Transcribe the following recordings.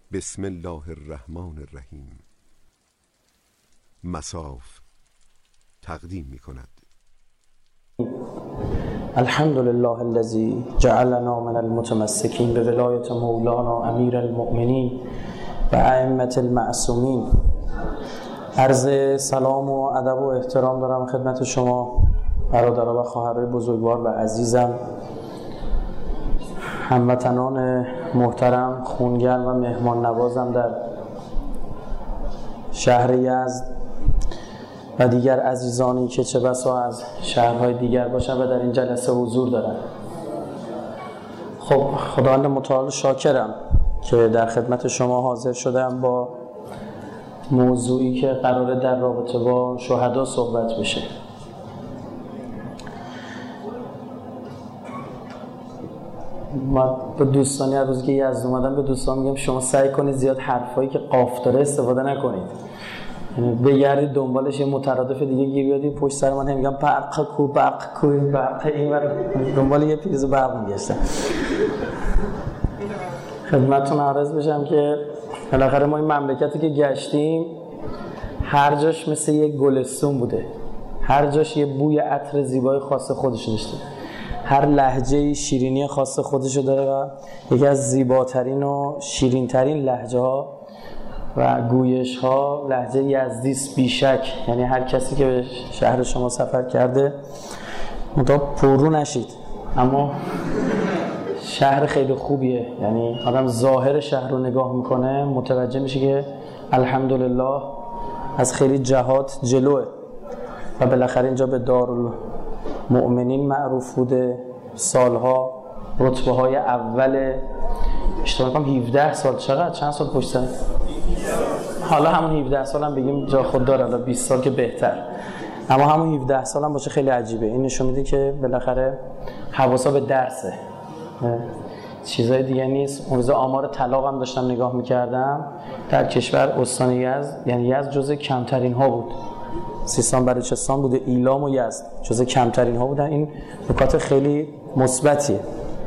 بسم الله الرحمن الرحیم. مصاف تقدیم می کند. الحمد لله الذي جعلنا من المتمسكين بولایت مولانا امیر المؤمنین و ائمة المعصومین. عرض سلام و ادب و احترام دارم خدمت شما برادران و خواهرای بزرگوار و عزیزم، هموطنان محترم، خونگرم و مهمان نوازم در شهر یزد و دیگر عزیزانی که چه بسا از شهرهای دیگر باشن و در این جلسه حضور دارن. خب خداوند متعال شاکرم که در خدمت شما حاضر شدم با موضوعی که قراره در رابطه با شهدا صحبت بشه. من به دوستانی هر روز که یزد اومدم به دوستان میگم شما سعی کنید زیاد حرفایی که قاف داره استفاده نکنید، یعنی بگردید دنبالش یه مترادف دیگه گیر بیادید پشت سر من میگم برق کو این ور دنبال یه پریز برق میگشتم. خدمتتون عرض بشم که بالاخره ما این مملکتی که گشتیم هر جاش مثل یه گلستون بوده، هر جاش یه بوی عطر زیبای خاص خودش داشته، هر لهجه شیرینی خاص خودشو داره و یکی از زیباترین و شیرینترین لهجه ها و گویش ها لهجه یزدی است بیشک. یعنی هر کسی که به شهر شما سفر کرده مطابق پررو نشید، اما شهر خیلی خوبیه. یعنی آدم ظاهر شهر رو نگاه میکنه متوجه میشه که الحمدلله از خیلی جهات جلوه و بالاخره اینجا به دارالمؤمنین معروف بوده. سالها رتبه های اول اشتباه کنم 17 سال، چند سال پشت سر، حالا همون 17 سال هم بگیم جا خود داره، حالا 20 سال که بهتر، اما همون 17 سال هم باشه خیلی عجیبه. این نشون میده که بالاخره حواسا به درسه، چیزای دیگه نیست. اون روز آمار طلاق هم داشتم نگاه میکردم در کشور استان یزد، یعنی یزد جزء کمترین ها بود، سیستان بلوچستان بوده، ایلام و یزد جزء کمترین ها بودن. این نکات خیلی مثبتیه.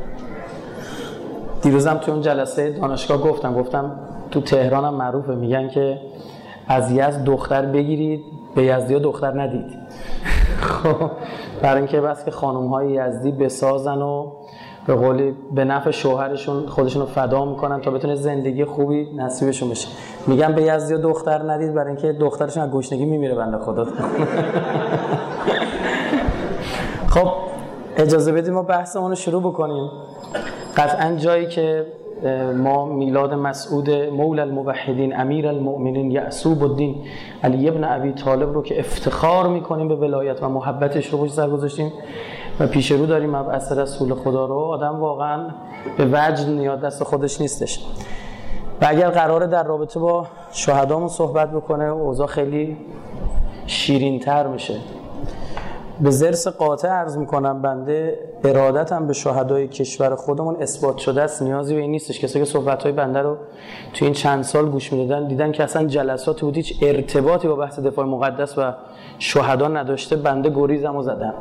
دیروزم توی اون جلسه دانشگاه گفتم تو تهران هم معروفه، میگن که از یزد دختر بگیرید به یزدی ها دختر ندید. خب برای اینکه بس که خانم های یزدی بسازن و به قولی به نفع شوهرشون خودشون رو فدا میکنن تا بتونه زندگی خوبی نصیبشون بشه. میگن به یزدی ها دختر ندید برای اینکه دخترشون از گشنگی میمیره بنده خدا. خب اجازه بدید ما بحثمون رو شروع بکنیم. قطعا جایی که ما میلاد مسعود مولا الموحدین امیر المؤمنین یعصوب الدین علی ابن ابی طالب رو که افتخار میکنیم به ولایت و محبتش رو پشت سر گذاشتیم و پیش رو داریم مبعث رسول خدا رو، آدم واقعا به وجد نیاد دست خودش نیستش. و اگر قراره در رابطه با شهدامون صحبت بکنه اوضاع خیلی شیرین تر میشه. به ضرس قاطع عرض میکنم بنده ارادتم به شهدای کشور خودمون اثبات شده است، نیازی به این نیستش. کسی که صحبت‌های بنده رو تو این چند سال گوش میدادن دیدن که اصلا جلساتی بود هیچ ارتباطی با بحث دفاع مقدس و شهدا نداشته. بنده گریزمو زدم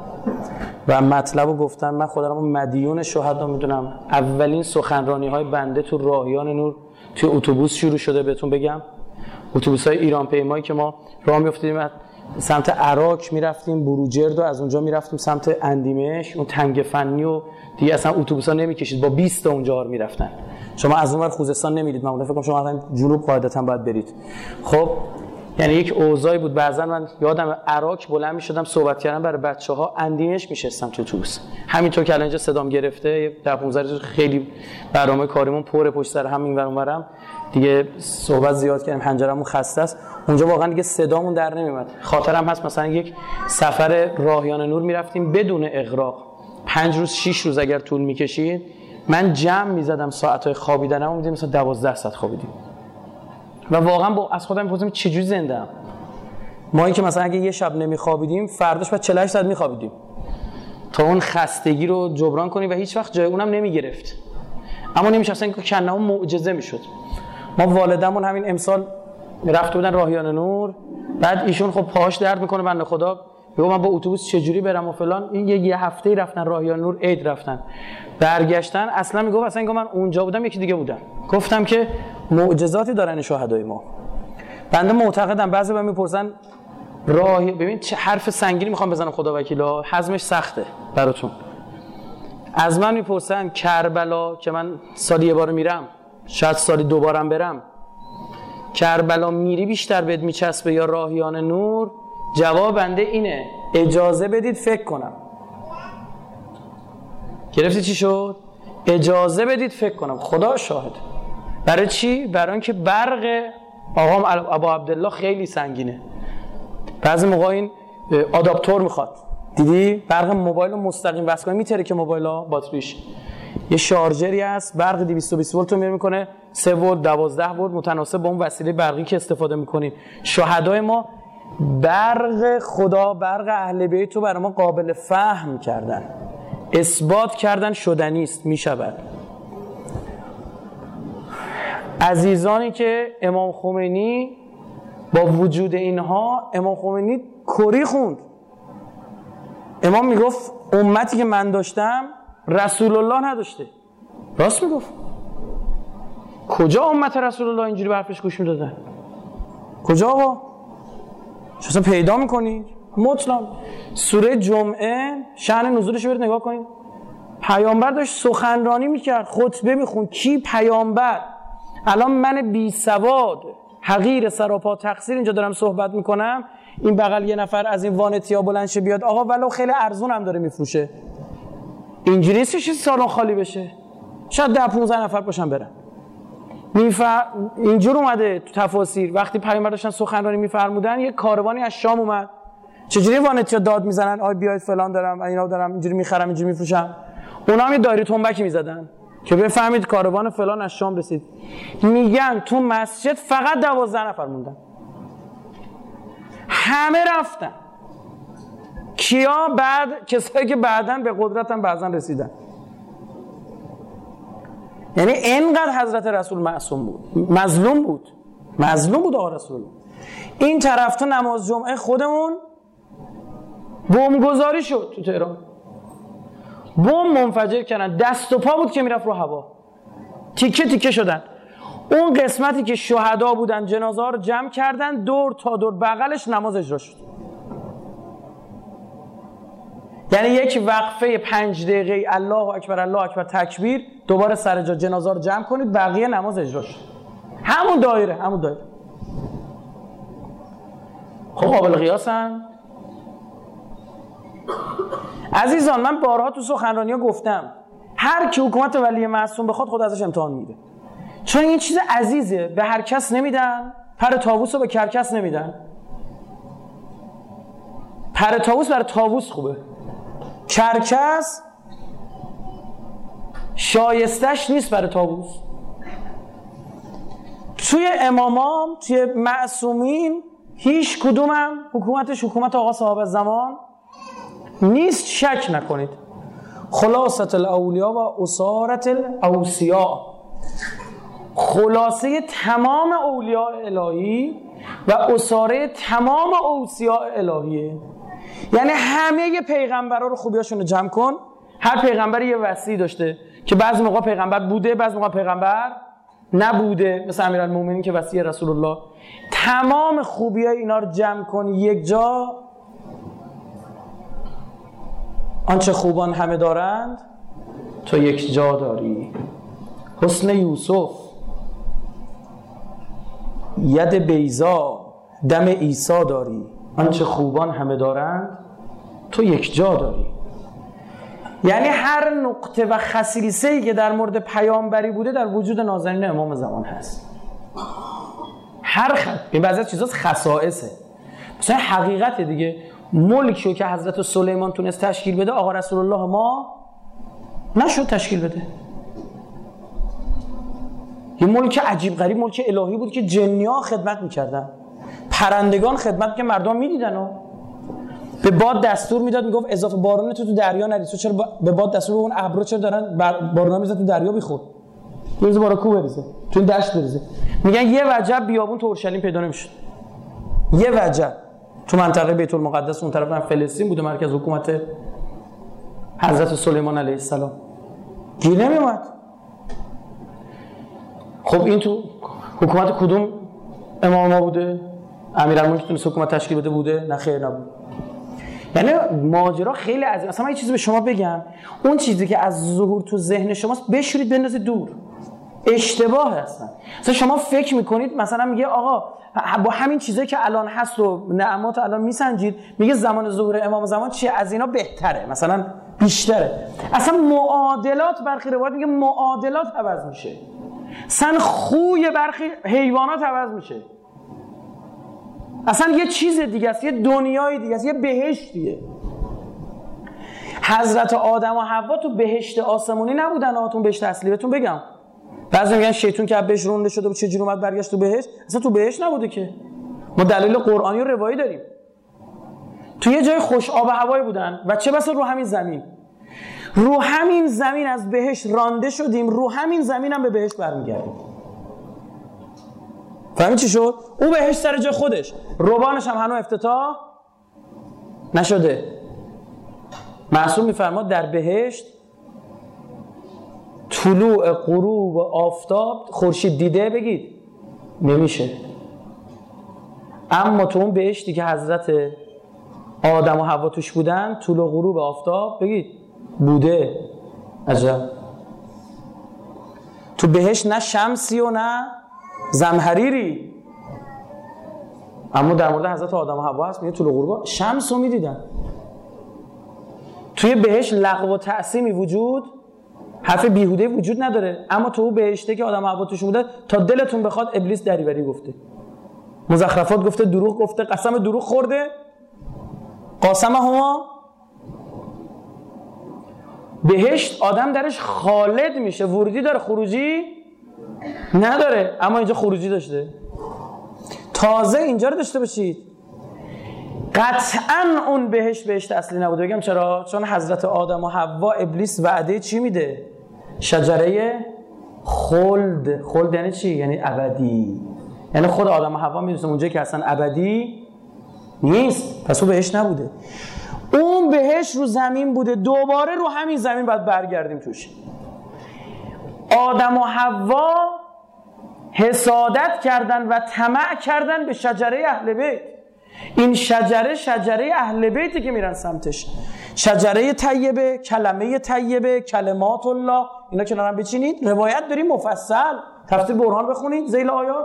و مطلبو گفتم. من خودم مدیون شهدا میدونم. اولین سخنرانی‌های بنده تو راهیان نور تو اتوبوس شروع شده. بهتون بگم اتوبوس‌های ایران پیمایی که ما راه میافتادیم سمت عراق میرفتیم بروجرد و از اونجا میرفتیم سمت اندیمش، اون تنگ فنی و دیگه اصلا اتوبوسا نمیکشید، با 20 تا اونجا میرفتن. شما از اونور خوزستان نمیرید، معمولا فکر کنم شما الان جنوب قاعدتا باید برید. خب یعنی یک اوضاعی بود. بعضا من یادم عراق بلند میشدم صحبت کردم برای بچه‌ها، اندیمش میشستم تو اتوبوس، همینطور که الان اینجا صدام گرفته. در 15 خیلی برنامه کاریمون پر پشت سر همین ور اونورم دیگه صحبت زیاد کردیم، حنجرمون خسته است. اونجا واقعا دیگه صدامون در نمیومد. خاطرم هست مثلا یک سفر راهیان نور میرفتیم بدون اغراق، 5 روز 6 روز اگر طول میکشید، من جمع میزدم ساعت‌های خوابیدنم، میدیم مثلا 12 ساعت خوابیدیم و واقعا از خودم میپرسیدم چجوری زنده ام. ما این که مثلا اگه یه شب نمیخوابیدیم فرداش بعد 48 ساعت میخوابیدیم تا اون خستگی رو جبران کنیم و هیچ وقت جای اونم نمیگرفت. اما نمیشه اصلا که کنه معجزه میشد. ما والدمون همین امسال رفته بودن راهیان نور، بعد ایشون خب پاهاش درد میکنه بنده خدا، من با اتوبوس چجوری برم و فلان. این یه هفته‌ای رفتن راهیان نور، عید رفتن، برگشتن اصلا میگفت من اونجا بودم یکی دیگه بودم. گفتم که معجزاتی دارن شهدای ما. بنده معتقدم بعضی وقتا میپرسن راهی، ببین چه حرف سنگینی میخوام بزنم خدا وکیلا، هضمش سخته براتون. از من میپرسن کربلا که من سالی یه بار میرم، شاید سالی 2 بارم برم، کربلا میری بیشتر بهت میچسبه یا راهیان نور؟ جواب بنده اینه اجازه بدید فکر کنم. گرفتی چی شد؟ اجازه بدید فکر کنم. خدا شاهد. برای چی؟ برای اینکه برق آقام ابا عبدالله خیلی سنگینه. بعضی موقع این آداپتور میخواد. دیدی برق موبایل رو مستقیم وصل کنی میتره که موبایل‌ها باتریش یه شارژری هست، برق 220 ولت رو میاره میکنه 3 ولت 12 ولت متناسب با اون وسیله برقی که استفاده میکنین. شهدای ما برق خدا، برق اهل بیت رو برای ما قابل فهم کردن، اثبات کردن شدنی است، میشود. عزیزانی که امام خمینی با وجود اینها، امام خمینی کری خوند. امام میگفت امتی که من داشتم رسول الله نداشته. راست میگفت. کجا امت رسول الله اینجوری به حرفش گوش میدادن؟ کجا آقا؟ چطور پیدا میکنید؟ مطلق سوره جمعه شأن نزولش رو برید نگاه کنید. پیامبر داشت سخنرانی میکرد، خطبه میخوند. کی؟ پیامبر. الان من بی سواد حقیر سراپا تقصیر اینجا دارم صحبت میکنم، این بغل یه نفر از این وانتیا بلند شه بیاد آقا ولو خیلی ارزون هم داره میفروشه، اینجوری نیستش سالن خالی بشه، شاید 10-15 نفر باشن برن. اینجور اومده تو تفاسیر وقتی پیامبر داشتن سخنرانی میفرمودن یه کاروانی از شام اومد، چجوری وانتیا داد میزنن آ بیاید فلان دارم اینا دارم اینجوری میخرم اینجوری میفروشم، اونا هم یه دایره تنبکی میزدن که بفهمید کاروان فلان از شام رسید. میگن تو مسجد فقط 12 نفر موندن، همه رفتن. کیا؟ بعد کسایی که بعدن به قدرت هم بعضن رسیدن. یعنی اینقدر حضرت رسول معصوم بود، مظلوم بود آقا رسول. این طرف تو نماز جمعه خودمون بمبگذاری شد تو تهران، بمب منفجر کردن، دست و پا بود که میرفت رو هوا، تیکه تیکه شدن. اون قسمتی که شهدا بودن جنازه ها رو جمع کردن، دور تا دور بغلش نماز اجرا شد. یعنی یک وقفه 5 دقیقه الله اکبر تکبیر، دوباره سر جا جنازه رو جمع کنید، بقیه نماز اجرا شد. همون دایره. خب قابل قیاسن عزیزان. من بارها تو سخنرانی‌ها گفتم هر کی حکومت ولی معصوم بخواد خود ازش امتحان میده، چون این چیز عزیزه، به هر کس نمیدن. پر طاووس رو به کرکس نمیدن. پر طاووس برای طاووس خوبه، کرکس شایستش نیست برای طاووس. توی امامام، توی معصومین، هیچ کدومم حکومتش حکومت آقا صاحب الزمان نیست، شک نکنید. خلاصه الاولیا و اسارت الاوصیا، خلاصه تمام اولیاء الهی و اساره تمام اوصیاء الهیه. یعنی همه پیغمبرا رو خوبیاشون رو جمع کن. هر پیغمبری یه وصی داشته که بعضی موقع پیغمبر بوده، بعضی موقع پیغمبر نبوده، مثل امیرالمومنین که وصی رسول الله. تمام خوبیای اینا رو جمع کن یک جا، آنچه خوبان همه دارند تو یک جا داری. حسن یوسف، ید بیضا، دم عیسی داری. آنچه خوبان همه دارند تو یک جا داری. یعنی هر نقطه و خصیصه‌ای که در مورد پیامبری بوده در وجود نازنین امام زمان هست. هر این بعضی از چیزاست خصائصه. مثلا حقیقت دیگه، ملکی که حضرت سلیمان تونست تشکیل بده آقا رسول الله ما نشد تشکیل بده. یه ملک عجیب غریب، ملک الهی بود که جنیا خدمت میکردن، پرندگان خدمت که مردم میدیدن و به باد دستور میداد، میگفت اضافه بارون تو دریا نریز. چرا به باد دستور اون ابرو چرا دارن بارونا میذارن تو دریا بیخور؟ یه روز باراکو بریزه تو این دشت بریزه. میگن یه وجب بیابون تو اورشلیم پیدا نمیشد، یه وجب تو منطقه بیت المقدس اون طرف هم فلسطین بوده مرکز حکومت حضرت سلیمان علیه السلام. گیر نمیومد. خب این تو حکومت کدوم امام ما بوده؟ امیرالمومنین تونست حکومت تشکیل بده بوده؟ نه خیر نبود. یعنی ماجرا خیلی عظیم. اصلا من یه چیزی به شما بگم، اون چیزی که از ظهور تو ذهن شماست بشورید بندازید دور. اشتباه هستن. مثلا شما فکر میکنید مثلا میگه آقا با همین چیزایی که الان هست و نعمات الان میسنجید، میگه زمان ظهور امام زمان چیه؟ از اینا بهتره، مثلا بیشتره. اصلا معادلات برخی روایات میگه معادلات عوض میشه. اصلا خوی برخی حیوانات عوض میشه. اصلا یه چیز دیگه است، یه دنیای دیگه است، یه بهشتیه. حضرت آدم و حوا تو بهشت آسمونی نبودن. آتون بهشت اصلی بهتون بگم. بعضی میگن شیطون که بهش رونده شده بود چجوری اومد برگشت تو بهشت. اصلا تو بهشت نبوده که. ما دلیل قرآنی و روایی داریم. تو یه جای خوش آب و هوایی بودن و چه بسا رو همین زمین. رو همین زمین از بهشت رانده شدیم، رو همین زمین هم به بهشت برمیگردیم. فهمی چی شد؟ او بهشت سر جای خودش، ربانش هم هنوز افتتاح نشده. معصوم میفرماد در بهشت طلوع غروب آفتاب خورشید دیده بگید نمیشه. اما تو اون بهشتی که حضرت آدم و حوا توش بودن طلوع غروب آفتاب بگید بوده. عجب. تو بهشت نه شمسی و نه زمهریری، اما در مورد حضرت آدم و حوا هست میگه طلوع غروب شمس رو میدیدن. توی بهشت لغو و تعصیمی وجود، حرف بیهوده وجود نداره. اما تو بهشته که آدم و حوا توش بوده تا دلتون بخواد ابلیس دریوری گفته، مزخرفات گفته، دروغ گفته، قسم دروغ خورده. قاسم هما بهشت آدم درش خالد میشه، ورودی داره خروجی نداره. اما اینجا خروجی داشته. تازه اینجا رو داشته باشید قطعاً اون بهشت اصلی نبوده. بگم چرا؟ چون حضرت آدم و حوا ابلیس وعده چی میده؟ شجره خلد. خلد یعنی چی؟ یعنی ابدی. یعنی خود آدم و حوا میدونن اونجایی که اصلا ابدی نیست، پس اون بهشت نبوده. اون بهشت رو زمین بوده، دوباره رو همین زمین باید برگردیم توش. آدم و حوا حسادت کردن و طمع کردن به شجره اهل بیت. این شجره اهل بیتی که میرن سمتش، شجره طیبه، کلمه طیبه، کلمات الله، اینا کنار هم بچینید. روایت داریم مفصل، تفسیر برهان بخونید ذیل آیات.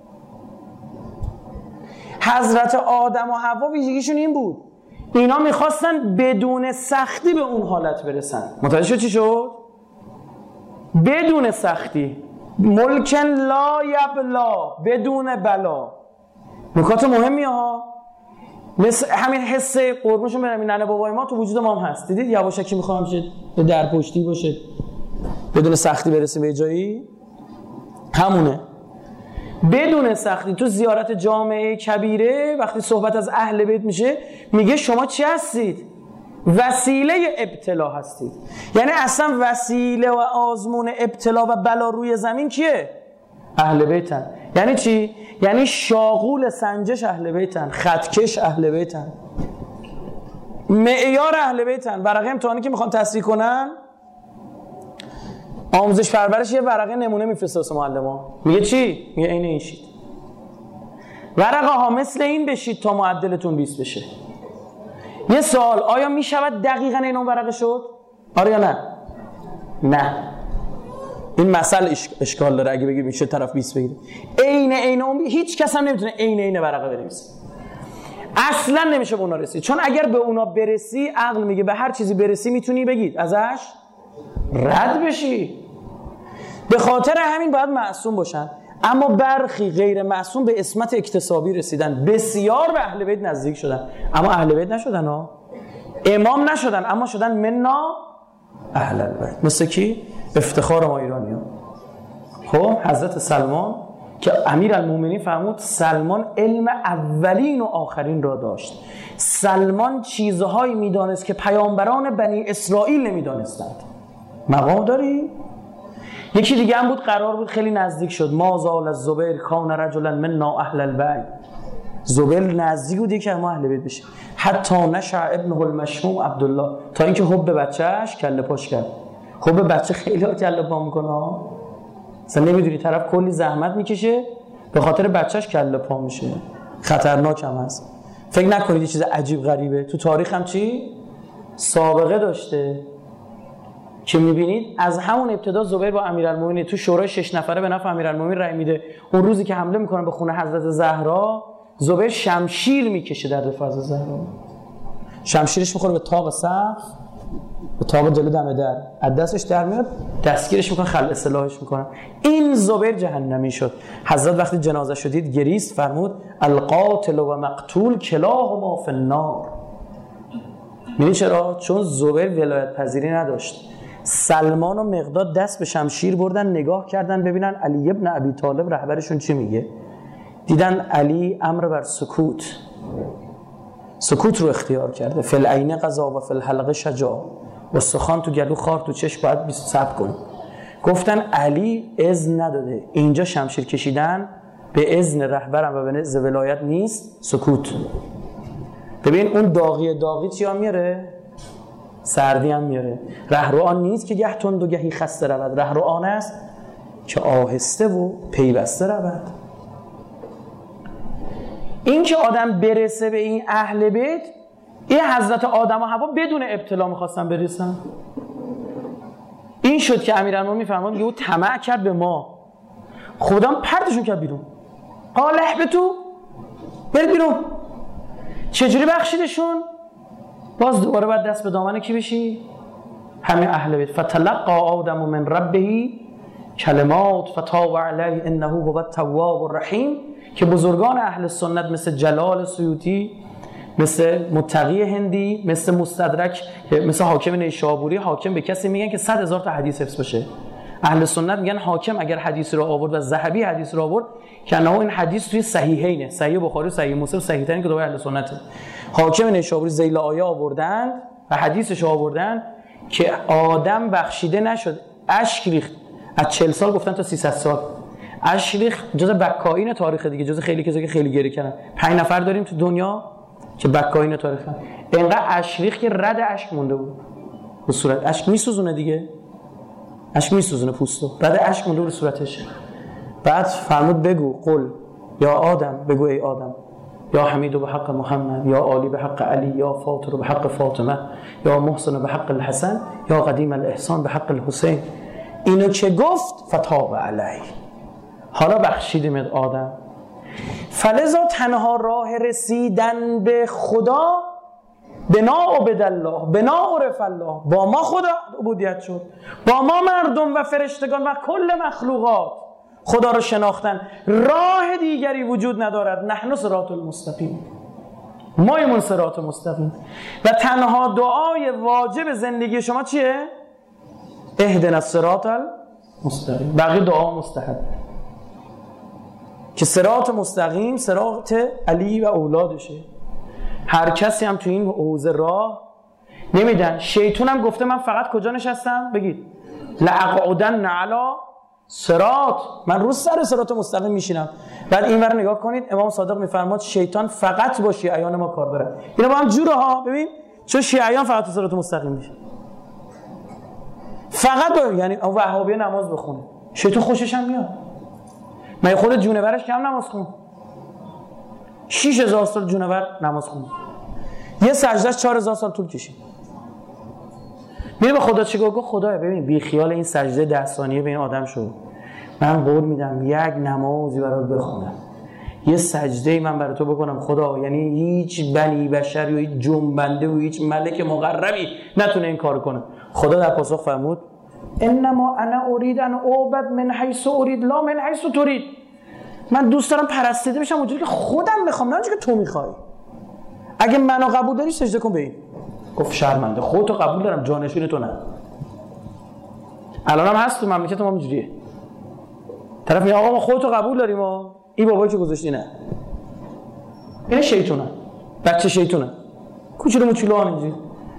حضرت آدم و حوا ویژگیشون این بود، اینا میخواستن بدون سختی به اون حالت برسن. متوجه شد چی شد؟ بدون سختی، ملکن لا یبلا، بدون بلا. نکات مهمی ها، مثل همین حس قربونشون برم این ننه بابای ما تو وجود ما هم هست. دیدید یواشکی میخوام شد به در پشتی باشه بدون سختی برسیم به جایی، همونه. بدون سختی تو زیارت جامعه کبیره وقتی صحبت از اهل بیت میشه میگه شما چی هستید؟ وسیله ابتلا هستید. یعنی اصلا وسیله و آزمون ابتلا و بلا روی زمین کیه؟ اهل بیتن. یعنی چی؟ یعنی شاغول سنجش اهل بیتن، خطکش اهل بیتن، معیار اهل بیتن. ورقه امتحانی که میخوان تصحیح کنن، آموزش پرورش یه ورقه نمونه میفرسته واسه معلما، میگه چی؟ میگه عین این شید. ورقه ها مثل این بشید تا معدلتون 20 بشه. یه سوال، آیا میشود دقیقاً این اون ورقه شد؟ آره یا نه؟ نه. این مسئله اشکال داره. اگه بگیم میشه طرف 20 بگیره، عین اون هیچ کس هم نمیتونه عین ورقه بنویسه. اصلا نمیشه به اونا رسید. چون اگر به اونا برسی، عقل میگه به هر چیزی برسی میتونی بگید ازش رد بشی. به خاطر همین باید معصوم باشن. اما برخی غیر معصوم به عصمت اکتسابی رسیدن، بسیار به اهل بیت نزدیک شدن، اما اهل بیت نشدن ها. امام نشدن، اما شدن منا اهل البیت. مثل کی؟ افتخار ما ایرانی ها. خب حضرت سلمان که امیرالمومنین فرمود سلمان علم اولین و آخرین را داشت. سلمان چیزهایی میدانست که پیامبران بنی اسرائیل نمیدانستند. مقام داری؟ یکی دیگه هم بود قرار بود خیلی نزدیک شد. ما زال الزبیر کان رجلا منا اهل البیت. زبیر نزدیک بود که ما اهل بیت بشه. حتی نشأ ابنه المشموم عبدالله، تا اینکه حب بچه‌اش کله پاش کرد. حب بچه خیلی کله پا میکنه، اصلا نمیدونی طرف کلی زحمت میکشه به خاطر بچه‌اش کله پا میشه. خطرناک هم هست. فکر نکنید یه چیز عجیب غریبه، تو تاریخ هم چی سابقه داشته که میبینید از همون ابتدا زبیر با امیرالمومنین تو شورای 6 نفره به نفع امیرالمومنین رأی میده. اون روزی که حمله میکنن به خونه حضرت زهرا، زبیر شمشیر میکشه در دفاع از زهرا، شمشیرش میخوره به طاق سقف، به طاق جلو دم در، از دستش در میاد، دستگیرش میکنن، خلع سلاحش میکنن. این زبیر جهنمی شد. حضرت وقتی جنازه شدید گریست، فرمود القاتل و مقتول کلاهما فی النار. میدونی چرا؟ چون زبیر ولایت پذیری نداشت. سلمان و مقداد دست به شمشیر بردن، نگاه کردن ببینن علی ابن ابی طالب رهبرشون چی میگه. دیدن علی امر بر سکوت رو اختیار کرده. فی العین قضا و فی الحلق شجاع، استخوان تو گلو، خار تو چشم، باید صبر کنی. گفتن علی اذن نداده، اینجا شمشیر کشیدن به اذن رهبرم و به اذن ولایت نیست، سکوت. ببین اون داغی چی هم میاره؟ سردی هم میاره. رهروان نیست که گه تند و گهی خسته رود، رهروان است که آهسته و پیوسته رود. این که آدم برسه به این اهل بیت، این حضرت آدم و حوا بدون ابتلا میخواستن برسن. این شد که امیرالمومنین میفرماد میگه او طمع کرد به ما، خدا پرتشون کرد بیرون. قال اهبطوا، برید بیرون. چجوری بخشیدشون؟ باز دوباره باید دست به دامن کی بشی؟ همین اهل بیت. فتلقى آدم من ربه کلمات فتاب علیه انه هو التواب الرحیم، که بزرگان اهل سنت مثل جلال سیوطی، مثل متقی هندی، مثل مستدرک، مثل حاکم نیشابوری، حاکم به کسی میگن که 100,000 تا حدیث حفظ باشه. اهل سنت میگن حاکم اگر حدیث رو آورد و ذهبی حدیث رو آورد که نه این حدیث توی صحیحینه، صحیح بخاری و صحیح مسلم، صحیح ترین کتاب اهل سنته. حاکم نیشابوری ذیل آیه آوردن و حدیثش آوردن که آدم بخشیده نشد، اشک ریخت از 40 سال گفتن تا 300 سال، اشک ریخت. جز بکائین تاریخ دیگه، جز خیلی کسایی که خیلی گریه کردن. 5 نفر داریم تو دنیا که بکائین تاریخن. اینقدر اشک ریخت که رد اشک مونده بود به صورت. اشک میسوزونه دیگه، اشک میسوزونه پوستو، رد اشک مونده بود صورتش. بعد فرمود بگو قل یا آدم، بگو ای آدم، یا حمید به حق محمد، یا علی به حق علی، یا فاطر به حق فاطمه، یا محسن به حق الحسن، یا قدیم الاحسان به حق الحسین. اینو که گفت فتاب علیه، حالا بخشیدیم آدم. فلذا تنها راه رسیدن به خدا بنا عبد الله، بنا عرف الله، با ما خدا عبودیت شد، با ما مردم و فرشتگان و کل مخلوقات خدا رو شناختن. راه دیگری وجود ندارد. نحن صراط المستقیم، مایمون صراط مستقیم. و تنها دعای واجب زندگی شما چیه؟ اهدنا الصراط المستقیم. بقیه دعا مستحب که صراط مستقیم صراط علی و اولادشه. هر کسی هم تو این حوزه راه نمیدن. شیطان هم گفته من فقط کجا نشستم؟ بگید لأقعدن علی صراط، من رو سر صراط مستقیم میشینم. بعد اینور نگاه کنید، امام صادق میفرماد شیطان فقط با شیعیان ما کار داره. اینا با هم جوره ها. ببین چون شیعیان فقط تو صراط مستقیم میشه، فقط با، یعنی وهابی نماز بخونه شیطان خوشش هم میاد. من خود جونورش کم نماز خون، 6000 سال جونور نماز خون، یه سجدهش 4000 سال طول کشید. میره به خدا چیکار گفت؟ خدایا ببین بی خیال این سجده 10 ثانیه به این آدم شد، من قول میدم یک نمازی برات بخونم، یه سجده من برای تو بکنم خدا، یعنی هیچ بنی بشری و هیچ جنبنده و هیچ ملک مقربی نتونه این کار کنه. خدا در پاسخ فرمود انما انا اريد ان اعبد من حيث اريد لا من حيث تريد. من دوست دارم پرستیده بشم اونجوری که خودم بخوام، نه اونجوری که تو میخوای. اگه منو قبول داری سجده کن به این. گفت شرمنده، خودتو قبول دارم، جانشین تو نه. الانم هست تو مملکت ما اینجوریه. طرف میگه آقا ما خودتو قبول داریم، ما این بابایی که گذاشتی نه. این شیطونه، بچه شیطونه، کوچولو موچولو اینجوری.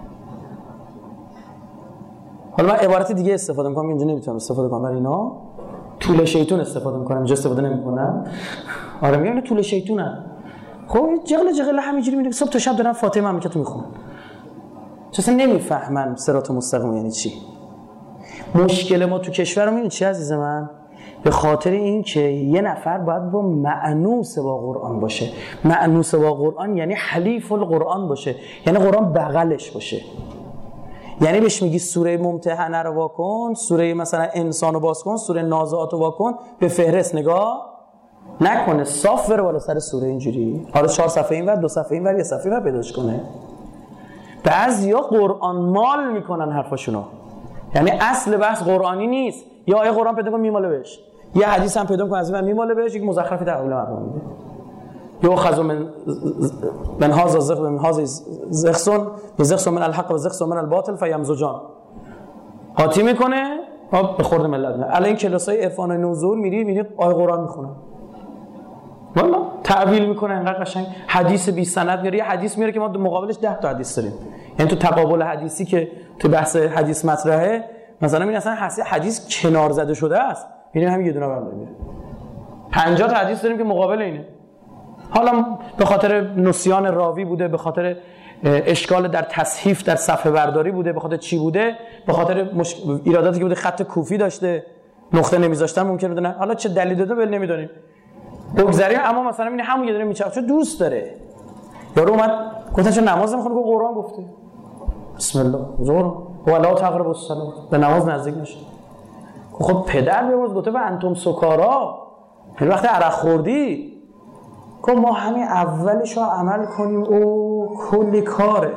حالا من عبارت دیگه استفاده میکنم، اینجا نمیتونم استفاده کنم برای اینا. طول شیطون استفاده میکنم، اینجا استفاده نمیکنم. آره میگم طول شیطونه. خب جغل همینجوری میره صبح تا شب دارن فاتحه مملکت رو میخونن، چون نمیفهمن صراط مستقیم یعنی چی. مشکل ما تو کشور رو میدونی چی عزیز من؟ به خاطر این که یه نفر باید با مأنوس با قرآن باشه. مأنوس با قرآن یعنی حلیف القرآن باشه، یعنی قرآن بغلش باشه. یعنی بهش میگی سوره ممتحنه رو واکن، سوره مثلا انسان رو باز کن، سوره نازعات رو واکن، به فهرست نگاه نکنه، صاف بره بالا سر سوره اینجوری. حالا 4 صفحه اینور، 2 صفحه اینور، یه صفحه اینور پیداش کنه. بعضیا قرآن مال میکنن حرفاشونو، یعنی اصل بحث قرآنی نیست. یا آیه قرآن پیدا کن میماله بهش، یه حدیث هم پیدا کن از این میماله بهش، یک مزخرفی در حول مردم میده. یا خذ من هذا زغ من هذا زغ من الحق و زغ من الباطل فیمزجان، قاطی میکنه به خورد ملت. الان این کلاسای عرفان نزول میری آیه قرآن میخونه، والا تعویل میکنه انقدر قشنگ، حدیث بی سند میاره، یه حدیث میاره که ما مقابلش 10 تا حدیث داریم. یعنی تو تقابل حدیثی که تو بحث حدیث مطرحه، مثلا این اصلا حدیث کنار زده شده است، ببین همین یه دونه برام میاره 50 تا حدیث داریم که مقابل اینه. حالا به خاطر نسیان راوی بوده، به خاطر اشکال در تصحیف در صفحه برداری بوده، به خاطر چی بوده، به خاطر ایراداتی که بوده، خط کوفی داشته، نقطه نمیذاشتن ممکن بوده، نه حالا چه دلیل داده ول نمیدونیم بگذاریم. اما مثلا این همون یه دونه میچرخه چون دوست داره. یارو اومد گفتن چه نماز میخونه، گفت قرآن گفته بسم الله زور ولا تقربوا الصلاه، به نماز نزدیک نشه. خب پدر بیامرز گفته و انتم سکارا، یعنی وقتی عرق خوردی. گفت ما همین اولش رو عمل کنیم او کلی کاره.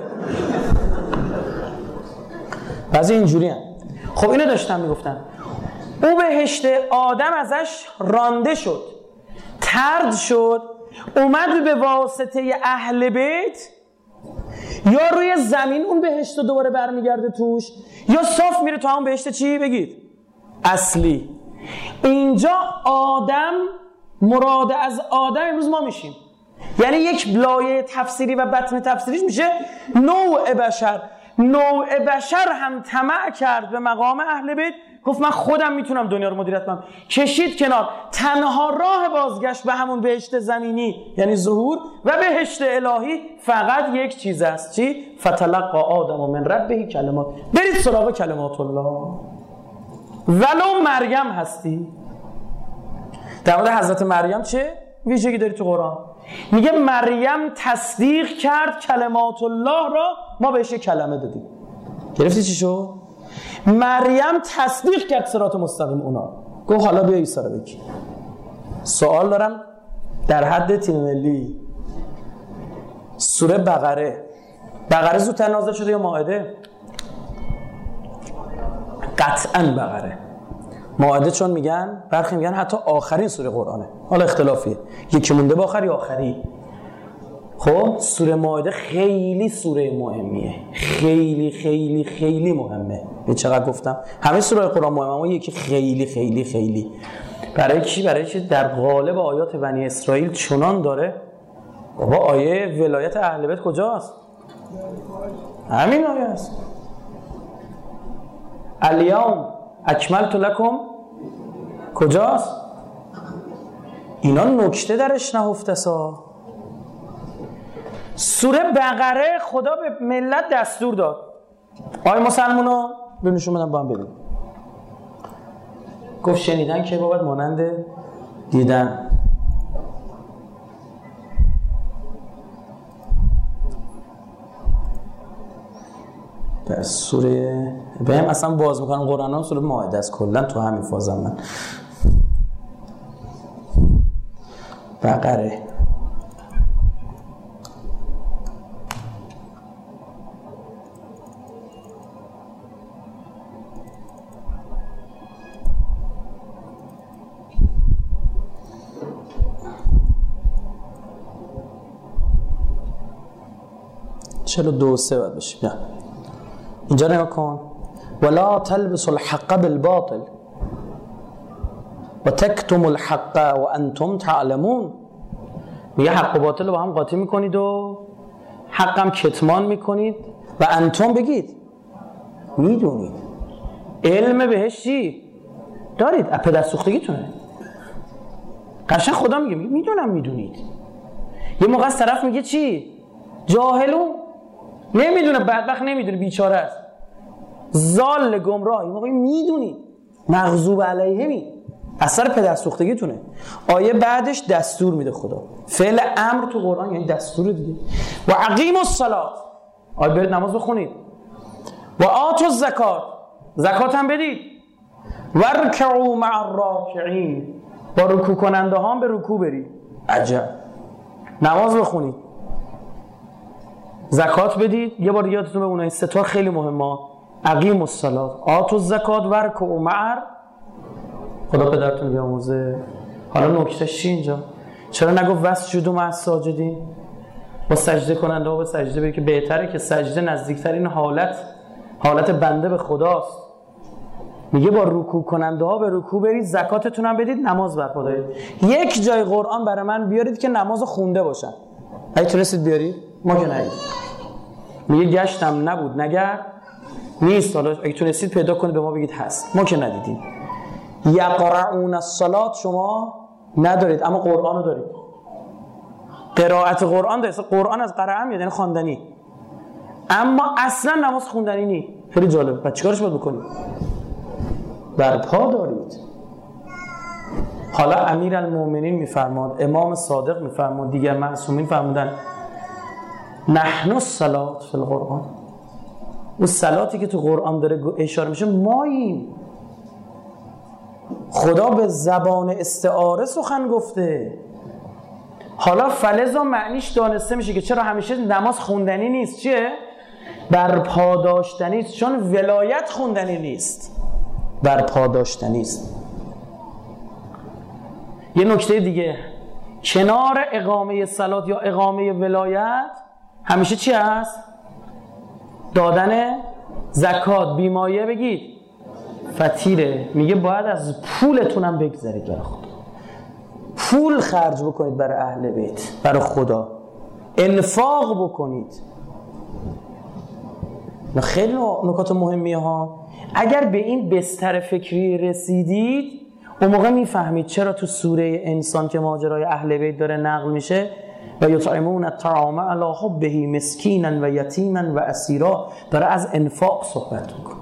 بعضی اینجوری هم. خب اینو داشتم میگفتن او بهشت آدم ازش رانده شد، طرد شد، اومد به واسطه اهل بیت، یا روی زمین اون بهشت رو دوباره برمیگرده توش، یا صاف میره تو همون بهشت چی بگید اصلی. اینجا آدم، مراد از آدم امروز ما میشیم، یعنی یک لایه تفسیری و بطن تفسیریش میشه نوع بشر. نوع بشر هم طمع کرد به مقام اهل بیت، گفت من خودم میتونم دنیا رو مدیریت کنم، کشید کنار. تنها راه بازگشت به همون بهشت زمینی یعنی ظهور و بهشت الهی فقط یک چیز است، چی؟ فتلقى آدم من ربه کلمات. برید سراغ کلمات الله، ولو مریم هستی. در مورد حضرت مریم چه ویژگی داری تو قرآن؟ میگه مریم تصدیق کرد کلمات الله را، ما بهش یک کلمه دادیم. گرفتی چی شد؟ مریم تصدیق کرد صراط مستقیم اونا. گفت حالا بیا عیسی رو بگی. سوال دارم در حد تیم ملی، سوره بقره زودتر نازل شده یا مائده؟ قطعاً بقره. مائده چون میگن، برخی میگن حتی آخرین سوره قرآنه، حالا اختلافیه، یکی مونده با آخری آخری. خب سوره مائده خیلی سوره مهمیه، خیلی خیلی خیلی مهمه. به چقدر گفتم همه سوره قرآن مهمه، اما یکی خیلی خیلی خیلی. برای کی؟ برای چی؟ در قالب آیات بنی اسرائیل چنان داره. بابا آیه ولایت اهل بیت کجاست؟ همین آیه است. الیوم اکملت لکم کجاست؟ اینا نکته درش نهفته سا. سوره بقره خدا به ملت دستور داد. آی مسلمونا ببینشون بدن با هم ببین. گفت شنیدن که باید مانند دیدن. در سوره بهم اصلا باز میکنم قرآن هم سوره مائده است کلا تو همین فازم من. بقره چلو 2:3 باید بشه. بیا اینجا نگاه کن. ولا تلبسوا الحق بالباطل و تکتموا الحق و انتم تعلمون. میگه حق و باطل رو با هم قاطی میکنید و حق هم کتمان میکنید و انتم بگید میدونید. علم بهش چی؟ دارید، پدر سوختگیتونه. قشنگ خدا میگه میدونم میدونید. یه موقع از طرف میگه چی؟ جاهلون، نمیدونه، بدبخت نمیدونه، بیچاره است، ضال گمراه. یه موقع میدونی مغضوب علیهمی، اثر پدرسوختگیتونه. آیه بعدش دستور میده خدا. فعل امر تو قرآن یعنی دستور دیگه. و اقیموا الصلاة، آیه برید نماز بخونید. و آتوا الزکات، زکات هم بدید. ورکعوا مع الراکعین، با رکوع کننده ها به رکوع برید. عجب. نماز بخونید، زکات بدید. یه بار یادتون به اونای ستار خیلی مهمه. اقیموا الصلاة، آتوا الزکات، ورکعوا مع، خدا پدرتون بیاموزه. حالا نکتهش چی اینجا؟ چرا نگفت واسجدوا مع الساجدین؟ با سجده کننده ها به سجده برید، که بهتره که سجده نزدیکترین حالت بنده به خداست. میگه با رکوع کننده ها به رکوع برید، زکاتتون هم بدید، نماز برپا دارید. یک جای قرآن برای من بیارید که نماز خونده باشن. اگه تونستید بیارید، ما که ندید. میگه گشتم نبود نگرد نیست. حالا اگه تونستید پیدا کنید به ما بگید هست، ما که ندیدیم. یقرؤون الصلاة شما ندارید، اما قرآن رو دارید. قرائت قرآن دارید. قرآن از قرائه میاد، یعنی خواندنی، اما اصلا نماز خوندنی نیست. خیلی جالب. بعد چیکارش باید بکنید؟ برپا دارید. حالا امیرالمومنین میفرماد، امام صادق میفرماد، دیگر معصومین فرمودن نحن الصلاة فی القرآن. اون صلاتی که تو قرآن داره اشاره میشه ماییم. خدا به زبان استعاره سخن گفته. حالا فلزا معنیش دانسته میشه که چرا همیشه نماز خوندنی نیست. چیه؟ برپا داشتنی است. چون ولایت خوندنی نیست، برپا داشتنی است. یه نکته دیگه، کنار اقامه صلات یا اقامه ولایت همیشه چی هست؟ دادن زکات. بیمایه بگید فطیره. میگه باید از پولتونم بگذارید برای خدا. پول خرج بکنید برای اهل بیت، برای خدا انفاق بکنید. خیلی نکات مهمیه ها. اگر به این بستر فکری رسیدید، اون موقع میفهمید چرا تو سوره انسان که ماجرای اهل بیت داره نقل میشه و یطعمون الطعام علی حبه مسکینا و یتیما و اسیرا، داره از انفاق صحبت میکنه.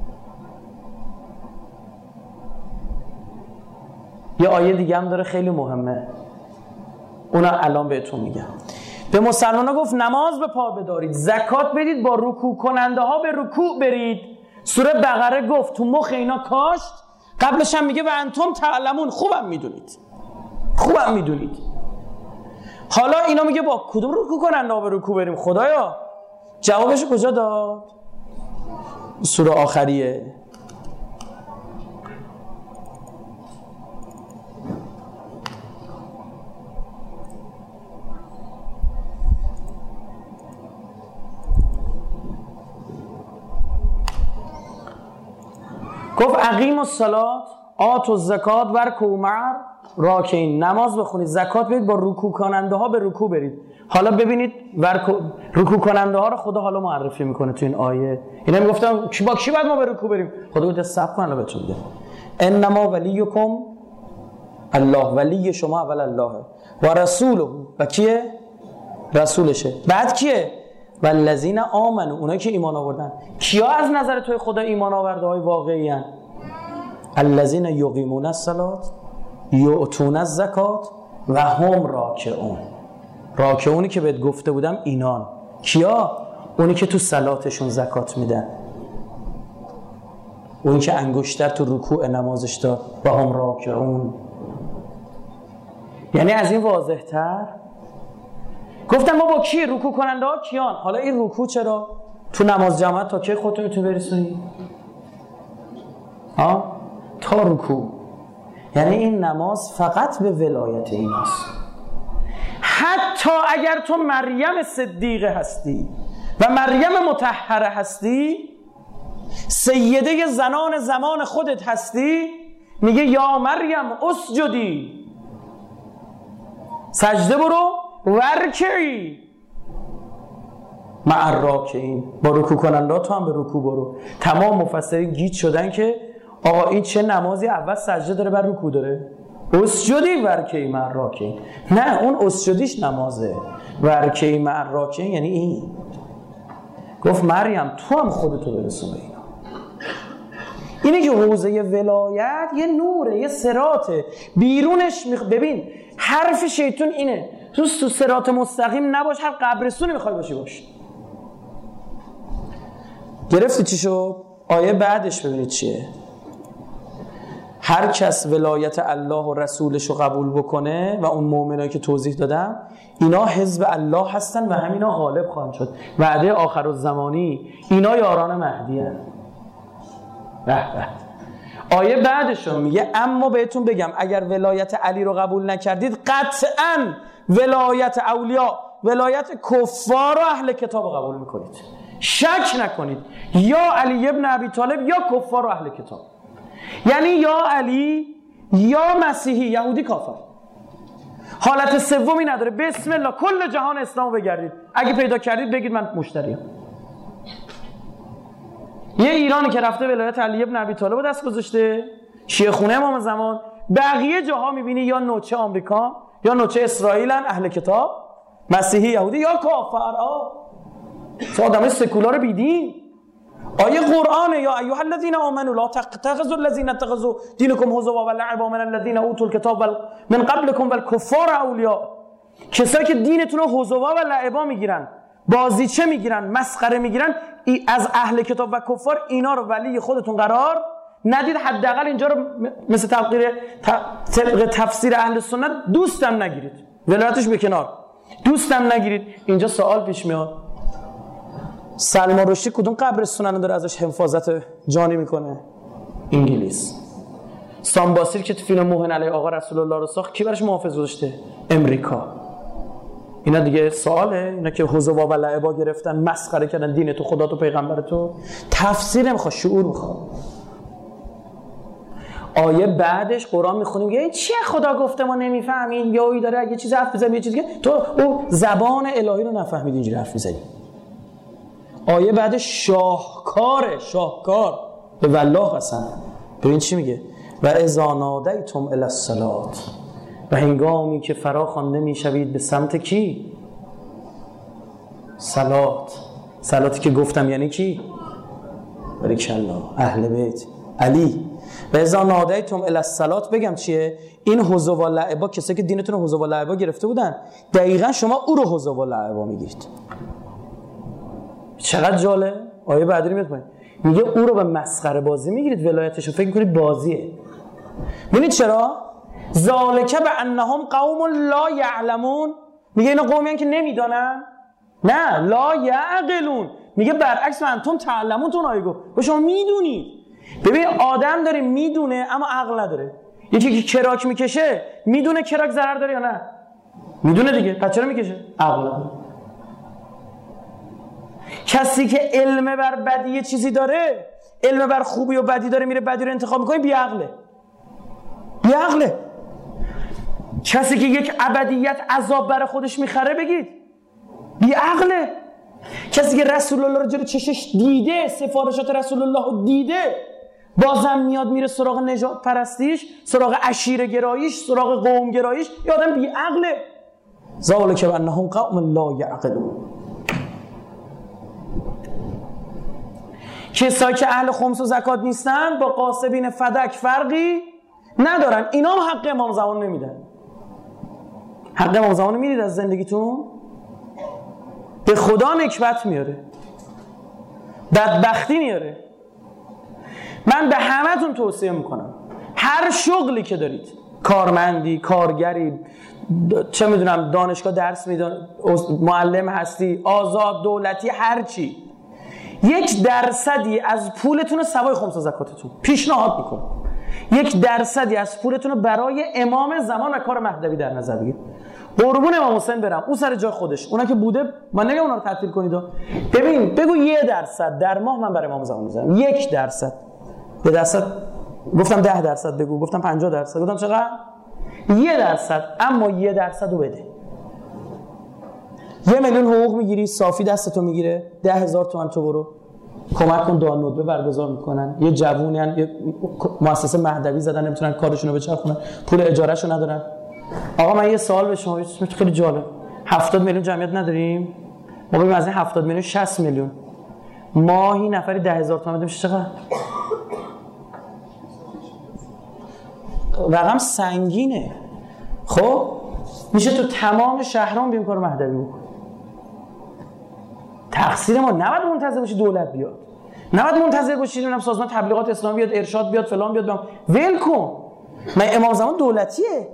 یه آیه دیگه هم داره خیلی مهمه، اونا الان بهتون میگم. به مسلمان‌ها گفت نماز به پا بدارید، زکات بدید، با رکوع کننده ها به رکوع برید. سوره بقره گفت تو مخ اینا کاشت. قبلش هم میگه و انتم تعلمون، خوبم میدونید. حالا اینا میگه با کدوم رکوع کننده ها به رکوع بریم؟ خدایا جوابش کجا داد؟ سوره آخریه. گفت اقیموا الصلاة آتوا الزکات ورکعوا مع الراکعین. نماز بخونید، زکات بدید، با رکوع کننده ها به رکوع برید. حالا ببینید رکوع کننده ها رو خدا حالا معرفی میکنه تو این آیه. اینا میگفتن با کی باید ما به رکوع بریم؟ خدا گفت صبر کن الان بهتون میگم. انما ولیکم الله، ولی شما اول اللهه و رسوله، و کیه؟ رسولشه. بعد کیه؟ والذین آمنوا، اونایی که ایمان آوردن. کیا از نظر توی خدا ایمان آورده های واقعی ان؟ الذین یقیمون الصلاة یؤتون الزکات و هم راکعون. راکعونی که بهت گفته بودم اینان. کیا؟ اونی که تو صلاتشون زکات میدن، اونی که انگشتر تو رکوع نمازش داد و هم راکعون. یعنی از این واضح تر گفتم ما با کی رکوع کننده ها کیان؟ حالا این رکوع چرا تو نماز جماعت تا کی خودتون میتونی برسونی؟ تا رکوع. یعنی این نماز فقط به ولایت ایناست. حتی اگر تو مریم صدیقه هستی و مریم مطهره هستی، سیده زنان زمان خودت هستی، میگه یا مریم اسجدی، سجده برو، ورکعی مع الراکعین، با رکوع کننده تو هم به رکوع برو. تمام مفسرین گیج شدن که آقا این چه نمازی اول سجده داره بعد رکوع داره؟ اسجدی ورکی مع الراکعین. نه، اون اسجدیش نمازه، ورکی مع الراکعین یعنی این. گفت مریم تو هم خودتو برسون به اینا. اینه که حوزه ولایت یه نوره، یه صراطه، بیرونش ببین حرف شیطان اینه تو صراط مستقیم نباش، هر قبرستونی میخوای باشی باش. گرفتی چی شد؟ آیه بعدش ببینید چیه. هر کس ولایت الله و رسولش رو قبول بکنه و اون مؤمنایی که توضیح دادم اینا حزب الله هستن و همینا غالب خواهند شد. وعده آخرالزمانی اینا یاران مهدی هستن. آیه بعدش رو میگه اما بهتون بگم اگر ولایت علی رو قبول نکردید قطعاً ولایت اولیاء، ولایت کفار و اهل کتاب رو قبول میکنید. شک نکنید، یا علی ابن ابی طالب یا کفار و اهل کتاب، یعنی یا علی یا مسیحی، یهودی، کافر. حالت سومی نداره. بسم الله کل جهان اسلام بگردید، اگه پیدا کردید بگید من مشتریم. یه ایرانی که رفته ولایت علی ابن ابی طالب دست گذاشته، شیعه خونه امام زمان، بقیه جاها میبینی یا نوچه آمریکا یا نوچه اسرائیلن، اهل کتاب، مسیحی، یهودی یا کافر. آدمای سکولار بیدین. آیه قرآنه یا ایها الذین آمنوا لا تتخذوا الذین اتخذوا دینکم هزوا و لعبا من الذین اوتوا الکتاب من قبلکم والکفار اولیاء. کسایی که دینتون رو هزوا و لعبا میگیرن، بازیچه میگیرن، مسخره میگیرن، از اهل کتاب و کفار اینا رو ولی خودتون قرار ندید. حداقل اینجا رو مثل طبق تفسیر اهل سنت دوستم نگیرید، ولایتش به کنار، دوستم نگیرید. اینجا سوال پیش میاد سلمان رشدی کدوم قبرستون داره ازش حفاظت جانی میکنه؟ انگلیس. سام باسیل که تو فیلم موهن علیه آقا رسول الله رو ساخت کی براش محافظ گذاشته؟ امریکا. اینا دیگه سواله، اینا که حزبا و لعبا گرفتن، مسخره کردن دین تو، خدا تو، پیغمبر تو. تفسیر نمیخواد، شعور میخواد. آیه بعدش قرآن میخونیم میگه چیه خدا گفته ما نمیفهمیم، یا ای داره اگه چیز حرف بزنه یه چیزی که تو او زبان الهی رو نفهمید اینجوری حرف میزنی. آیه بعد شاهکار به والله قسم. ببین چی میگه و اذا نادیتم الی الصلاة، و هنگامی که فرا خوانده میشوید به سمت کی؟ صلاتی که گفتم یعنی کی؟ بارکالله اهل بیت علی. و اذا نادیتم الی الصلاة بگم چیه؟ این حزب و لعبا، کسایی که دینتون رو حزب و لعبا گرفته بودن، دقیقاً شما او رو حزب و لعبا میگید. چقدر جالب. آیه بعدی میاد پایین میگه او رو به مسخره بازی میگیرید، ولایتش رو فکر میکنید بازیه. ببینید چرا؟ ذالک بانهم قوم لا یعلمون. میگه اینا قومی هستن که نمیدانن. نه، لا یعقلون. میگه برعکس انتم تعلمون. تو آیه گفت و شما میدونید. ببین آدم داره میدونه اما عقل نداره. یکی که کراک میکشه میدونه کراک ضرر داره یا نه؟ میدونه دیگه، پس چرا میکشه؟ عقل نداره. کسی که علم بر بدی یه چیزی داره، علم بر خوبی و بدی داره، میره بدی رو انتخاب میکنه، بیعقله. کسی که یک ابدیت عذاب بر خودش میخره بگید بیعقله. کسی که رسول الله رو جلو چشش دیده، سفارشات رسول الله رو دیده، بازم میاد میره سراغ نجات پرستیش، سراغ عشیره گراییش، سراغ قوم گراییش، یه آدم بیعقله. ذالک بانهم قوم لا یعقلون. کسایی که اهل خمس و زکات نیستن با قاسبین فدک فرقی ندارن. اینا هم حق امام زمان نمیدن. حق امام زمان میدید از زندگیتون؟ به خدا نکبت میاره، بدبختی میاره. من به همتون توصیه میکنم هر شغلی که دارید، کارمندی، کارگری، چه میدونم دانشگاه درس میدن، معلم هستی، آزاد، دولتی، هر چی، 1% از پولتون رو سوای خمس و زکاتتون پیشنهاد میکنم. 1% از پولتون رو برای امام زمان و کار مهدوی در نظر بگیرید. قربون امام حسین برم، اون سر جای خودش، اونا که بوده من نگم اونا رو تعطیل کنید. ببین بگو 1% در ماه من برای امام زمان میذارم. 1%. 1% گفتم 10% بگو، گفتم 50%، گفتم چقدر؟ 1%. اما 1% رو بده. 1 میلیون حقوق میگیری، صافی دستتو میگیره، 10,000 تومان تو برو. کمک کن دانلود برگزار میکنن، یه جوونن یه مؤسسه مهدوی زدن نمیتونن کارشون رو بچرخونن، پول اجارهشو ندارن. آقا من یه سوال به شما خیلی جالب، 70 میلیون جمعیت نداریم؟ ما ببینیم از این 70 میلیون 60 میلیون ماهی نفری 10,000 تومان میشه چقدر؟ رقم سنگینه. خب میشه تو تمام شهرام بیم کار مهدوی بکن. تقصیر ما نباید منتظر باشی دولت بیاد، نباید منتظر باشی نمیدونم سازمان تبلیغات اسلامی بیاد، ارشاد بیاد، فلان بیاد، ول کن. من امام زمان دولتیه،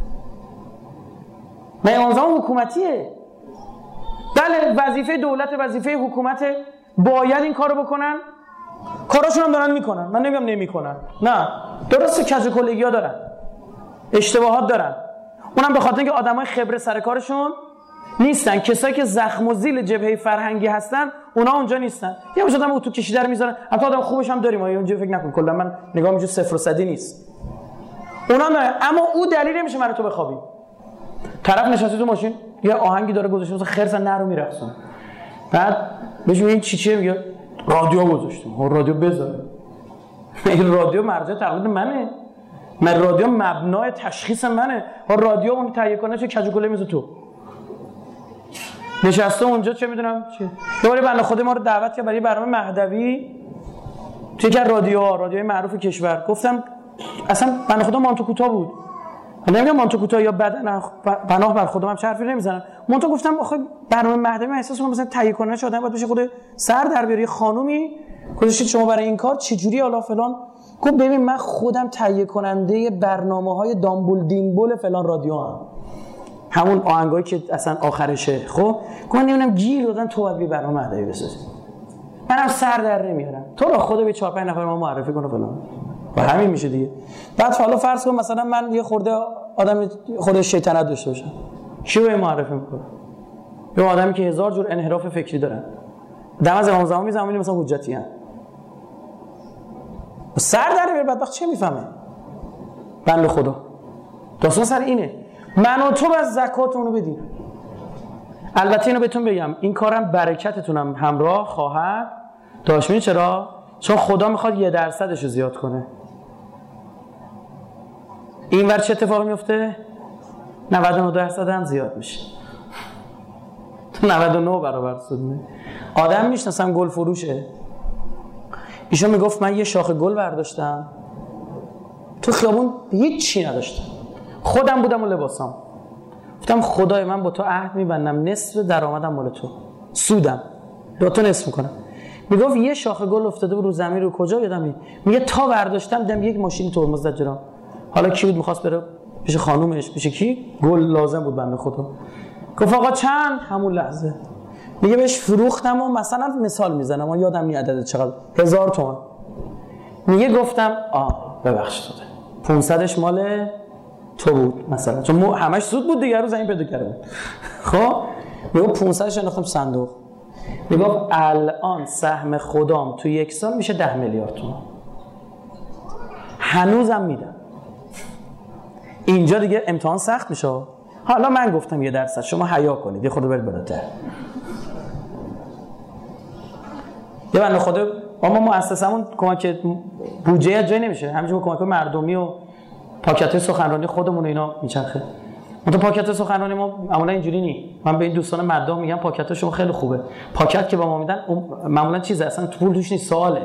من امام زمان حکومتیه. بله وظیفه دولت، وظیفه حکومت، باید این کارو بکنن، کاراشون هم دارن میکنن، من نمیگم نمیکنن، نه درسته کج و کلگی‌ها دارن، اشتباهات دارن، اونم به خاطر اینکه آدمای خبره سر کارشون نیستن. کسایی که زخم و زیل جبهه فرهنگی هستن اونا اونجا نیستن. یه مش آدم اتو کشیده رو میذارن، حتی آدم خوبش هم داریم، اونجا فکر نکن کلا من نگاه میشه صفر و صدی نیست، اونا نه. اما او دلیل نمیشه من تو بخوابیم. طرف نشسته تو ماشین یه آهنگی داره گذاشته مثلا خرسن نرو میرقصن، بعد بهش میگن چی میگه رادیو گذاشتم. رادیو بذار، این رادیو مرجع تقلید منه، من رادیو مبنای تشخیص منه. رادیو اون تهیه کنه چه کج و کله میز تو نشسته اونجا چه میدونم چی. دوباره بنده خود ما رو دعوت کرد برای برنامه مهدوی توی که رادیوی معروف کشور. گفتم اصلا بنده خدا مانتو کوتاه بود، نمیگم مانتو کوتاه یا بدن پناه بر خودم هم حرفی نمیزنم، مانتو گفتم آخه برنامه مهدوی من احساس کنم مثلا تهیه کننده شدن باید بشه خود سر در بیاری. خانومی گذاشتید شما برای این کار چجوری حالا فلان. گفت ببین من خودم تهیه کننده برنامه‌های دامبول دیمبول فلان رادیو هم، همون آهنگایی که اصلا آخرشه. خب من نمیدونم گیر دادن تو باید برنامه مهدوی بسازی، منم سر در نمیارم، تو رو خدا به 4-5 نفر ما معرفی کنه فلان و همین میشه دیگه. بعد حالا فرض کن مثلا من یه خورده آدم خود شیطنت داشته باشم، چی رو معرفی میکنه؟ یه آدمی که 1000 جور انحراف فکری دارن، دم از امام زمان میزنم مثلا حجتی ان سر در میاره، بدبخت چه میفهمه بنده خدا. داستان سر اینه، من و تو باید زکاتونو بدیم. البته اینو بهتون بگم این کارم برکتتونم همراه خواهد داشت. چرا؟ چون خدا میخواد 1% زیاد کنه. این ور چه اتفاقی میفته؟ 99% هم زیاد میشه. 99 برابر شد. آدم میشناسم گل فروشه، ایشون میگفت من یه شاخه گل برداشتم تو خیابون هیچ چی نداشتم، خودم بودم و لباسام، گفتم خدای من با تو عهد میبندم نصف درآمدم مال تو، سودم با تو نصف میکنم. میگفت یه شاخه گل افتاده رو زمین، رو کجا یادم میگه تا برداشتم دیدم یک ماشین ترمز زد جلوم. حالا کی بود میخواست بره پیش خانومش پیش کی، گل لازم بود بنده خدا. گفت آقا چند؟ همون لحظه میگه بهش فروختم و مثلا مثال میزنم و یادم نی عدد چقدر، 1000 تومان. میگه گفتم ببخشید 500ش مال تو بود مثلا، چون همش سود بود دیگه، رو زمین پیدا کرده. خب میگه 500ش انداختم صندوق. میگه الان سهم خودم تو یک سال میشه 10 میلیارد تومان، هنوزم میدم. اینجا دیگه امتحان سخت میشه. حالا من گفتم 1%، شما حیا کنید یه خورده برید بالاتر. یه بنده خدا ما مؤسسمون کمک بودجه جای نمیشه، همینجوری کمک مردمی و پاکت سخنرانی خودمون اینا میچرخه. تو پاکت سخنرانی ما معمولا اینجوری نی. من به این دوستان مردم میگم پاکت شما خیلی خوبه، پاکت که با ما میدن معمولا چیزه اصلا پول توش نیست، سواله.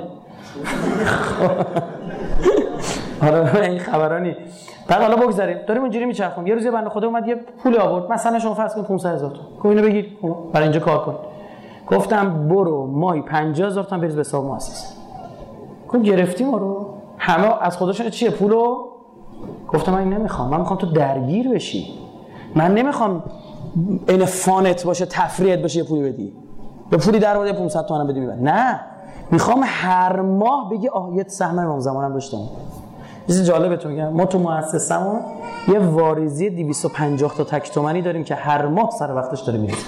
آره این خبرانی. بعد حالا بگذاریم داریم اینجوری میچرخون. یه روز بنده خدا اومد یه پول آورد، مثلا شما فرض کن 500,000 تومان، گفت اینو بگیر برای اینجا کار کن. گفتم برو مای 50,000 تومان بریز به حساب مؤسسه. گفت گرفتیم ما رو، همه از خودشون چیه پولو. گفتم من این نمیخوام، من میخوام تو درگیر بشی، من نمیخوام این فانت باشه تفریحت باشه یه پولی بدی، به پولی در آورد 500 تومن بدی میبرد. نه، میخوام هر ماه بگی یه سهم امام زمانم داشتم. چیز جالبتون میگم، ما تو مؤسسمون یه واریزی 250 تا تک تومانی داریم که هر ماه سر وقتش داره میره.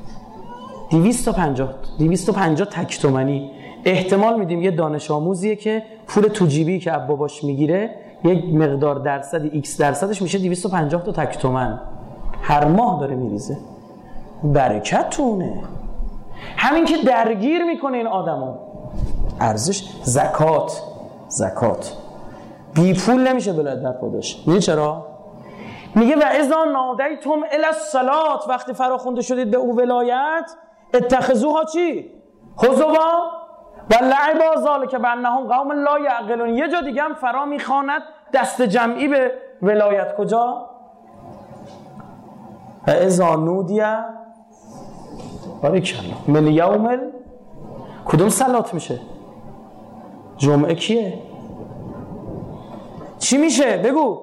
250 تک تومانی. احتمال میدیم یه دانش آموزیه که پول تو جیبی که باباش میگیره یک مقدار درصد x درصدش میشه 250 تا تک تومن، هر ماه داره میریزه. برکتونه. همین که درگیر میکنه این آدمو. ارزش. زکات بی پول نمیشه ولایت برپا داشت. میدونی چرا؟ میگه و اذا نادیتم الی الصلاه، وقتی فراخوانده شدید به او ولایت، اتخذوها چی؟ هزوا و لعبا ذلک بانهم قوم لا یعقلون. یه جا دیگه هم فرا میخواند دست جمعی به ولایت. کجا؟ و اذا نودی باریکالله من یوم کدوم صلات میشه؟ جمعه کیه؟ چی میشه؟ بگو.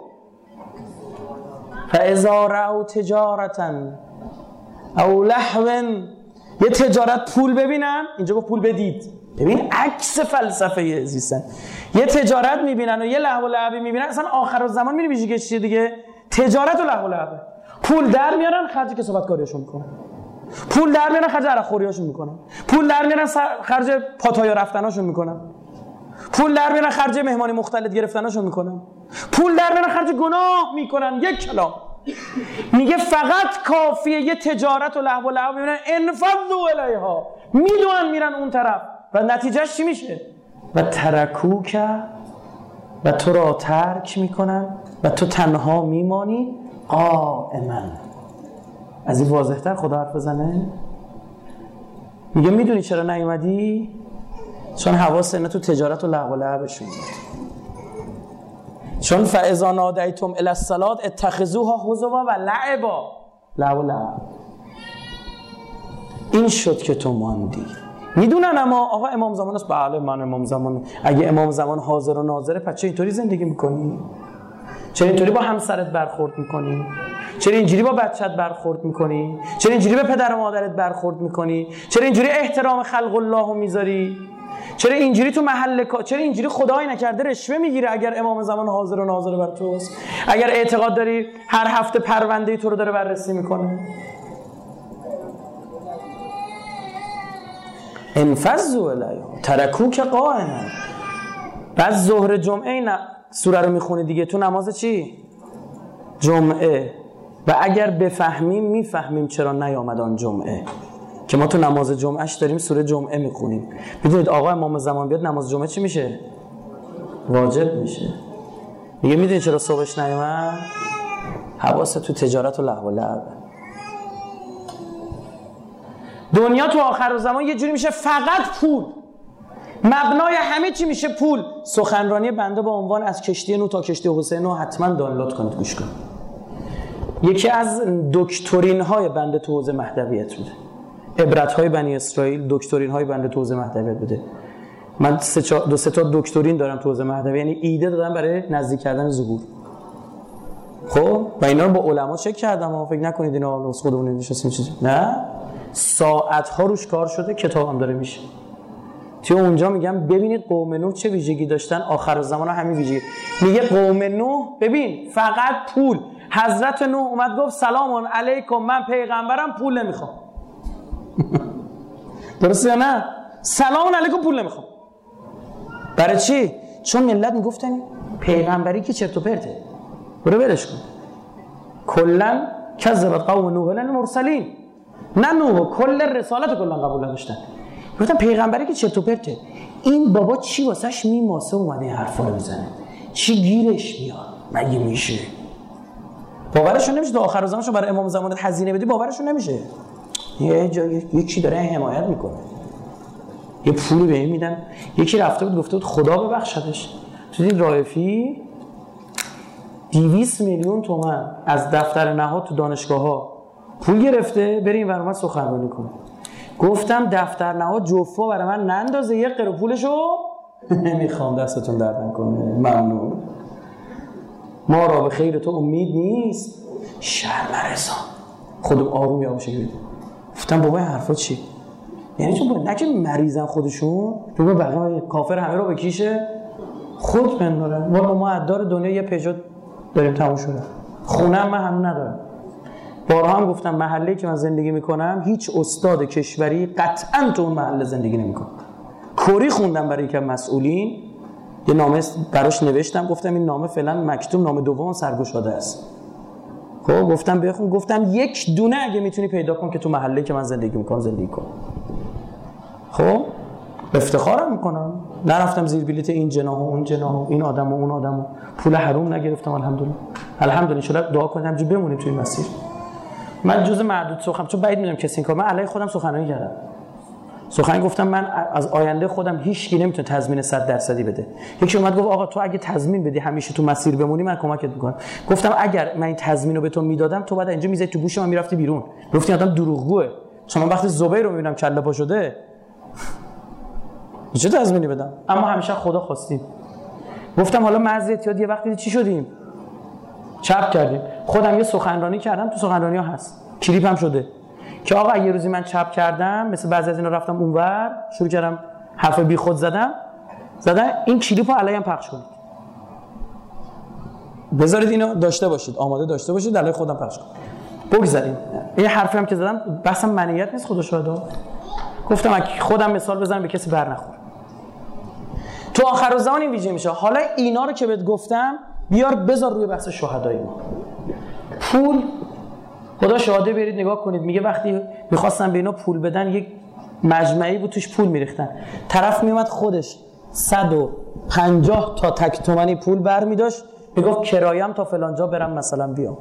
فاذا رأوا تجارتا او لهوا، یه تجارت پول ببینن، اینجا گفت پول بدید، ببین عکس فلسفه زیستن. یه تجارت میبینن و یه لهو و لعبی میبینن. اصلا آخر الزمان میری ویژگی چیه دیگه؟ تجارت و لهو و لعبه. پول در میارن خرج کسافت کاریاشون میکنن، پول در میارن خرج عرق خوریاشون میکنن، پول در میارن خرج پاتایا رفتناشون میکنن، پول در میارن خرج مهمانی مختلط گرفتناشون میکنن، پول در میارن خرج گناه میکنن. یک کلام میگه فقط کافیه یه تجارت و لهو و لعب ببینن، انفضوا الیها، میدونن میرن اون طرف و نتیجهش چی میشه؟ و ترکوک، و تو را ترک میکنن و تو تنها میمانی قائما. از این واضح‌تر خدا حرف بزنه؟ میگه میدونی چرا نیومدی؟ چون حواس اینا تو تجارت و لهو و لعبشون بود. چون فاذا نادیتم الی الصلاه اتخذوها هزوا و لعبا. لهو و لعب این شد که تو ماندی. میدونن اما آقا امام زمان است. بله من امام زمان. اگه امام زمان حاضر و ناظره پس چه اینطوری زندگی میکنی؟ چرا اینطوری با همسرت برخورد میکنی؟ چرا اینجوری با بچت برخورد میکنی؟ چرا اینجوری به پدر و مادرت برخورد میکنی؟ چرا اینجوری احترام خلق الله رو میذاری؟ چرا اینجوری تو محل چرا اینجوری خدایی نکرده رشوه میگیره اگر امام زمان حاضر و ناظر بر توست؟ اگر اعتقاد داری هر هفته پرونده تو رو داره بررسی میکنه؟ انفضوا الیها ترکوک قائما. بعد ظهر جمعه این سوره رو میخونی دیگه تو نماز چی؟ جمعه. و اگر بفهمیم میفهمیم چرا نیامد آن جمعه، که ما تو نماز جمعهش داریم سوره جمعه میخونیم. میدونید آقا امام زمان بیاد نماز جمعه چی میشه؟ واجب میشه. میگه میدونید چرا صبحش نیامد؟ حواس تو تجارت و لهو و لعب. دنیا تو آخر زمان یه جوری میشه فقط پول، مبنای همه چی میشه پول. سخنرانی بنده با عنوان از کشتی نوح تا کشتی حسین رو حتما دانلود کنید گوش کنید. یکی از دکترین های بنده تو حوزه مهدویت بوده. عبرت های بنی اسرائیل دکترین های بنده تو حوزه مهدویت بوده. من دو سه تا دکترین دارم تو حوزه مهدویت، یعنی ایده دادم برای نزدیک کردن ظهور. خب و اینا رو با علما چک کردم. فکر نکنید اینا از خودمون نمی‌شناسیم چیزی. نه، ساعت ها روش کار شده، کتاب هم داره میشه. تو اونجا میگم ببینید قوم نوح چه ویژگی داشتن، آخر زمان ها همین ویژگی. میگه قوم نوح ببین فقط پول. حضرت نوح اومد گفت سلام علیکم من پیغمبرم پول نمیخوام. درسته یا نه؟ سلام علیکم پول نمیخوام. برای چی؟ چون ملت میگفتن پیغمبری که چرت و پرته، برو ولش کن. کلا کذبت قوم نوح المرسلین. نه نوح کل رسالت کلا قبول نداشتن. گفتن پیغمبری که چرت و پرته. این بابا چی واسش میماسه اومده این حرفا رو میزنه؟ چی گیرش میاد؟ مگه میشه؟ باورشون نمیشه. تا آخر زمانشو برای امام زمان هزینه بدی باورشون نمیشه. یه جایی یکی داره حمایت میکنه، یه پولی به این میدن. یکی رفته بود گفته بود خدا ببخشدش، تو دید رائفی 200 میلیون تومان از دفتر نهاد تو دانشگاه‌ها پول گرفته بریم برام سخنرانی کنه. گفتم دفتر نهاد جوفا برای من نندازه، یه قرو پولشو نمیخوام، دستتون درد نکنه، ممنون. ما را به خیر تو امید نیست، شرم رسان. خودم آروم یا بشه. گفتم بابا این حرفا چی؟ یعنی چون نه که مریضن خودشون، تو بقیه کافر همه رو به کیشه خود بندارن. والا ما ادار دنیا یه پژو داریم تموم شده. خونه من هنوز ندارم. بارها هم گفتم محله‌ای که من زندگی میکنم هیچ استاد کشوری قطعاً تو اون محله زندگی نمیکنه. کوری خوندم برای یکم مسئولین، یه نامه براش نوشتم، گفتم این نامه فعلا مکتوب، نامه دوم سرگشاده است. خب گفتم بخون، گفتم یک دونه اگه میتونی پیدا کن که تو محله‌ای که من زندگی میکنم زندگی کن. خب افتخارم میکنم نرفتم زیر بلیت این جناح و اون جناح و این آدم و اون آدم و پول حروم نگرفتم. الحمدلله ان شاء الله دعا کنیم همینجوری بمونیم توی مسیر. من جز معدود سخن، چون بعید میدونم کسی این کار، من علیه خودم سخنرانی کردم. سخن گفتم من از آینده خودم هیچ کی نمیتونه تضمین 100% بده. یکی اومد گفت آقا تو اگه تضمین بدی همیشه تو مسیر بمونی من کمکت میکنم. گفتم اگر من این تضمین رو به تو میدادم تو بعد اینجا میذاری تو گوش من میرفتی بیرون گفتی آدم دروغگوئه. چون من وقتی زبیر رو میبینم کله پا شده چه تضمینی بدم؟ اما همیشه خدا خواستیم. گفتم حالا معذرت یاد یه وقتی چی شدیم؟ چپ کردیم. خودم یه سخنرانی کردم، تو سخنرانی‌ها هست، کلیپ هم شده که آقا یه روزی من چپ کردم مثل بعضی از اینا رفتم اونور شروع کردم حرف بی خود زدن این کلیپو علیهم پخش کنید. بذارید اینو داشته باشید، آماده داشته باشید، علی خودم پخش کنید. بگذاریم. این حرفی هم که زدم بحثم منیت نیست، خدا شاهده. گفتم خودم مثال بزنم به کسی بر نخور. تو آخر الزمان این ویژه میشه. حالا اینا رو که بهت گفتم بیار بذار روی بحث شهدای ما. پول خدا شاهده، برید نگاه کنید. میگه وقتی میخواستن به اینا پول بدن یک مجمعی بود توش پول میریختن، طرف میومد خودش 150 تا تک تومانی پول برمیداشت میگفت کرایم تا فلان جا برم مثلا بیام.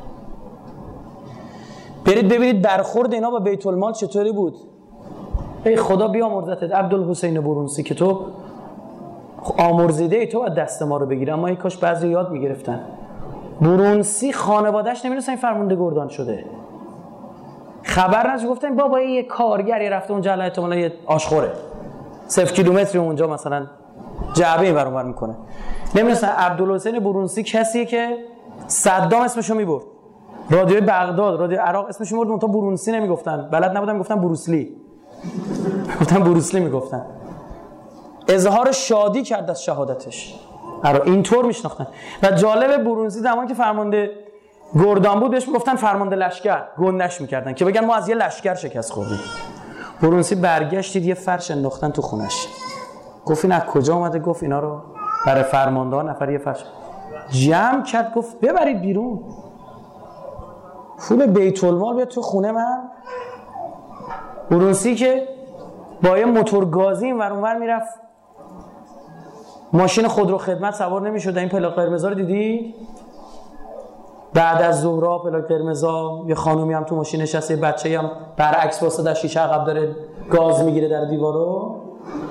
برید ببینید برخورد اینا با بیت المال چطوری بود. ای خدا بیامرزتت عبدالحسین برونسی که تو آمرزیده ای، تو باید دست ما رو بگیری. اما ای کاش بعضی یاد میگرفتن. برونسی خانواده‌اش نمیدونستن این فرمانده گردان شده، خبر نشد. گفتن بابا یه کارگری رفته اونجا الان احتمالاً یه آشخوره 0 کیلومتری اونجا مثلا جعبه این ور اون ور میکنه. نمیدونستن عبدالحسین برونسی کسیه که صدام اسمشو میبرد، رادیو بغداد، رادیو عراق اسمشو میبرد، اون تا برونسی نمیگفتن، بلد نبودن میگفتن بروسلی، گفتن بروسلی میگفتن. اظهار شادی کرد از شهادتش، اینطور میشناختن. و جالب برونسی زمانی که فرمانده گردان بود بهش میگفتن فرمانده لشکر، گندش میکردن که بگن ما از یه لشکر شکست خوردیم. برونسی برگشتید یه فرش انداختن تو خونش. گفت این از کجا اومده؟ گفت اینا رو برای فرمانده ها نفر یه فرش جمع کرد، گفت ببرید بیرون، پول بیت المال بیاد تو خونه من. برونسی که با یه موتور گازی این ور اونور میرفت، ماشین خودرو خدمت سوار نمیشد. این پلاک قرمزا رو دیدی؟ بعد از ظهرها پلاک قرمزا، یه خانومی هم تو ماشین نشسته، یه بچه‌ای هم برعکس واسه در شیشه عقب داره گاز میگیره در دیوارو.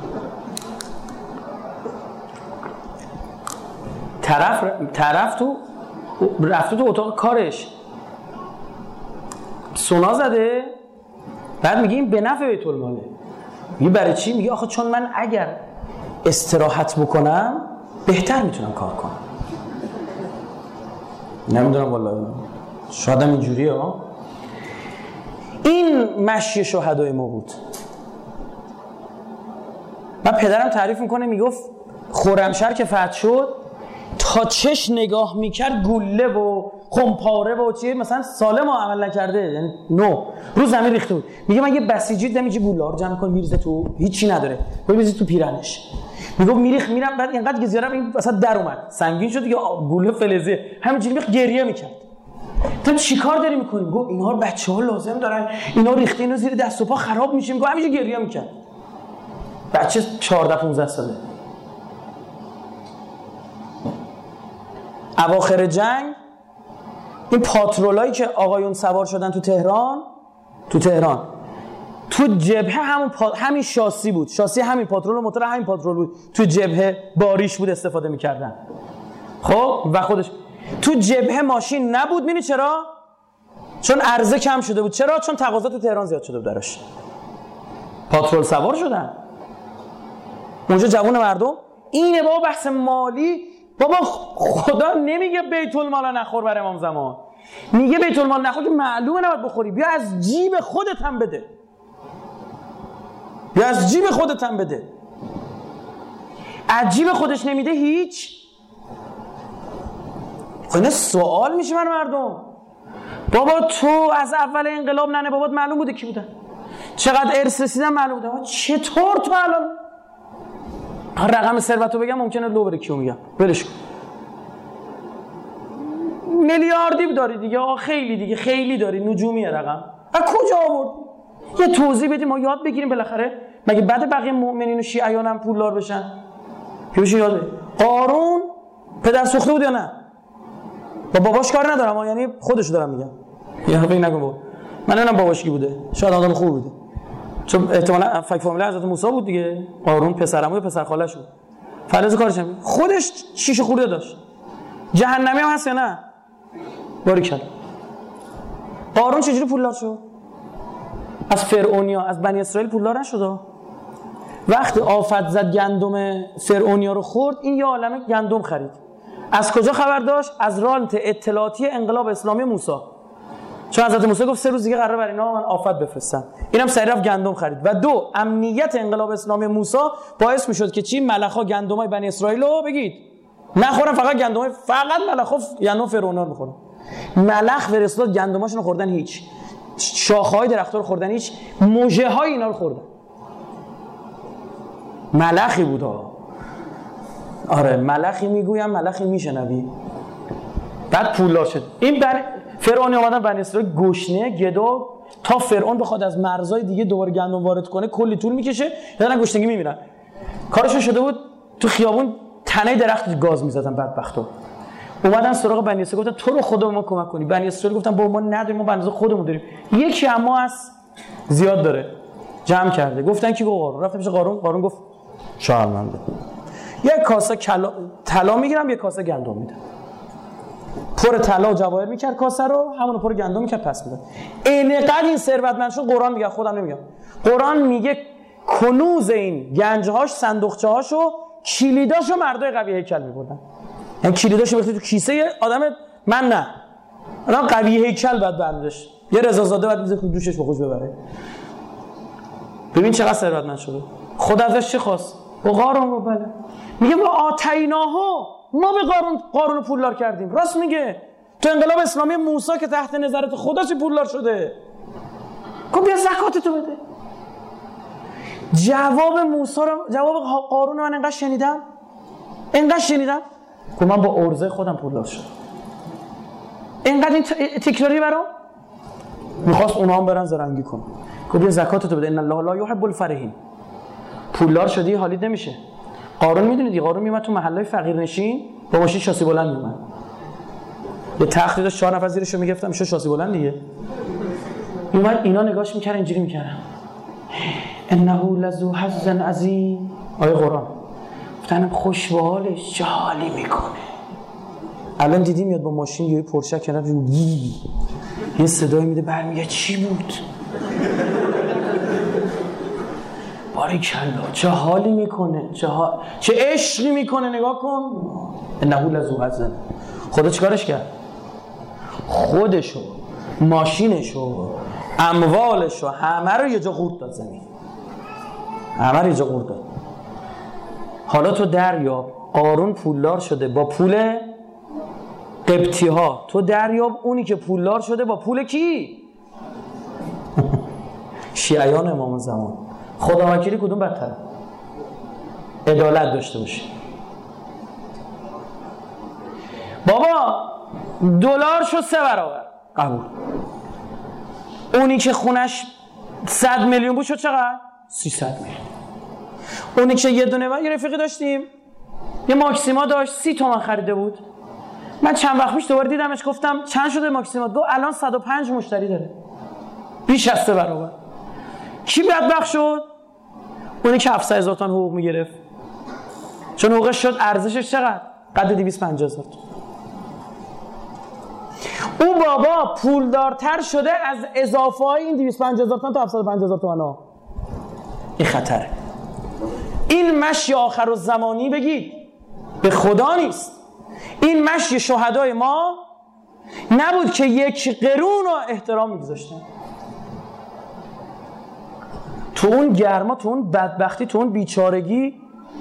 طرف تو رفته تو اتاق کارش سونا زده، بعد میگه این به نفع بیت الماله. میگه برای چی؟ میگه آخه چون من اگر استراحت بکنم بهتر میتونم کار کنم. نمیدونم والله، شاید هم اینجوریه ها. این مشی شهدای ما بود. من پدرم تعریف میکنه، میگفت خرمشهر که فتح شد تا چش نگاه میکرد گوله و خمپاره و چیه مثلا سالم عمل نکرده، یعنی نو رو زمین ریخته بود. میگه من یه بسیجی دیدم اینجا گوله رو جمع کن میریزه تو، هیچی نداره، بریزه تو پیرنش. میگه میرم بعد اینقدر گزیارم این وسط در اومد، سنگین شد دیگه، گوله فلزه، همینجوری میخ گریه میکرد. تو چیکار داری میکنی؟ میگه اینا رو بچه‌ها لازم دارن، اینا ریخته، اینا زیر دست و پا خراب میشه. میگه همینجوری گریه میکرد. بچه 14 15 ساله. اواخر جنگ این پاترولایی که آقایون سوار شدن تو تهران تو جبهه همین شاسی بود، شاسی همین پاترول و موتور همین پاترول بود، تو جبهه باریش بود استفاده میکردن. خب و خودش تو جبهه ماشین نبود. می‌بینی چرا؟ چون عرضه کم شده بود. چرا؟ چون تقاضا تو تهران زیاد شده بود براش. پاترول سوار شدن اونجا جوون مردم. اینه بابا بحث مالی. بابا خدا نمیگه بیت المال نخور برای امام زمان، میگه بیت المال نخور که معلومه نباید بخوری، بیا از جیب خودت هم بده، از جیب خودش نمیده هیچ. اینه سوال میشه من مردم. بابا تو از اول انقلاب ننه بابات معلوم بوده کی بودن، چقدر ارث رسیدن معلوم بوده. چطور تو الان رقم ثروتو بگم ممکنه لو بره، کیو میگم ولش کن، میلیاردی داری دیگه، خیلی دیگه خیلی داری، نجومیه رقم. از کجا آورد؟ یه توضیح بدیم ما یاد بگیریم بالاخره مگه بعد بقیه مؤمنین و شیعیان هم پولدار بشن؟ که بشه یاده قارون پدر سوخته بود یا نه؟ با باباش کار ندارم، یعنی خودشو دارم میگم، یه فکر نکن بابا من نمیدونم باباش کی بوده، شاید آدم خوب بوده، چون احتمالاً فک فامیل حضرت موسی بود دیگه. قارون پسرعمو و پسر خاله‌ش بود، فلز کارش هم خودش شیشه خورده داشت. جهنمی هم هست یا نه؟ باریکلا. قارون چجوری پولدار شد؟ از فرعونیا، از بنی اسرائیل پولدار نشد. وقتی آفت زد گندم فرعونیا رو خورد، این یه عالمه گندم خرید. از کجا خبر داشت؟ از رانت اطلاعاتی انقلاب اسلامی موسی. چون حضرت موسی گفت 3 روز دیگه قراره بر اینا من آفت بفرستم. اینم سریع رفت گندم خرید. و 2 امنیت انقلاب اسلامی موسی باعث میشد که چی؟ ملخا گندمای بنی اسرائیل رو بگید نخورن، فقط گندمای فقط ملخا گندم فرعونا رو میخورن. ملخ فرستاد گندماشون رو خوردن، هیچ شاخه‌های درخت‌ها رو خوردن، هیچ موجه‌های اینا رو خوردن. ملخی بود ها. آره ملخی میگویم ملخی میشنوی. بعد پولدار شد. این فرعون اومدن بنی اسرائیل گشنه گدا، تا فرعون بخواد از مرزهای دیگه دوباره گندم وارد کنه کلی طول میکشه، دارن گشنگی میمیرن. کارشون شده بود تو خیابون تنه درخت گاز میزدن. بدبختا اومدن سراغ بنی اسرائیل گفتن تو رو خدا ما کمک کنی. بنی اسرائیل گفتن با ما نداریم، ما بنزه خودمون داریم، یکی اما هست زیاد داره. جمع کرده گفتن کی؟ گفت قارون. رفت پیش قارون. قارون گفت شرمنده، یک کاسه طلا میگیرم، یک کاسه گندم میدم. پر طلا و جواهر میکرد کاسه رو، همون پر گندم میکرد پس میداد. اینقدر این ثروتمند شد، قرآن میگه، خودم نمیگم، قرآن میگه کنوز این گنجهاش، صندوقچه‌هاشو، کلیداشو مردای قوی هیکل میبردن. یعنی کلیداشو بخواد تو کیسه آدم، من نه، آدم قوی هیکل بعد برداشت، یه رضازاده بعد میذاره تو دوشش بخوش ببره. ببین چقدر ثروتمند شده. خود ازش چی خواست؟ با قارون رو بله میگه ما آتیناهو، ما به قارون پولدار کردیم. راست میگه. تو انقلاب اسلامی موسی که تحت نظارت خداش پولدار شده، گفت بیا زکاتتو بده. جواب قارون من انقدر شنیدم که من با ارزه خودم پولدار شدم. اینقدر این تکراری برام میخواست اونا هم برن زرنگی کنن. گفت بیا زکاتتو بده، ان الله لا یحب الفرحین. پولدار شدی حالیت نمیشه. قارون میدونید قارون میومد تو محلهای فقیرنشین با ماشین شاسی بلند میومد، به تخت داشت 4 نفر زیرشو میگفتن میشه شاسی بلند دیگه. میومد اینا نگاش میکردن اینجوری میکردن انه لذو حظ عظیم. آیه قرآن گفتن خوش به حالش، چه حالی میکنه. الان دیدی میاد با ماشین یه پرشه کنار یه صدایی میده برمیگه چی بود؟ باریکلا چه حالی میکنه، چه عشقی میکنه. نگاه کن. انه لذو حظ. خدا چیکارش کرد؟ خودشو، ماشینشو، اموالشو، همه رو یه جا قورت داد زمین. همه رو یه جا قورت داد. حالا تو دریاب قارون پولدار شده با پول قبطی ها، تو دریاب اونی که پولدار شده با پول کی؟ شیعیان امام زمان. خدا وکیلی کدوم بدتره؟ عدالت داشته باشی. بابا دلار شد 3 برابر، قبول. اونی که خونش 100 میلیون بود شد چقدر؟ 300 میلیون. اونی که یه دونه یه رفیقی داشتیم یه ماکسیما داشت 30 تومن خریده بود. من چند وقت پیش دوباره دیدمش، گفتم چند شده ماکسیما؟ گفت الان 105 مشتری داره، بیش از 3 برابر. کی بدبخت شد؟ اونی که 700,000 تومان حقوق میگرفت، چون حقوقش شد ارزشش چقدر؟ قد 250,000 تومان. اون بابا پولدارتر شده از اضافه های این 250,000 تومان تا 750,000 تومان ها. این خطره. این مشی آخر الزمانی بگید به خدا نیست. این مشی شهدای ما نبود که 1 قرون رو احترام میگذاشتن. تو اون گرما، تو اون بدبختی، تو اون بیچارگی،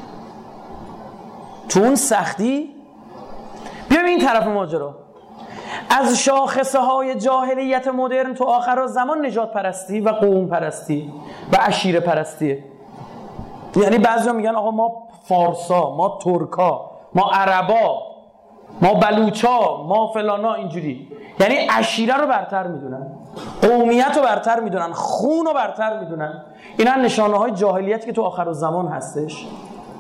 تو اون سختی. بیا این طرف ماجرا. از شاخصه های جاهلیت مدرن تو آخر الزمان نجات پرستی و قوم پرستی و عشیره پرستیه. یعنی بعضیا میگن آقا ما فارسا، ما ترکا، ما عربا، ما بلوچا، ما فلانا، اینجوری. یعنی عشیره رو برتر میدونن، قومیت رو برتر میدونن، خون رو برتر میدونن. اینا نشانه های جاهلیتی که تو آخرالزمان هستش.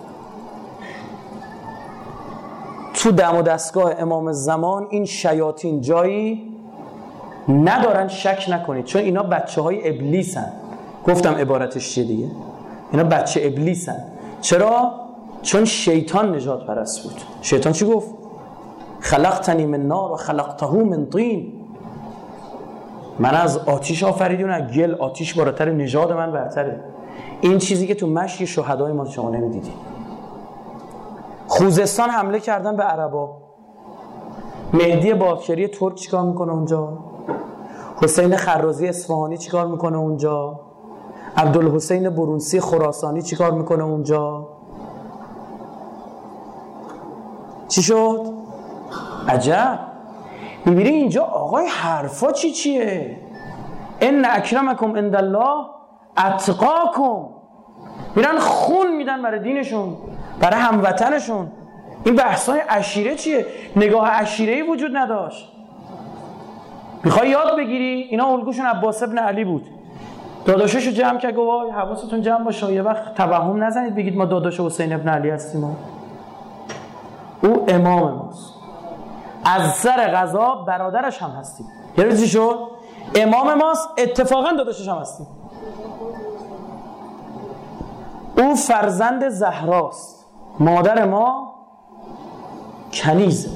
تو دم و دستگاه امام زمان این شیاطین جایی ندارن، شک نکنید، چون اینا بچه های ابلیسن. گفتم عبارتش چیه دیگه، اینا بچه ابلیسن. چرا؟ چون شیطان نجات پرست بود. شیطان چی گفت؟ خلقتنی من نار و خلقته من طین. من از آتیش آفریدی و از گل. آتیش بالاتر، نژاد من برتره. این چیزی که تو مشی شهدای ما شما نمیدیدی. خوزستان حمله کردن به عربا. مهدی باکری ترک چیکار میکنه اونجا؟ حسین خرازی اصفهانی چیکار میکنه اونجا؟ عبدالحسین برونسی خراسانی چیکار میکنه اونجا؟ چی شد؟ عجب. میبینی اینجا آقای حرفا چیه؟ ان اکرمکم عند الله اتقاکم. میرن خون میدن برای دینشون، برای هموطنشون. این بحثای عشیره چیه؟ نگاه عشیره‌ای وجود نداشت. میخوای یاد بگیری؟ اینا الگوشون عباس ابن علی بود. داداششو جمع کرد، گفت وای حواستون جمع باشه، یه وقت توهم نزنید بگید ما داداش حسین ابن علی هستیم. او امام ماست. از سر قضا برادرش هم هستیم. یه روزی شد امام ماست، اتفاقا داداشش هم هستیم. او فرزند زهراست، مادر ما کنیزه.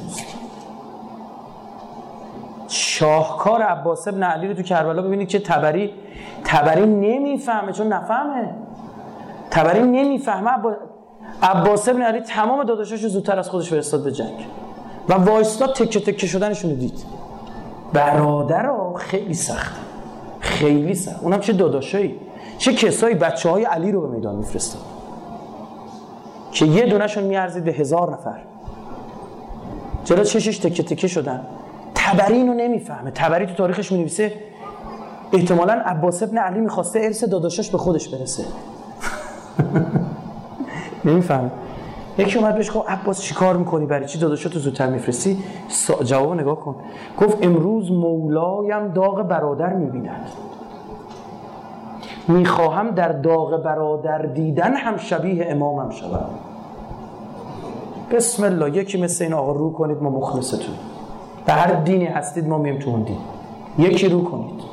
شاهکار عباس ابن علی رو تو کربلا ببینید که تبری نمیفهمه، چون نفهمه. تبری نمیفهمه. عباس ابن علی تمام داداشاشو زودتر از خودش فرستاد به جنگ و وایستا تکه تکه شدنشون رو دید. برادر خیلی سخته، خیلی سخت. اونم چه داداشایی، چه کسایی بچه‌های علی رو به میدان میفرستاد که یه دونهشون میارزید به 1000 نفر. چرا چشش تکه تکه شدن؟ تبری اینو نمیفهمه. تبری تو تاریخش می‌نویسه احتمالاً عباس ابن علی می‌خواسته ارث داداشاش به خودش برسه. نمیفهمه. یکی اومد بهش گفت عباس چی کار میکنی؟ برای چی داداشاتو زودتر میفرستی؟ جواب نگاه کن. گفت امروز مولایم داغ برادر میبیند، میخواهم در داغ برادر دیدن هم شبیه امامم شدم. بسم الله. یکی مثل این آقا رو کنید، ما مخلصتون. به هر دینی هستید ما میم تو اون دین. یکی رو کنید.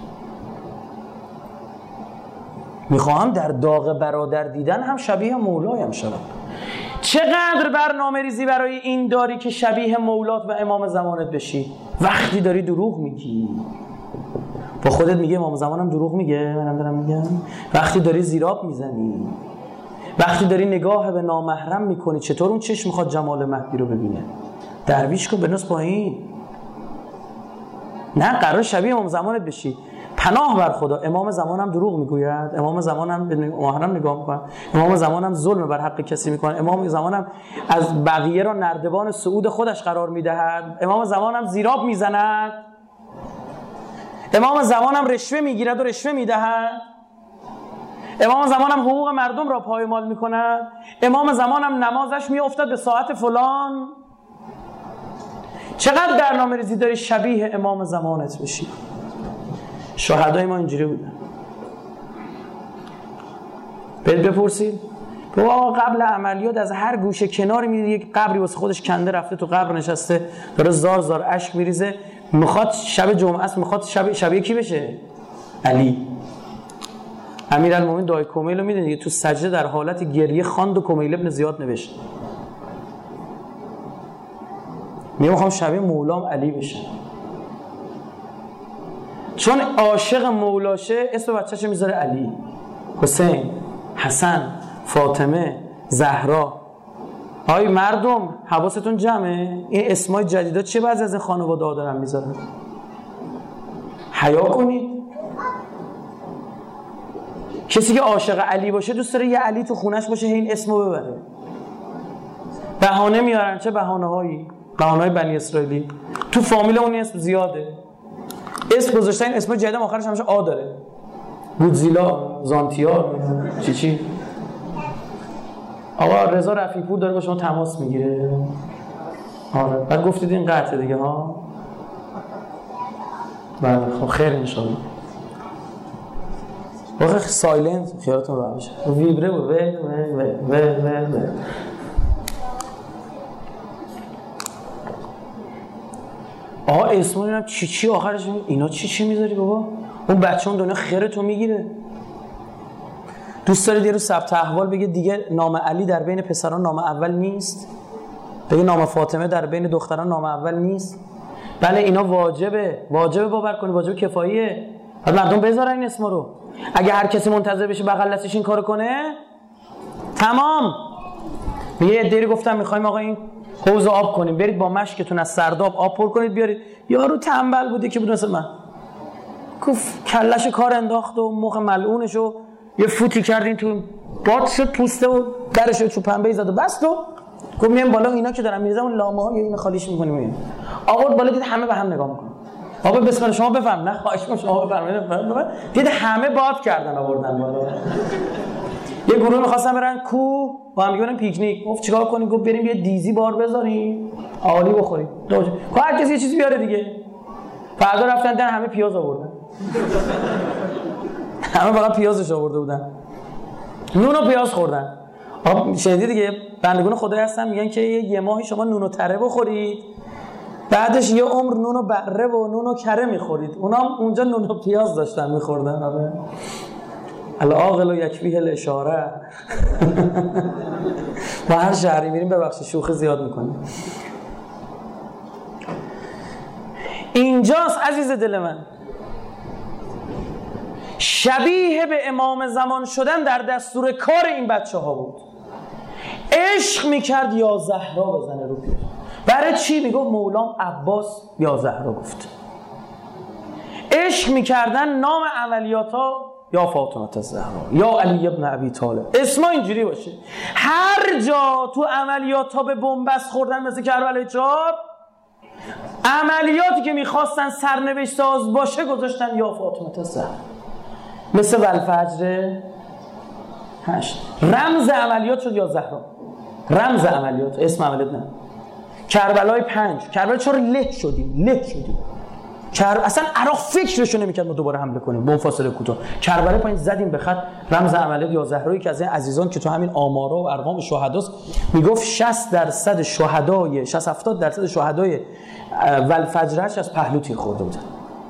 میخواهم در داغ برادر دیدن هم شبیه مولایم شدم. چقدر برنامه ریزی برای این داری که شبیه مولات و امام زمانت بشی؟ وقتی داری دروغ میگی با خودت، میگه امام زمانم دروغ میگه، منم دارم میگم. وقتی داری زیراب میزنی، وقتی داری نگاه به نامحرم میکنی، چطور اون چشم میخواد جمال مهدی رو ببینه؟ درویش کن، بناس پایین. نه، قرار شبیه امام زمانت بشی. پناه بر خدا، امام زمانم دروغ میگوید، امام زمانم به محرم نگاه میکنه، امام زمانم ظلم بر حق کسی میکنه، امام زمانم از بقیه را نردبان صعود خودش قرار میدهد، امام زمانم زیراب میزند، امام زمانم رشوه میگیرد و رشوه میدهد، امام زمانم حقوق مردم را پایمال میکند، امام زمانم نمازش میافتد به ساعت فلان. چقدر برنامه ریزی داری شبیه امام زمانت بشی؟ شهدای ما اینجوری بودن. بپرسید بابا قبل عملیات از هر گوشه کناری میدید یک قبری واسه خودش کنده رفته تو قبر نشسته داره زار زار اشک میریزه، میخواد شب جمعه است، میخواد شب کی بشه؟ علی. امیرالمومنین دعای کمیل رو میدونید دیگه، تو سجده در حالت گریه خواند و کمیل ابن زیاد نوشت میخوام شبیه مولام علی بشه. چون عاشق مولاشه اسم بچه‌شو میذاره علی، حسین، حسن، فاطمه، زهرا. آی مردم حواستون جمعه؟ این اسمای جدیدا چه بعضی از این خانواده ها دارن میذارن؟ حیا کنید. کسی که عاشق علی باشه دوست داره یه علی تو خونش باشه این اسمو ببره. بهانه میارن، چه بهانه‌هایی؟ بهانه‌های بنی اسرائیلی. تو فامیل اون اسم زیاده، اسم گذاشتن، اسم جدید آخرش همیشه آ داره. گودزیلا، زانتیار، چی. آقا رضا رفیعپور داره با شما تماس میگیره. آره بعد گفتید این قطعه دیگه ها. بله خب خیر ان شاء الله. واقعا سایلنت خیالتون راحت بشه، ویبره بود و آقا اسم میبینم چی آخرش اینا چی میذاری بابا؟ اون بچه اون دنیا خیرتو میگیره. دوست دارید یه رو ثبت احوال بگه دیگه نام علی در بین پسران نام اول نیست؟ بگه نام فاطمه در بین دختران نام اول نیست؟ بله اینا واجبه باور کنی، واجب کفاییه. بعد مردم بذارن این اسما رو. اگه هر کسی منتظر بشه بغل دستش این کارو کنه تمام. یه عده‌ای گفتم میخوایم آقا این حوض آب کنیم، برید با مشکتون از سرداب آب پر کنید بیارید. یارو تنبل بوده که بود مثل من، گفت کلش کار انداخت و مخ ملعونشو یه فوتی کردین تو باد شد، پوسته و درشو تو پنبه زد و بست و گفت میام بالا اینا که دارن میریزن اون لامه‌ها یا اینو خالیش می‌کنیم. میگم آقا بالا دید همه به هم نگاه می‌کنن. آقا بسم الله شما بفهم. نه خواهش می‌کنم شما بفرمایید. دید همه باد کردن آوردن بالا. یه گروه می‌خواستن برن کوه با هم میگن پیکنیک. گفت چیکار کنیم؟ گفت بریم یه دیزی بار بذاریم عالی بخوریم. هر کسی یه چیزی بیاره دیگه. فردا رفتن در همه پیاز آوردن. همه فقط پیازش آورده بودن. نون و پیاز خوردن. آب شنیدی دیگه، بندگان خدای هستن میگن که یه ماهی شما نون و تره بخورید، بعدش یه عمر نون و بره و نون و کره میخورید. اونا اونجا نون و پیاز داشتن میخوردن. آره العاقل یکفیه الاشاره. ما هر شهری میریم ببخشید شوخی زیاد میکنیم. اینجاست عزیز دل من، شبیه به امام زمان شدن در دستور کار این بچه ها بود. عشق میکرد یا زهرا بزنه رو پیش. برای چی؟ میگفت مولام عباس یا زهرا گفت. عشق میکردن نام عملیات ها یا فاطمه الزهرا یا علی ابن ابی طالب، اسما اینجوری باشه. هر جا تو عملیات ها به بنبست خوردن مثل کربلای 4، عملیاتی که میخواستن سرنوشت ساز باشه گذاشتن یا فاطمه الزهرا. مثل والفجر 8 رمز عملیات شد یا زهرا. رمز عملیات، اسم عملیات نه. کربلای 5 کربلا 4 له شدیم. اصلا عراق فکرشو نمیکرد ما دوباره حمله کنیم با فاصله کوتاه. کربلای 5 زدیم به خط. رمز عملیات یا زهرایی که از این عزیزان که تو همین آمارا و ارقام شهداست میگفت 60% شهدای 60-70% شهدای والفجرش از پهلو تیر خورده بودن.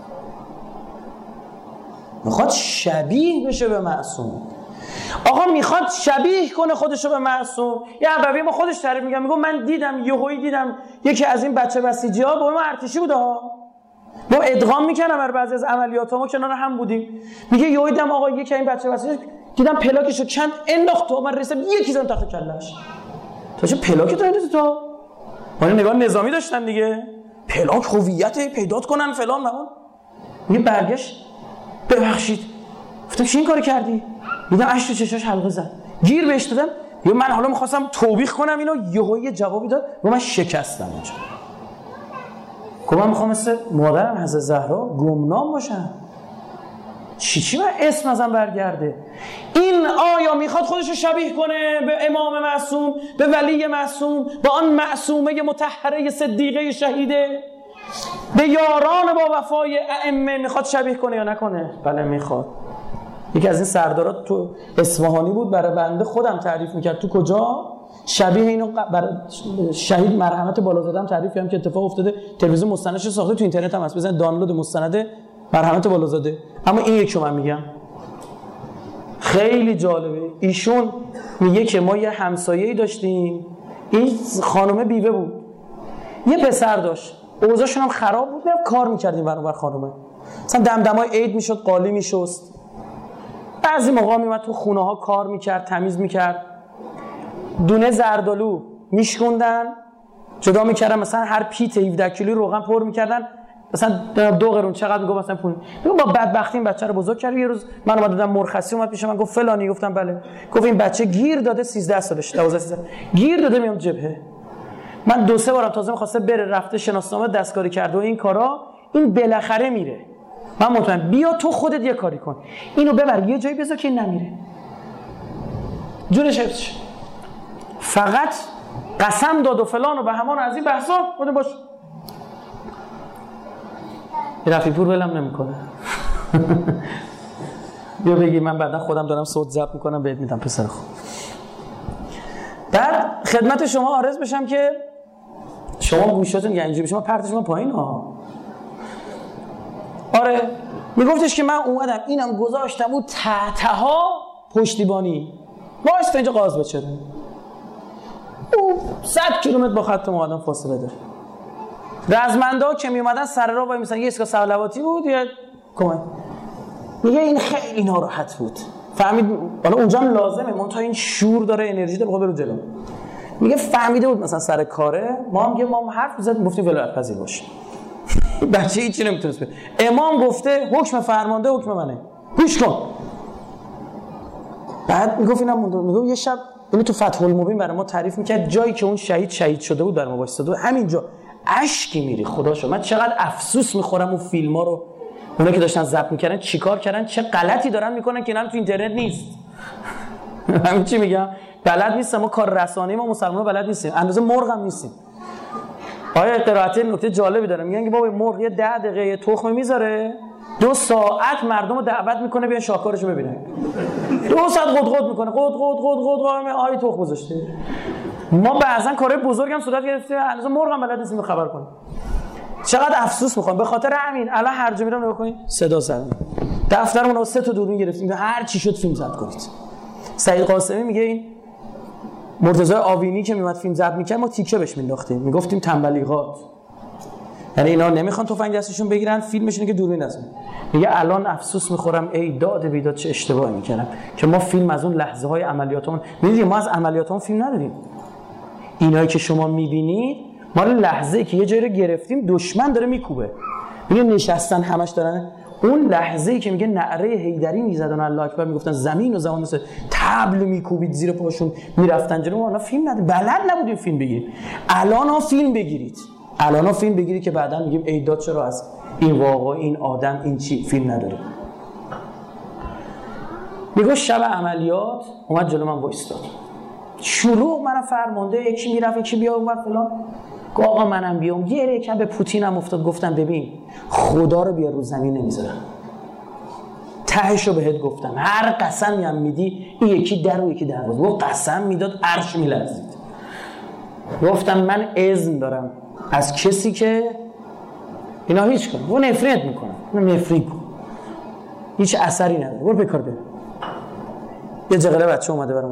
میخواد شبیه بشه به معصوم. آقا میخواد شبیه کنه خودشو به معصوم. یه عبوی ما خودش تعریف میگه، میگه من یهویی دیدم یکی از این بچه بسیجی‌ها با ما ارتشی بوده ها، ما ادغام میکنم برای بعضی از عملیات ما کنار هم بودیم. میگه یهویی دیدم آقا یکی این بچه بسیجی دیدم پلاکشو چند انداخت تو، من رسیدم یکی زدم تحت کلهش. تو چه پلاکی تو انداختی تو؟ ما نگاه نظامی داشتن دیگه، پلاک هویت پیدا کنن فلان نمون. میگه برگشت ببخشید گفتم چی این کارو کردی؟ دیدم اشک تو چشاش حلقه زد. گیر بهش دادم. یا من حالا می‌خواستم توبیخ کنم اینو، یهو یه جوابی داد و من شکستم اونجا. گفتم من می‌خوام مثل مادرم حضرت زهرا گمنام باشم. چی من اسم ازم برگرده؟ این آیا میخواد خودشو شبیه کنه به امام معصوم، به ولی معصوم، به آن معصومه مطهره صدیقه شهیده، به یاران با وفای ائمه میخواد شبیه کنه یا نکنه؟ بله میخواد. یکی از این سردارات تو اصفهانی بود، برای بنده خودم تعریف میکرد. تو کجا؟ شبیه اینو برای شهید مرحمت بالازاده هم تعریف کردم که اتفاق افتاده. تلویزیون مستندش ساخته، تو اینترنت هم هست، بزنید دانلود مستند مرحمت بالازاده. اما این یکشو من میگم خیلی جالبه. ایشون میگه که ما یه همسایه‌ای داشتیم، این خانومه بیوه بود، یه پسر داشت، اوضاعشون هم خراب بود، میرفت کار میکردیم برابر خانومه. مثلا دمدمای عید میشد قالی میشست، بعضی موقع میومد تو خونه ها کار میکرد، تمیز میکرد. دونه زردالو میشکوندن جدا میکردن، مثلا هر پیت 17 کیلو روغن پر میکردن، مثلا 2 قرون چقدر میگم مثلا پول. میگم با بدبختی این بچه رو بزرگ کرد. یه روز من اومدم مرخصی، اومد پیش من گفت فلانی، گفتم بله. گفت این بچه گیر داده 13 سالشه، 12 گیر داده میام جبهه. من 2-3 بارم تازه می‌خواسته بره، رفته شناسنامه دستکاری کرده و این کارا، این بالاخره میره. من مطمئن بیا تو خودت یه کاری کن، اینو ببر یه جایی بذار که این نمیره، جونش حفظ شه. فقط قسم داد و فلان و به همان از این بحثا بوده باش. رفیع پور ولم نمیکنه. بیا بگی من بعدا خودم دارم صوت ضبط میکنم بهت میدم پسر خوب. بعد خدمت شما عرض بشم که شما گوشاتون یه اینجوری بشه ما پرتش ما پایین ها. آره میگفتش که من اومدم اینم گذاشتم اون تحتها پشتیبانی واسه اینجا قاز بشه. او 100 کیلومتر با خط مقدم فاصله داره. رزمندا که می اومدن سر راه وای میسن یه اسکا صلواتی بود یا کمک. میگه این خیلی ناراحت بود. فهمید حالا اونجا هم لازمه من تا این شور داره انرژی داره بخواد برو جلو. میگه فهمیده بود مثلا سر کاره ما هم ما حرف زدیم گفتیم ولایت پذیر باشه. بچه هیچی نمیتونست بگه. امام گفته حکم فرمانده حکم منه. گوش کن. بعد میگفت اینم مونده. میگم یه شب اینو تو فتح المبین برای ما تعریف میکرد جایی که اون شهید شده بود برای ما وایساده همینجا اشکی میری خدا شو. من چقدر افسوس میخورم اون فیلم‌ها رو اونا که داشتن ضبط میکردن چیکار کردن چه غلطی دارن میکنن که اینا تو اینترنت نیست. همین چی میگم بلد نیستم ما کار رسانه‌ای ما مسلمان‌ها بلد نیستیم اندازه مرغ هم نیستیم. آیا قرائت نکته جالبی داره میگن که بابا مرغ یه 10 دقیقه تخم میذاره 2 ساعت مردم رو دعوت میکنه بیان شاهکارشو ببینن 2 ساعت قد میکنه قد آی تخم گذاشته. ما بعضن کارهای بزرگم صورت گرفته اندازه مرغ هم بلد نیستیم خبر کنیم. چقدر افسوس میخوام به خاطر همین الان هر جا میرم نگاه کنید صدا زدن دفترمون رو 3 تا دوربین گرفتیم هر چی شد فیلم ضبط کنید. سعید قاسمی میگه این مرتضی آوینی که میومد فیلم ضبط میکرد ما تیکه بهش مینداختیم میگفتیم تنبلیغات یعنی اینا نمیخوان تفنگ دستشون بگیرن فیلمشونه که دوربین نزنه. میگه الان افسوس میخورم ای داد بیداد چه اشتباهی میکردم که ما فیلم از اون لحظه های عملیاتمون میدونید ما از عملیاتمون فیلم نداریم. اینایی که شما میبینید مال لحظه‌ای که یه جایی رو گرفتیم دشمن داره میکوبه میگه نشستن همش دارن اون لحظه‌ای که میگه نعره حیدری میزدن الله اکبر میگفتن زمین و زمان مثل تبل میکوبید زیر پاشون میرفتن جلو. اونا فیلم نداره بلد نبودیم فیلم بگیرید. الان فیلم بگیرید الان فیلم بگیرید که بعدا میگیم ای داد چرا از این واقعا این آدم این چی فیلم نداره. میگه شب عملیات اومد جلو من وایستاد شلوغ منم فرمانده یکی میرفت یکی بیا اومد فلان آقا منم بیام یه یکم به پوتینم افتاد گفتم ببین خدا رو بیا رو زمین نمیذارم تهشو بهت گفتم هر قسمی هم میدی این یکی در و یکی دروازه و قسم میداد عرش میلرزید. گفتم من اذن دارم از کسی که اینا هیچ کنه و نفرت میکنم اون نفرین کن هیچ اثری نداره برو بکار بره. یه جغله بچه اومده برام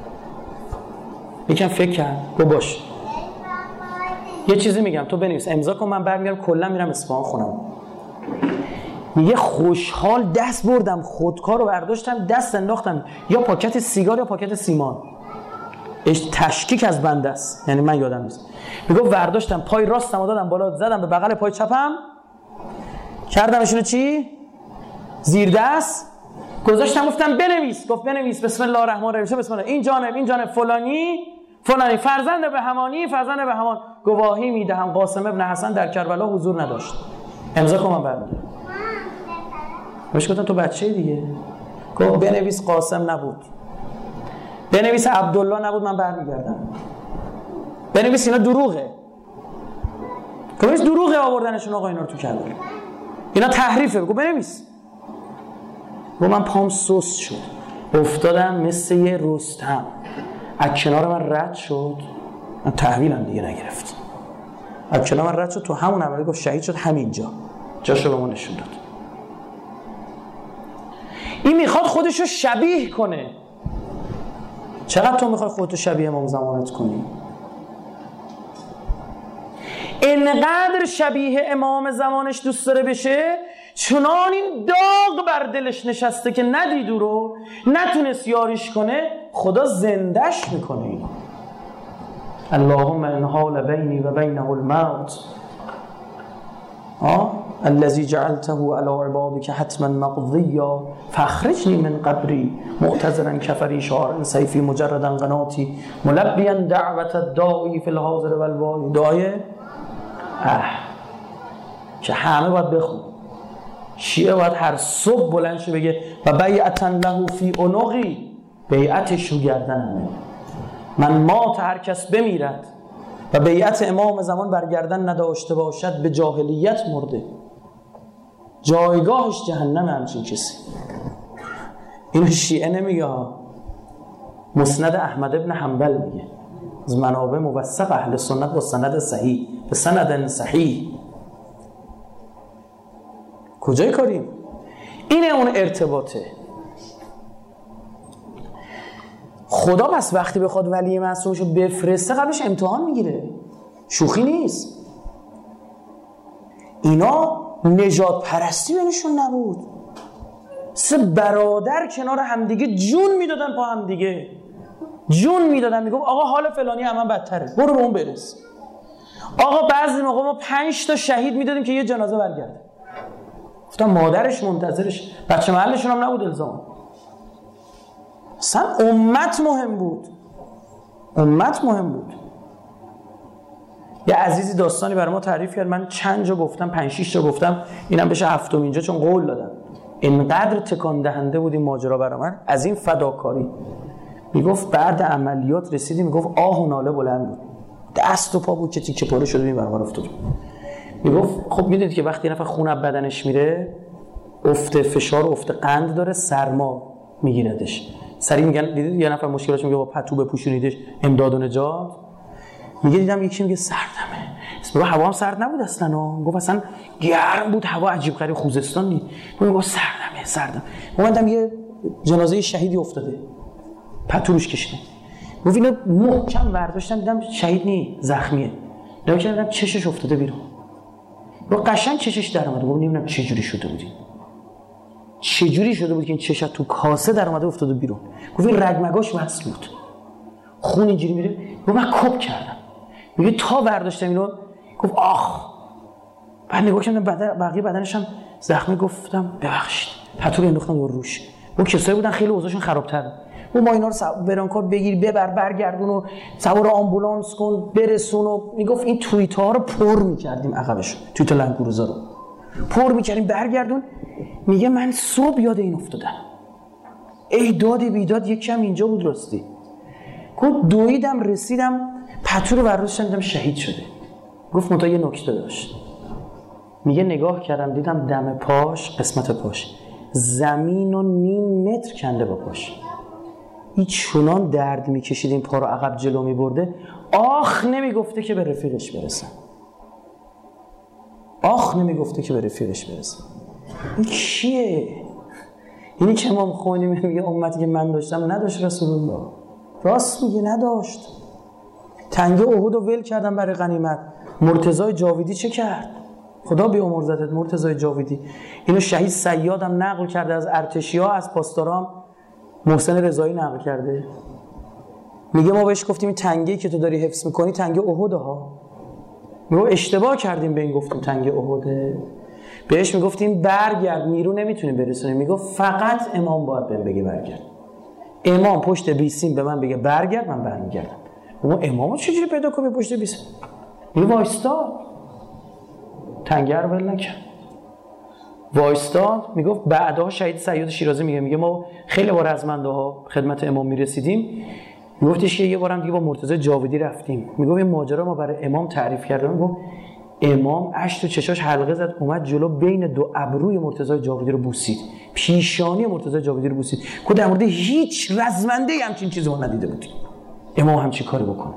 یکم فکر کرد گفت باش یه چیزی میگم تو بنویس امضا کن من برمیگردم کلا میرم اصفهان خونم. میگه خوشحال دست بردم خودکار رو برداشتم دست انداختم یا پاکت سیگار یا پاکت سیمان تشکیک از بنده است یعنی من یادم نیست. میگه برداشتم پای راستم دادم بالا زدم به بغل پای چپم کردمشون چی زیر دست گذاشتم گفتم بنویس. گفت بنویس بسم الله الرحمن الرحیم بسم الله این جانب فلانی فرزند به همانی فرزند به همان گواهی میدهم قاسم ابن حسن در کربلا حضور نداشت. امضا کن من برمیگردم. بهش گفتم تو بچه دیگه. گفت بنویس قاسم نبود بنویس عبدالله نبود من برمیگردم بنویس اینا دروغه. گفت دروغه آوردنشون آقا اینا رو تو کربلا اینا تحریفه. گفت بنویس. گفت من پام سوس شد افتادم مثل یه رستم از کنار من رد شد من تحویلم دیگه نگرفت از کنار من رد شد تو همون عملی گفت شهید شد همینجا جاشو به ما نشون داد. این میخواد خودشو شبیه کنه. چقدر تو میخوای خودتو شبیه امام زمانت کنی؟ اینقدر شبیه امام زمانش دوست داره بشه چنان این داغ بر دلش نشسته که ندید رو نتونست یاریش کنه خدا زندش میکنه اینو. اللهم ان حال بینی و بینه الموت الذي جعلته على عبادك حتما مقضيا فاخرجني من قبري معتذرا كفري شعرا سيفي مجردا قناتي ملبيا دعوة الداعي في الحاضر والباقي. دعای که همه باید بخون. شیعه باید هر صبح بلند شه بگه و بیعتا له فی عنقی بیعتش رو گردنمه من مات هر کس بمیرد و بیعت امام زمان برگردن نداشته باشد به جاهلیت مرده جایگاهش جهنم همچین کسی. اینو شیعه نمیگه، مسند احمد ابن حنبل میگه، از منابع موثق اهل سنت با سند صحیح، به سند صحیح. کجای کاریم؟ اینه اون ارتباطه. خدا پس وقتی بخواد ولی معصومشو بفرسته قبلش امتحان میگیره، شوخی نیست. اینا نجات پرستی بینشون نبود، سه برادر کنار همدیگه جون میدادن، پا همدیگه جون میدادن، میگفت آقا حال فلانی من بدتره، برو به اون برس. آقا بعضی موقع ما 5 تا شهید میدادیم که یه جنازه برگرده. گفتم مادرش منتظرش، بچه محلشون هم نبود الزام. اصلا امت مهم بود، امت مهم بود. یه عزیزی داستانی برای ما تعریف کرد، من چند جا گفتم، 5-6 جا گفتم، اینم بشه 7م اینجا چون قول دادم. اینقدر تکان دهنده بود این ماجرا برای من از این فداکاری. میگفت بعد عملیات رسیدیم، میگفت آه و ناله بلند بود، دست و پا بود که تیکه پاره شده این برابر افتاد. میگفت خب میدونید که وقتی نفر خون از بدنش میره، افت فشار و افت قند داره، سرما میگیردش. سری میگن دیدید یه نفر مشکلش میگه با پتو بپوشونیدش امداد و نجات. میگه دیدم یکی میگه سردمه، اسم هوا هم سرد نبود اصلا، گفت اصلا گرم بود، هوا عجیب غریب خوزستان نی. میگه سردم. اومدم یه جنازه شهیدی افتاده، پتو روش کشیده. گفت اینو محکم برداشتم، دیدم شهید نی، زخمیه. نگاه کردم چشش افتاده بیرون. رو قشنگ چشش در اومده. گفت نمیدونم چه جوری شده بود، چه جوری شده بود که این چشش تو کاسه در اومده افتاده بیرون. گفت این رگمگاش وصل بود، خون اینجوری میره. گفت من کپ کردم. میگه تا برداشتم اینو، گفت آخ. بعد نگاه کردم بقیه بدنش هم زخمی، گفتم ببخشید. پتو رو انداختم دور روش. اون کسایی بودن خیلی اوضاعشون خراب‌تر. و ما اینا رو برانکار بگیر، ببر، برگردون و سوار آمبولانس کن، برسون. و میگفت این توییت‌ها رو پر می‌کردیم عقبش، توییت لنگروزا رو پر می‌کردیم، برگردون. میگه من صبح یاد این افتادم، ای داد بیداد یکم اینجا بود راستی. گفت دویدم رسیدم پتو رو برداشتم، دیدم شهید شده. گفت منتها یه نکته داشت. میگه نگاه کردم دیدم دم پاش، قسمت پاش زمین و نیم متر کنده با پاش. این چونان درد میکشید این پا رو عقب جلو میبرده، آخ نمیگفته که به رفیقش برسه، آخ نمیگفته که به رفیقش برسه. این کیه؟ اینی که ما میخونیم میگه امتی که من داشتم نداشت رسول الله. راست میگه نداشت. تنگه احد رو ول کردن برای غنیمت. مرتضی جاویدی چه کرد؟ خدا بیامرزت مرتضی جاویدی. اینو شهید صیادم نقل کرده از ارتشی‌ها، از پاسدارام محسن رضایی نقل کرده. میگه ما بهش گفتیم این تنگه‌ای که تو داری حفظ میکنی تنگه احد ها. میگه اشتباه کردیم به این گفتیم تنگه احد. بهش میگفتیم برگرد، نیرو نمیتونی برسونی. میگفت فقط امام باید بهم بگه برگرد. امام پشت بیسیم به من بگه برگرد، من برمیگردم. اما امامو چجوری پیدا کنی پشت بیسیم؟ میگه وایستا، تنگه رو ول نکرد، وایستا. میگفت بعدها شهید سیاد شیرازی میگه ما خیلی بار از رزمنده‌ها خدمت امام میرسیدیم. میگفتش که یه بارم دیگه با مرتضی جاویدی رفتیم. میگفت این ماجرا ما برای امام تعریف کردم. میگفت امام اشک تو چشاش حلقه زد، اومد جلو بین دو ابروی مرتضی جاویدی رو بوسید، پیشانی مرتضی جاویدی رو بوسید. که در مورد هیچ رزمنده‌ای همچین چیزی ما ندیده بودیم. امام همچین کاری بکنه.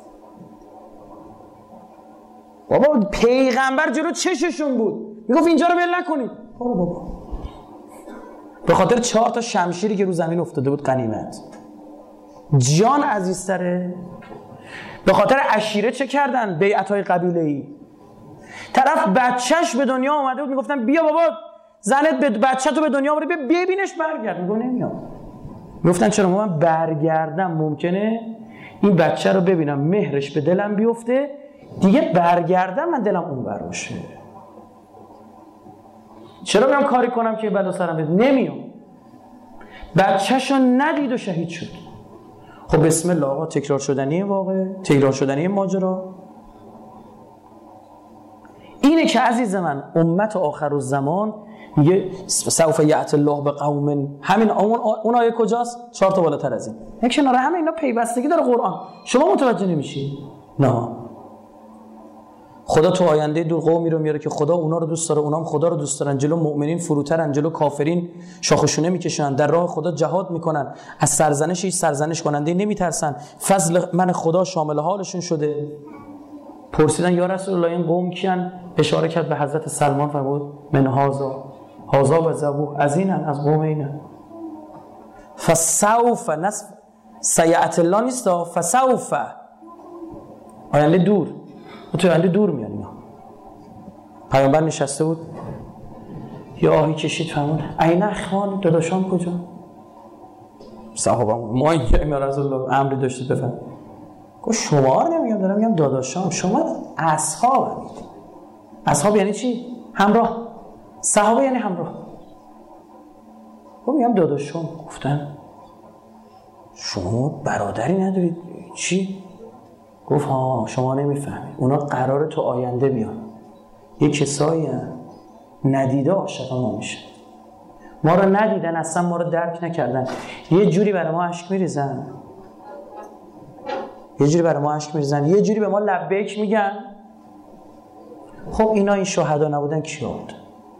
بابا پیغمبر جلو چششون بود، میگفت اینجا رو ول نکنید. بابا به خاطر 4 تا شمشیری که رو زمین افتاده بود غنیمت، جان عزیزتره. به خاطر عشیره چه کردن؟ بیعت‌های قبیله‌ای. طرف بچهش به دنیا اومده بود، میگفتن بیا بابا زنت بچه تو به دنیا آورده، ببینش برگرد. میگه نمیام. میگفتن چرا؟ من برگردم ممکنه این بچه رو ببینم مهرش به دلم بیفته، دیگه برگردم من دلم اون بر باشه. چرا بیام کاری کنم که بلا سرم بده؟ نمیام. بچه‌شو ندید و شهید شد. خب بسم الله آقا، تکرار شدنی واقع، تکرار شدنی ماجرا. اینه که عزیز من امت آخر الزمان میگه سوف یأتی الله بقوم، همین اون آیه کجاست؟ 4 تا بالاتر از این. یک کنار همه اینا پیوستگی داره قرآن. شما متوجه نمیشی؟ نه. خدا تو آینده دور قومی رو میاره که خدا اونا رو دوست داره، اونا هم خدا رو دوست دارن، جلو مؤمنین فروترن، جلو کافرین شاخشونه میکشن، در راه خدا جهاد میکنن، از سرزنش هیچ سرزنش کننده نمیترسن، فضل من خدا شامل حالشون شده. پرسیدن یا رسول الله این قوم کیان؟ اشاره کرد به حضرت سلمان فرمود من هازا و ذبوح، از اینن، از قوم اینن. فسوف نصف سیعت الله نیست، فسوف آینده دور، تو آینده دور میان اینا. پیامبر نشسته بود یه آهی کشید فرمود این اخوان، داداشام کجا؟ صحابه ما اینجا یا رسول الله امری داشتید بفهم. گفت شما رو نمیگم، دارم میگم داداشام، شما اصحاب. اصحاب یعنی چی؟ همراه. صحابه یعنی همراه. گفت میگم داداشام. گفتن شما برادری ندارید؟ چی؟ گفت ها شما نمیفهمید، اونا قراره تو آینده بیان، یه کسایی ندیده عاشق ما میشه، ما رو ندیدن، اصلا ما رو درک نکردن، یه جوری برای ما اشک میریزن، یه جوری به ما لبیک میگن. خب اینا این شهدا نبودن کیا بود؟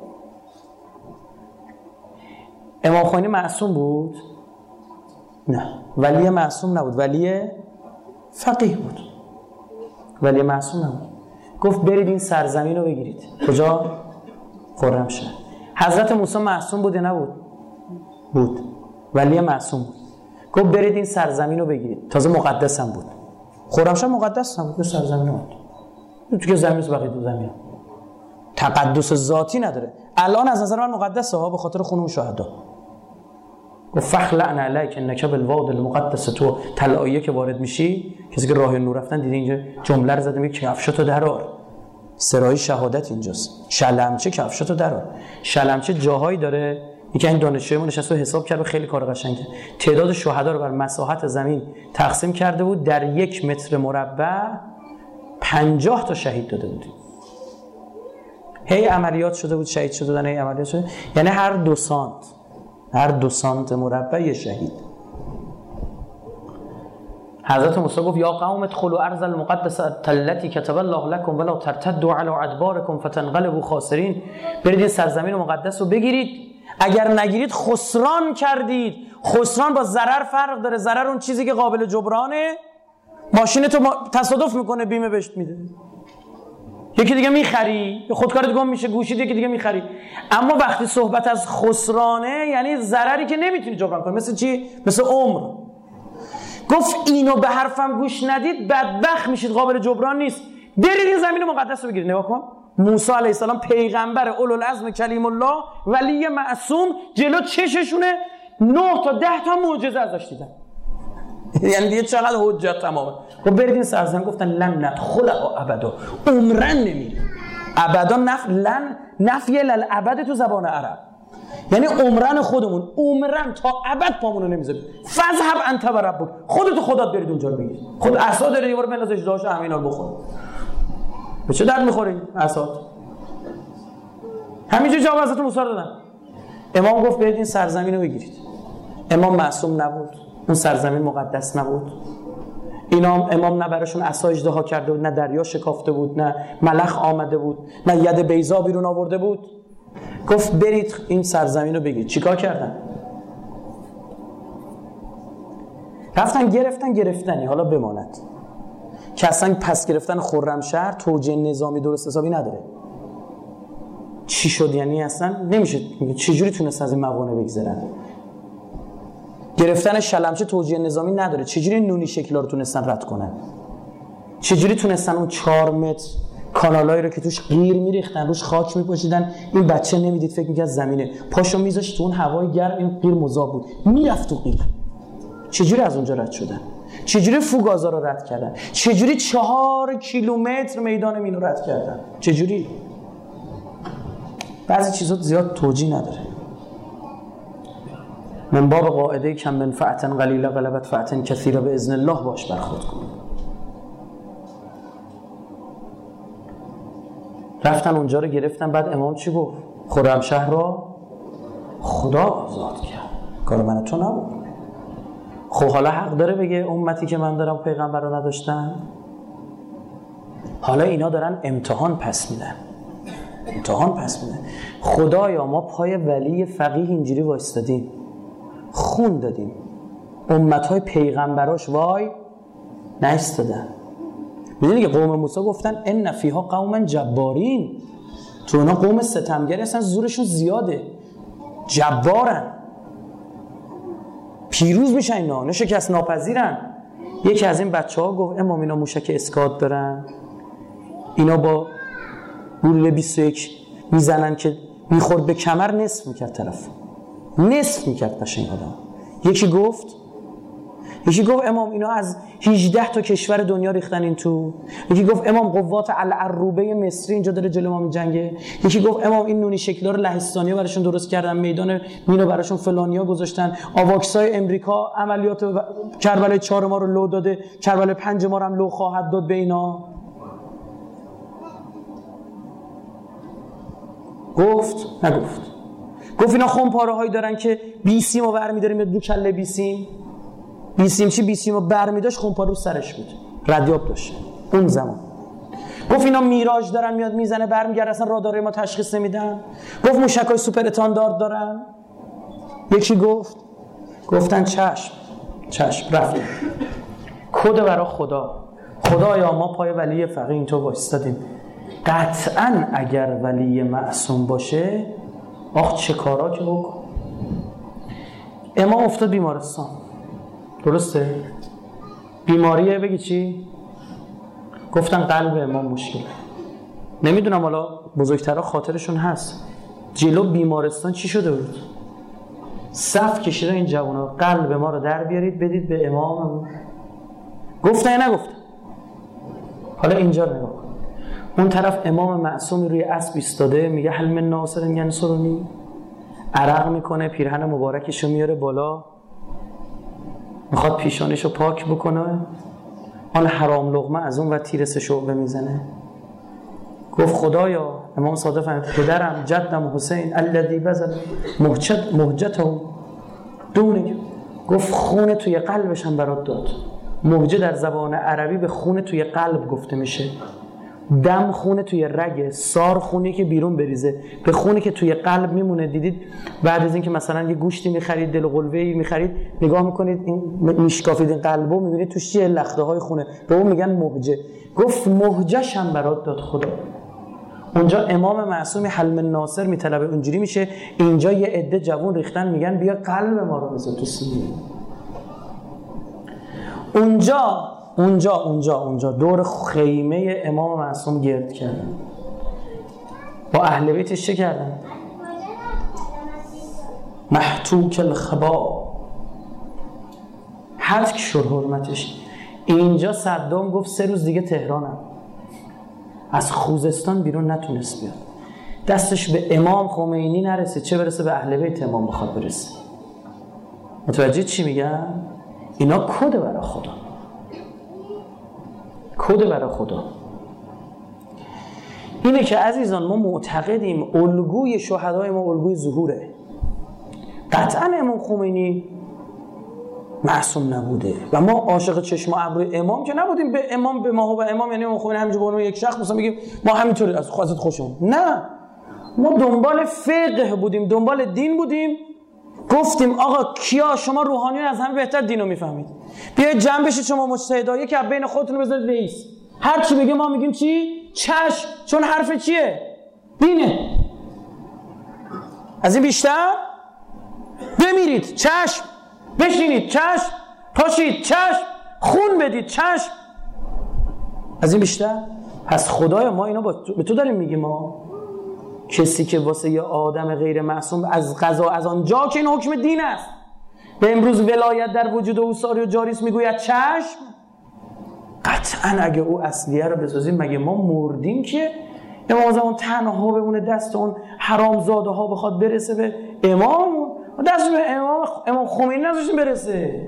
امام خمینی معصوم بود؟ نه. ولی معصوم نبود، ولی فقیه بود. ولی معصوم نبود. گفت برید این سرزمین رو بگیرید. کجا؟ خرمشهر. حضرت موسی معصوم بود یا نبود؟ بود. ولی معصوم بود. گفت برید این سرزمین رو بگیرید. تازه مقدس هم بود. خرمشهر مقدس هم بود. سرزمین بود. تو که زمین بقیه دو زمین. تقدس ذاتی نداره. الان از نظر من مقدسه ها، به خاطر خون شهدا. گفت فخلعن علیک انک بالواد المقدس. تو طلایه که وارد میشی، کسی که راه نور رفتن دیده اینجا جمله رو زده، میگه کفشاتو درار. سرای شهادت اینجاست. شلمچه کفشاتو درار. شلمچه جاهایی داره، یکی این دانشجویمون نشسته حساب کرد، خیلی کار قشنگه. تعداد شهدا رو بر مساحت زمین تقسیم کرده بود، در 1 متر مربع 50 تا شهید داده بود. هی عملیات شده بود، شهید شده بودن، هی عملیات شده، یعنی هر 2 سانت مربع یه شهید. حضرت موسی گفت یا قوم ادخلوا ارض المقدسه التي كتب الله لكم ولا ترتدوا على ادباركم فتنقلبوا خاسرین. برید این سرزمین مقدس رو بگیرید، اگر نگیرید خسران کردید. خسران با ضرر فرق داره. ضرر اون چیزی که قابل جبرانه، ماشین تو تصادف میکنه بیمه بهش میده، یکی دیگه میخری، خودکارت گم میشه گوشید، یکی دیگه میخری. اما وقتی صحبت از خسرانه یعنی ضرری که نمیتونی جبران کنی. مثل چی؟ مثل عمر. گفت اینو به حرفم گوش ندید بدبخت میشید، قابل جبران نیست. برید این زمین مقدس رو بگیرید. نگاه کن، موسی علیه السلام پیغمبر اولوالعزم کلیم الله، ولی معصوم، جلو چششونه 9 تا 10 تا معجزه ازش دیدن. یعنی دیگه چقدر حجت تمامه. خب برید این سرزمین. گفتن لن ندخلها ابدا، عمرن نمیره. ابدا نفی للابد تو زبان عرب یعنی عمرن خودمون، عمرن تا ابد پامونو نمیذاریم. فذهب انت و ربک، خودت و خدات برید اونجا رو بگید. خود عصا داره دیوار بنداز اجدهاش همینا رو بخوره. به چه درد میخوره عصا؟ همینجوری جواب حضرت موسی دادن. امام گفت برید این سرزمین رو بگیرید. امام معصوم نبود، اون سرزمین مقدس نبود. اینا امام نه براشون عصا اژدها کرده بود، نه دریا شکافته بود، نه ملخ آمده بود، نه ید بیضا بیرون آورده بود. گفت برید این سرزمین رو بگیرید. چیکار کردن؟ رفتن گرفتنی حالا بماند که اصلا پس گرفتن خرمشهر توجیه نظامی درست حسابی نداره. چی شد یعنی اصلا نمیشه چجوری تونست از این موانع بگذرن. گرفتن شلمچه توجیه نظامی نداره. چجوری نونی شکلا رو تونستن رد کنن؟ چجوری تونستن اون 4 متر کانالایی رو که توش قیر میریختن، روش خاک میپاشیدن، این بچه نمیدید فکر میکرد زمینه، پاشو میذاشت تو اون هوای گرم، این قیر مذاب بود، میرفت تو قیر. چجوری از اونجا رد شدن؟ چجوری فوگازا رو رد کردن؟ چجوری 4 کیلومتر میدان مینو رد کردن؟ چجوری؟ بعضی چیزا زیاد توجیه نداره. من باب قاعده کم منفعتا قلیله غلبت فعتا کثیره به اذن الله باش برخورد کن. رفتن اونجا رو گرفتن. بعد امام چی گفت؟ خرمشهر را خدا آزاد کرد، کار من تو نبود. خب حالا حق داره بگه امتی که من دارم پیغمبر رو نداشتن؟ حالا اینا دارن امتحان پس میدن. خدایا ما پای ولی فقیه اینجوری وایستادیم، خون دادیم، امتهای پیغمبراش وای نایستادن. میدونی که قوم موسی گفتن ان فیها قوما جبارین، تو اونا قوم ستمگری هستن، زورشون زیاده، جبارن، پیروز میشن، اینا شکست ناپذیرن. یکی از این بچه‌ها گفت امام اینا موشک اسکات دارن، اینا با گلوله 21 میزنن که میخورد به کمر نصف میکرد طرف، نصف میکرد قشنگ آدم. یکی گفت امام اینا از 18 تا کشور دنیا ریختن این تو. یکی گفت امام قوات العروبه مصری اینجا داره جلو ما میجنگه. یکی گفت امام این نونی شکلار لهستانی براشون درست کردن، میدان مینو براشون فلانیا گذاشتن، آواکسای امریکا عملیات کربلای 4 ما رو لو داده، کربلای 5 ما رو هم لو خواهد داد به اینا. نگفت اینا خمپاره هایی دارن که بیسیم رو برمی‌داریم میاد رو کله بیسیم چی؟ بیسیم رو برمی‌داشت خمپاره رو سرش بود، ردیاب داشت اون زمان. گفت اینا میراژ دارن میاد میزنه برمیگرده، اصلا راداره ما تشخیص نمیدن. گفت موشکای سوپر اتاندارد دارن. یکی گفتن چشم رفتیم. کد برای خدایا ما پای ولی فقیه اینطور وایستادیم، قطعاً اگر ولی معصوم باشه چه کارا که بکن. امام افتاد بیمارستان، درسته؟ بیماریه، بگی چی؟ گفتن قلب امام مشکل. نمیدونم حالا بزرگترها خاطرشون هست جلو بیمارستان چی شده بود، صف کشیدن این جوانا قلب ما رو در بیارید بدید به امام. گفتن یا نگفتن؟ حالا اینجا رو نگاه کن. اون طرف امام معصومی روی اسب ایستاده میگه هل من ناصر ینصرنی، عرق میکنه، پیرهن مبارکشو میاره بالا، میخواد پیشانشو پاک بکنه، آن حرام لقمه از اون و تیر 3 شعبه میزنه. گفت خدایا، امام صادق فرمود پدرم جدم حسین الذی بذل مهجته دونه، گفت خون توی قلبش هم برات داد. مهجه در زبان عربی به خون توی قلب گفته میشه. دم خونه توی رگه، سار خونی که بیرون بریزه، به خونی که توی قلب میمونه. دیدید بعد از این که مثلا یه گوشتی میخرید، دل و قلوه‌ای میخرید، نگاه میکنید این میشکافید این قلبو، میبینید توش چیه؟ لخته های خونه، به اون میگن مهجه. گفت مهجه‌ش هم برات داد خدا. اونجا امام معصومی حلم ناصر میطلبه، اونجوری میشه. اینجا یه عده جوون ریختن میگن بیا قلب ما رو بذار تو سینه. اونجا دور خیمه امام معصوم گرد کردن، با اهل بیتش چه کردن؟ محتوک الخبا، حذف شد حرمتش. اینجا صدام گفت 3 روز دیگه تهرانم، از خوزستان بیرون نتونست بیاد، دستش به امام خمینی نرسید، چه برسه به اهل بیت امام بخواد برسه. متوجه چی میگم؟ اینا کد برای خدا، کد برای خدا. اینه که عزیزان ما معتقدیم الگوی شهدای ما الگوی ظهوره. قطعا امام خمینی معصوم نبوده و ما عاشق چشم و ابرو امام که نبودیم. به امام، به ما و امام یعنی امام خمینی همینجوری به عنوان یک شخص مثلا بگیم ما همینطوری از خواستت خوشمون. نه، ما دنبال فقه بودیم، دنبال دین بودیم. گفتیم آقا کیا شما روحانیون از همه بهتر دینو میفهمید، بیاید جمع بشید شما مجتهدا، یکی از بین خودتون رو بذارید رئیس، هر چی بگه ما میگیم چی؟ چشم، چون حرف چیه؟ دینه. از این بیشتر بمیرید چشم، بشینید چشم، پاشید چشم، خون بدید چشم. از این بیشتر؟ پس خدایا ما اینا به تو داریم میگیم، ما کسی که واسه یه آدم غیر معصوم از قضا از آنجا که این حکم دین است به امروز ولایت در وجود او ساری و جاری است میگوید چشم، قطعا اگه او اصلیه رو بسازیم مگه ما مردیم که امام زمان تنها بمونه دست اون حرامزاده ها بخواد برسه به امام؟ دست به امام خمینی نذاشتیم برسه.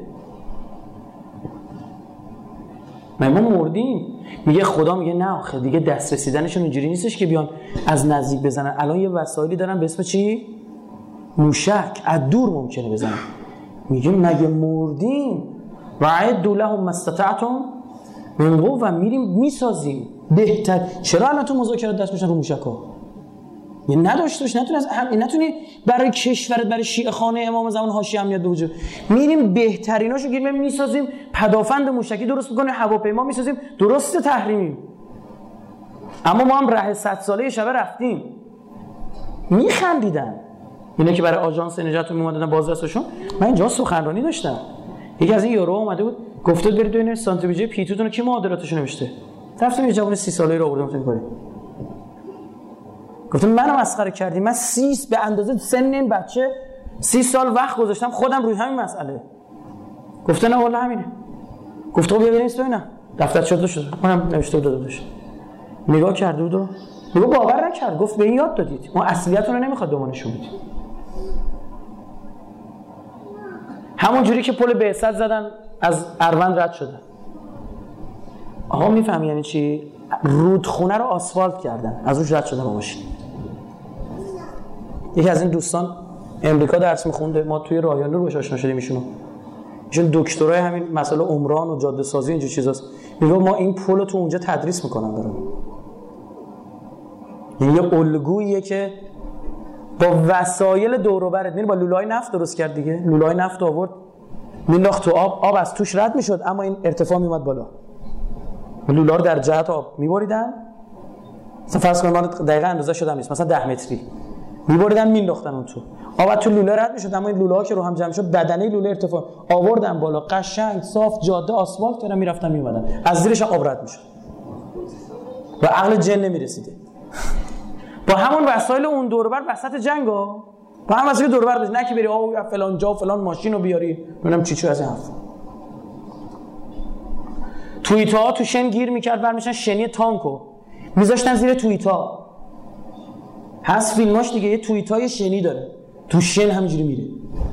ما مردیم. میگه خدا میگه نه آخه دیگه دست رسیدنشون اینجوری نیستش که بیان از نزدیک بزنن. الان یه وسایلی دارن به اسم چی؟ موشک، از دور ممکنه بزنن. میگه مگه مردیم؟ وعدوا لهم ما استطعتم من قوة، و میریم میسازیم. بهتر. چرا الان تو مذاکرات دست میشن رو موشک‌ها؟ یعنی نداشتوش نتونی برای کشورت، برای شیعه خانه امام زمان حاشیه امنیت به وجود. میریم بهتریناشو گیریم میسازیم، پدافند موشکی درست میکنیم، هواپیما میسازیم، درست تحریمیم. اما ما هم ره 100 ساله شب رفتیم. میخندیدن اینا که برای آژانس نجات میومدن بازرسشون. من اینجا سخنرانی داشتم، یکی از این یورو اومده بود گفته برید ببینید سانتریفیوژ پیتوتون کی معادلاتش نوشته. رفتم یه جوان 30 ساله‌ای رو آوردم تو کاری. گفتم منو مسخره کردی؟ من 30 به اندازه سن این بچه 30 سال وقت گذاشتم خودم روی همین مسئله. گفته نه والله همینه. گفت خب بیا بریم ببینم. دفتر شده شد. منم نوشته دادش. نگاه کرد و میگه باور نکرد. گفت به این یاد دادید ما اصلیتون رو نمیخواد دومانشون بدید. همون جوری که پل بعثت زدن از اروند رد شدن. آها میفهمی یعنی چی؟ رودخونه رو آسفالت کردن، از روش رد شدن با ماشین. یکی از این دوستان امریکا درس میخونده، ما توی راهیانه روش آشنا شدیم ایشون دکترای همین مسئله عمران و جاده سازی اینجور چیزاست. میگه ما این پل رو تو اونجا تدریس میکنن برام. یعنی یه الگوییه که با وسایل دور و برت، با لوله‌های نفت درست کرد دیگه. لوله‌های نفت آورد مینداخت تو آب از توش رد میشد، اما این ارتفاع میومد بالا. لوله رو در جهت آب میبریدن، مثلا فرض کنید من دقیقاً اندازه شدم نیست، مثلا 10 متری میبریدن مینداختن اون تو آب، تو لوله رد میشد، اما این لوله ها که رو هم جمع شد بدنه لوله ارتفاع آوردن بالا، قشنگ صاف جاده آسفالت کردن، میرفتن میومدن، از زیرش آب رد میشد و عقل جن نمیرسیده. با همون وسایل اون دور و بر وسط جنگا، با هم وسایل دور و بر داشت، نه که بری آ فلان جا فلان ماشین رو بیاری ببینم چی از این حرف. توییتا تو شن گیر میکرد برمیشن شنی تانکو میذاشتن زیر توییتا. هست فیلماش دیگه، یه توییتای شنی داره تو شن همینجوری میره.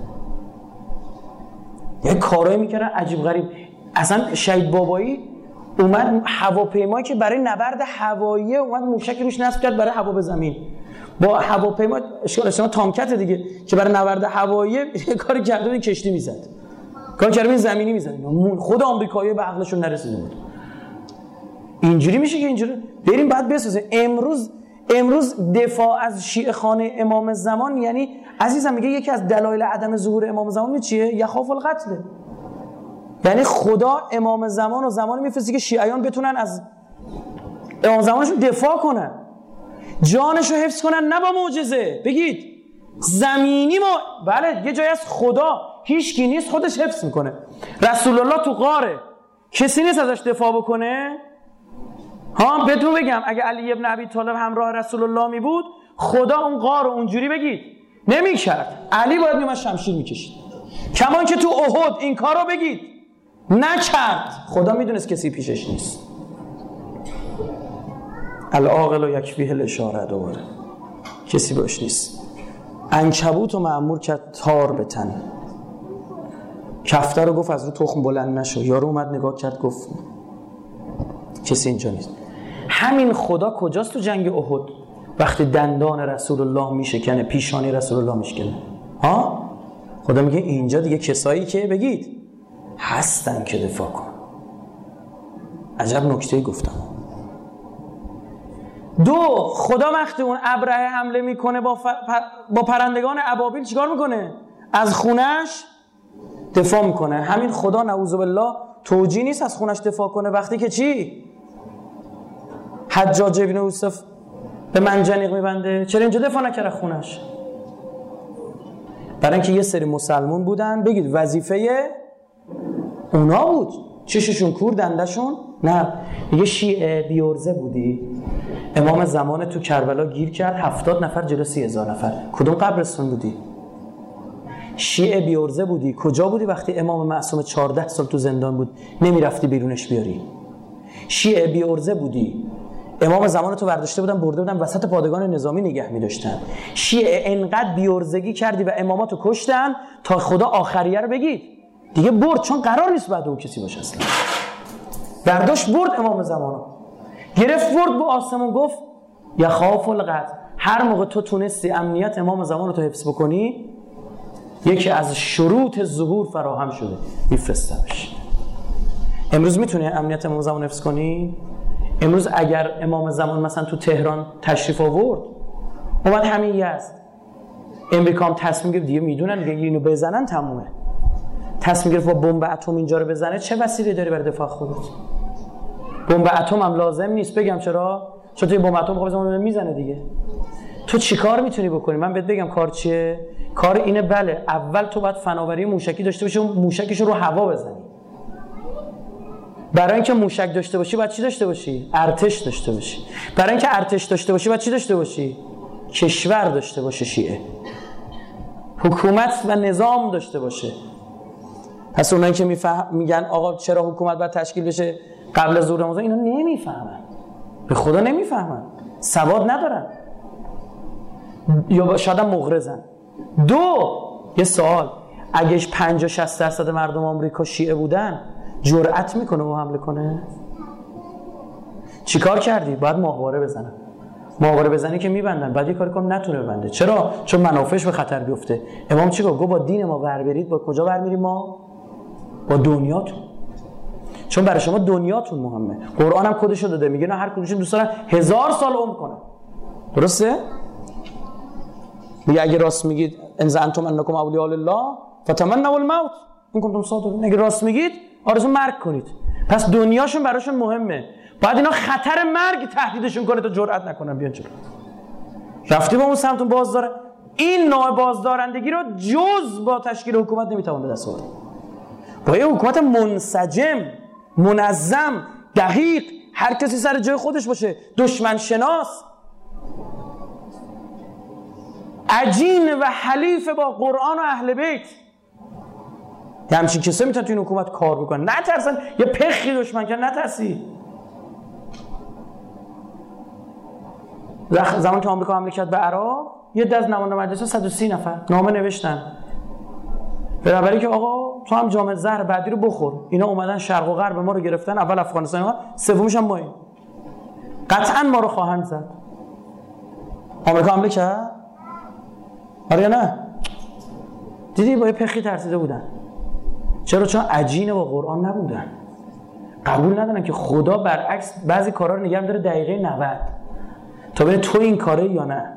یه کارایی میکردن عجیب غریب. اصلا شهید بابایی اومد هواپیمایی که برای نبرد هوایی اومد موشکی روش نصب کرد برای هوا به زمین. با هواپیما اشکال تانکت دیگه که برای نبرد هوایی کاری کرده بود، کشتی میزد، کار کرده زمینی میزد. خود آمریکایی‌ها به عقلشون نرسیده بود. اینجوری میشه که اینجوری بریم بعد بسازیم. امروز دفاع از شیعه خانه امام زمان، یعنی عزیزم میگه یکی از دلایل عدم ظهور امام زمان چیه؟ یخاف القتل. یعنی خدا امام زمان و زمانی میفرسته که شیعیان بتونن از امام زمانشون دفاع کنن، جانشو حفظ کنن، نه با معجزه. بگید زمینی ما بله یه جای از خدا هیچ کی نیست خودش حفظ میکنه. رسول الله تو غاره کسی نیست ازش دفاع بکنه. ها بهتون بگم اگه علی ابن ابی طالب همراه رسول الله می بود، خدا اون غار رو اونجوری بگید نمیکرد، علی باید میومد شمشیر میکشید. کمان که تو احد این کار رو بگید نکرد، خدا میدونست کسی پیشش نیست. العاقل و یکفیه الاشاره، دوباره کسی باش نیست. عنکبوت و مأمور کرد تار به تن، کفتر رو گفت از رو تخم بلند نشو. یارو اومد نگاه کرد گفت کسی اینجا نیست. همین خدا کجاست تو جنگ احد وقتی دندان رسول الله میشکنه، پیشانی رسول الله میشکنه؟ ها خدا میگه اینجا دیگه کسایی که بگید هستن که دفاع کن. عجب نکته گفتم. دو، خدا وقتی اون ابرهه حمله میکنه با پرندگان ابابیل چیکار میکنه؟ از خونش دفاع میکنه. همین خدا نعوذ بالله توجیه نیست از خونش دفاع کنه وقتی که چی؟ حجاج ابن یوسف به منجنیق میبنده. چرا اینجا دفاع نکرد خونش؟ برای اینکه یه سری مسلمون بودن، بگید وظیفه اونا بود، چششون کور دندشون نه. یه شیعه بیورزه بودی، امام زمان تو کربلا گیر کرد 70 نفر جلو 30,000 نفر. کدوم قبرستون بودی؟ شیعه بیورزه بودی، کجا بودی وقتی امام معصوم 14 سال تو زندان بود نمیرفتی بیرونش بیاری؟ شیعه بیورزه بودی، امام زمان تو برداشته بودن برده بودن وسط پادگان نظامی نگه می‌داشتن. شیعه انقدر بیورزگی کردی و اماماتو کشتن تا خدا آخریه رو بگید دیگه برد، چون قرار نیست بعد اون کسی باشه اصلا. برداشت برد امام زمانو، گرفت برد با آسمون گفت یخاف القتل. هر موقع تو تونستی امنیت امام زمانو تو حفظ بکنی، یکی از شروط ظهور فراهم شده، میفرستمش. امروز میتونی امنیت امام زمان حفظ کنی؟ امروز اگر امام زمان مثلا تو تهران تشریف آورد، اومد همین یزد، امریکا هم تصمیم گرفت، دیگه میدونن دیگه اینو بزنن تمومه، تصمیم گرفت با بمب اتم اینجا رو بزنه، چه وسیله داری برای دفاع خودت؟ بمب اتم هم لازم نیست. بگم چرا؟ چون توی بمب اتم بخواد میزنه دیگه. تو چیکار میتونی بکنی؟ من بهت بگم کار چیه؟ کار اینه بله، اول تو باید فناوری موشکی داشته باشی، اون موشکش رو هوا بزنی. برای اینکه موشک داشته باشی باید چی داشته باشی؟ ارتش داشته باشی. برای اینکه ارتش داشته باشی باید چی داشته باشی؟ کشور داشته باشه، شیعه حکومت و نظام داشته باشه. پس اونایی که میگن آقا چرا حکومت باید تشکیل بشه قبل از ظهور رمضان، اینا نمیفهمن، به خدا نمیفهمن، سواد ندارن یا شاید مغرضن. یه سوال، اگه 50-60% مردم آمریکا شیعه بودن جرأت میکنه و حمله کنه؟ چیکار کردی؟ باید ماهواره بزنن. ماهواره بزنی که میبندن، بعد یه کاری کنم نتونه ببنده. چرا؟ چون منافعش به خطر بیفته. امام چی گفت؟ با دین ما ور برید. با کجا ور میریم ما؟ با دنیاتون. چون برای شما دنیاتون مهمه. قرآن هم کدشو داده، میگه نه هر کدومشون دوست دارن 1000 سال عمر کنن. درسته؟ میگه اگه راست میگید ان زعمتم انکم اولیاء الله فتمنوا الموت ان کنتم صادقین، اگه راست میگید آرزو مرگ کنید. پس دنیاشون براشون مهمه، باید اینا خطر مرگ تهدیدشون کنه تا جرئت نکنن بیان جلو. رفتی با اون سمتون بازداره، این نوع بازدارندگی رو جز با تشکیل حکومت نمیتوان به دست آورد. با یه حکومت منسجم، منظم، دقیق، هر کسی سر جای خودش باشه، دشمن شناس، عجین و حلیف با قرآن و اهل بیت، همچین کسایی میتونن تو این حکومت کار بکنن. نترسن یه پخی دشمن کن، نترسی. زمان که آمریکا حمله کرد به عراق، یه دست نماینده مجلس 130 نفر نامه نوشتن بنابراین که آقا تو هم جام زهر بعدی رو بخور. اینا اومدن شرق و غرب ما رو گرفتن، اول افغانستان ما، سومیش هم ماییم، قطعا ما رو خواهند زد. آمریکا حمله کرد؟ آره یا نه؟ دیدی با یه پخی ترسیده بودن. چرا؟ چون عجین با قرآن نبودن، قبول ندارن که خدا برعکس بعضی کارا رو نگه داره دقیقه 90 تا ببین تو این کاره یا نه.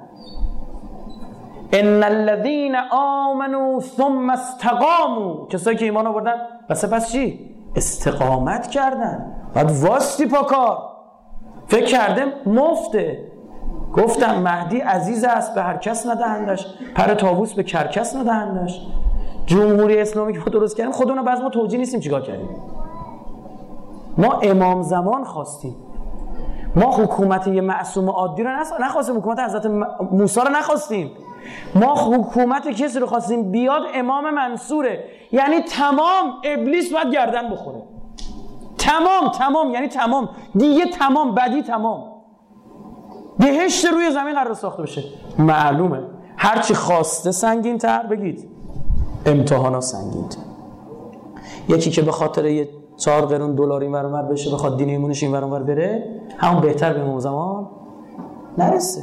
ان الذين آمنوا ثم استقاموا، کسایی که ایمان آوردن و سپس چی؟ استقامت کردن. بعد واسطی پا کار. فکر کردم مفته، گفتم مهدی عزیز است به هر کس ندهندش، پر طاووس به کرکس ندهندش. جمهوری اسلامی که ما درست کردیم خودمون بعضی ما توجیه نیستیم چیکار کردیم. ما امام زمان خواستیم، ما حکومت یه معصوم عادی رو نخواستیم، حکومت حضرت موسی رو نخواستیم، ما حکومت کسی رو خواستیم بیاد امام منصوره. یعنی تمام ابلیس باید گردن بخوره، تمام یعنی تمام دیگه، تمام بدی، تمام بهشت روی زمین قرار ساخته بشه. معلومه هرچی خواسته سنگین تر بگید، امتحانا سنگین تر. یکی که به خاطر یه 4 قرون دلار این ور اونور بشه، بخواد دین ایمونش این ور اونور بره، همون بهتر به امام زمان نرسه.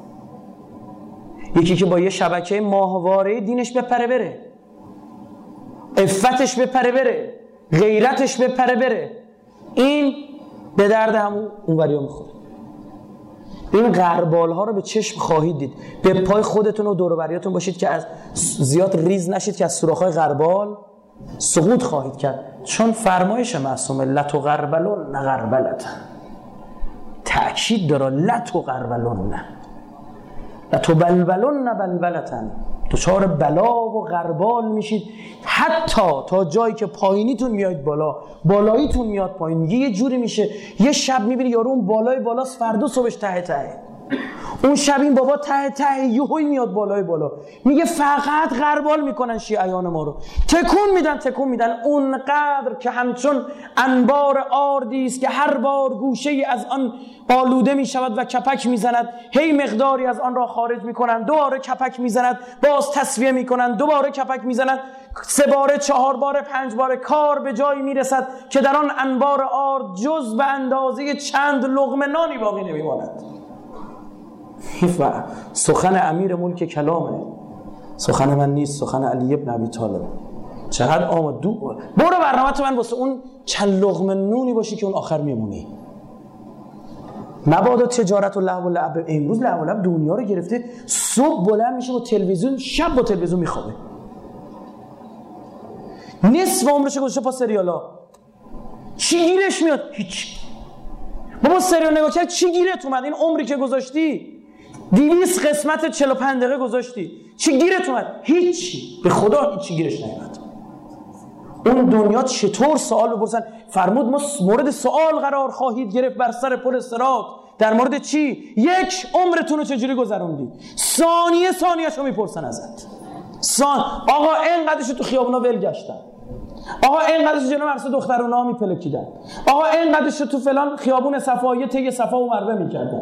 یکی که با یه شبکه ماهواره دینش بپره بره، عفتش بپره بره، غیرتش بپره بره، این به درد همون اونوریا میخوره. این غربال ها رو به چشم خواهید دید. به پای خودتون و دور و بریاتون باشید که از زیاد ریز نشید که از سوراخ‌های غربال سقوط خواهید کرد. چون فرمایش معصومه لتغربلن غربلتن، تأکید داره لتغربلن، لتبلبلن بلبلتن، دچار بلا و غربال میشید، حتی تا جایی که پایینیتون میاد بالا، بالاییتون میاد پایین. یه جوری میشه یه شب میبینی یارو اون بالای بالاست، فردا صبحش ته ته، اون شب این بابا ته ته، یهویی میاد بالای بالا. میگه فقط غربال میکنن شیعیان ما رو، تکون میدن اونقدر که همچون انبار آردی است که هر بار گوشه ای از آن آلوده میشود و کپک میزند، هی مقداری از آن را خارج میکنن، دوباره کپک میزند، باز تصفیه میکنن، دوباره کپک میزنند، 3 باره 4 باره 5 باره کار به جایی میرسد که در آن انبار آرد جز به اندازه چند لقمه نانی باقی نمیماند. و سخن امیر ملک کلامه، سخن من نیست، سخن علی ابن ابی طالب. چقدر آمد برو برنامه تو من واسه اون چند لقمه نونی باشی که اون آخر میمونی. مبادا تجارت و لهو و لعب. امروز لهو و لعب دنیا رو گرفته، صبح بلند میشه با تلویزیون، شب با تلویزیون میخوابه، نصف عمرش گذاشته پا سریالا. چی گیرش میاد؟ هیچ. بابا سریال نگاه کرد چی گیرت اومد؟ این عمری که گذاشتی 200 قسمت 45 دقیقه گذاشتی، چی گیرت اومد؟ هیچی. به خدا هیچی گیرش نیومد. اون دنیا چطور سوال بپرسن؟ فرمود ما مورد سوال قرار خواهید گرفت بر سر پل صراط. در مورد چی؟ یک عمرتون رو چجوری گذروندی؟ ثانیه‌شو میپرسن ازت. آقا اینقدرشو تو خیابونا ول گشتن، آقا اینقدرشو جلو مرسه دخترونا میپلکیدن، آقا اینقدرشو تو فلان خیابون صفایی طی صفا و مروه میکردن،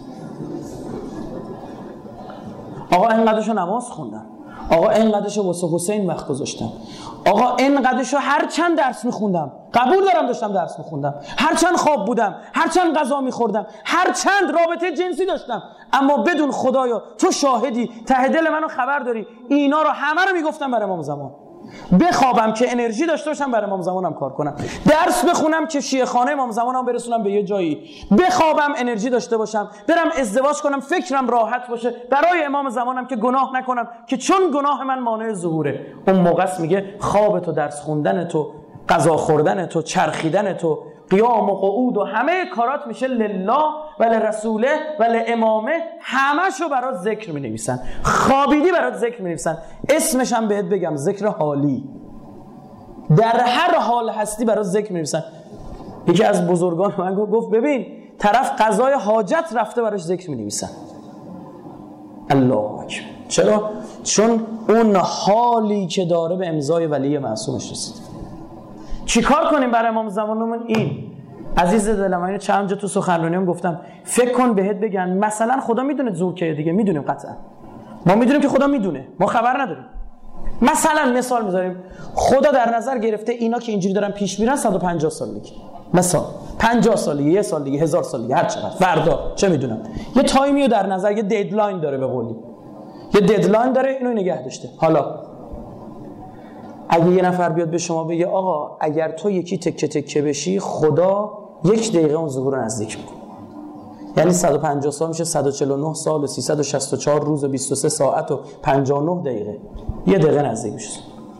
آقا اینقدرشو نماز خوندن، آقا اینقدرشو واسه حسین وقت گذاشتم، آقا اینقدرشو هر چند درس میخوندم، قبول دارم داشتم درس میخوندم، هر چند خواب بودم، هر چند غذا میخوردم، هر چند رابطه جنسی داشتم، اما بدون خدایا تو شاهدی، ته دل منو خبر داری، اینا رو همه رو میگفتم برای امام زمان. بخوابم که انرژی داشته باشم برای امام زمانم کار کنم، درس بخونم که شیعه خانه امام زمانم برسونم به یه جایی، بخوابم انرژی داشته باشم، برم ازدواج کنم فکرم راحت باشه برای امام زمانم که گناه نکنم، که چون گناه من مانع ظهوره. اون موقع میگه خواب تو، درس خوندن تو، غذا خوردن تو، چرخیدن تو، قیام و قعود و همه کارات میشه لله و لرسوله و لامامه، همشو برات ذکر مینویسن. خوابیدی برات ذکر مینویسن، اسمش هم بهت بگم ذکر حالی، در هر حال هستی برات ذکر مینویسن. یکی از بزرگان من گفت ببین طرف قضای حاجت رفته براش ذکر مینویسن. الله اکبر. چرا؟ چون اون حالی که داره به امضای ولی معصومش رسید. چی کار کنیم برای امام زمانمون؟ این عزیز دلم، اینو چند جا تو سخنرانیام گفتم، فکر کن بهت بگن مثلا خدا میدونه زور که دیگه، میدونیم قطعا، ما میدونیم که خدا میدونه، ما خبر نداریم. مثلا مثال میذاریم، خدا در نظر گرفته اینا که اینجوری دارن پیش میرن 150 سال دیگه، مثلا 50 سال دیگه، 1 سال دیگه، 1000 سال دیگه، هر چقدر، فردا چه میدونم، یه تایمیو در نظر، یه ددلاین داره، به قولی یه ددلاین داره، اینو نگه داشته. حالا اگه یه نفر بیاد به شما بگه آقا اگر تو یکی تکه تکه بشی، خدا 1 دقیقه اون ظهور رو نزدیک میکنه، یعنی 150 سال میشه 149 سال و 364 روز و 23 ساعت و 59 دقیقه، 1 دقیقه نزدیک میشه.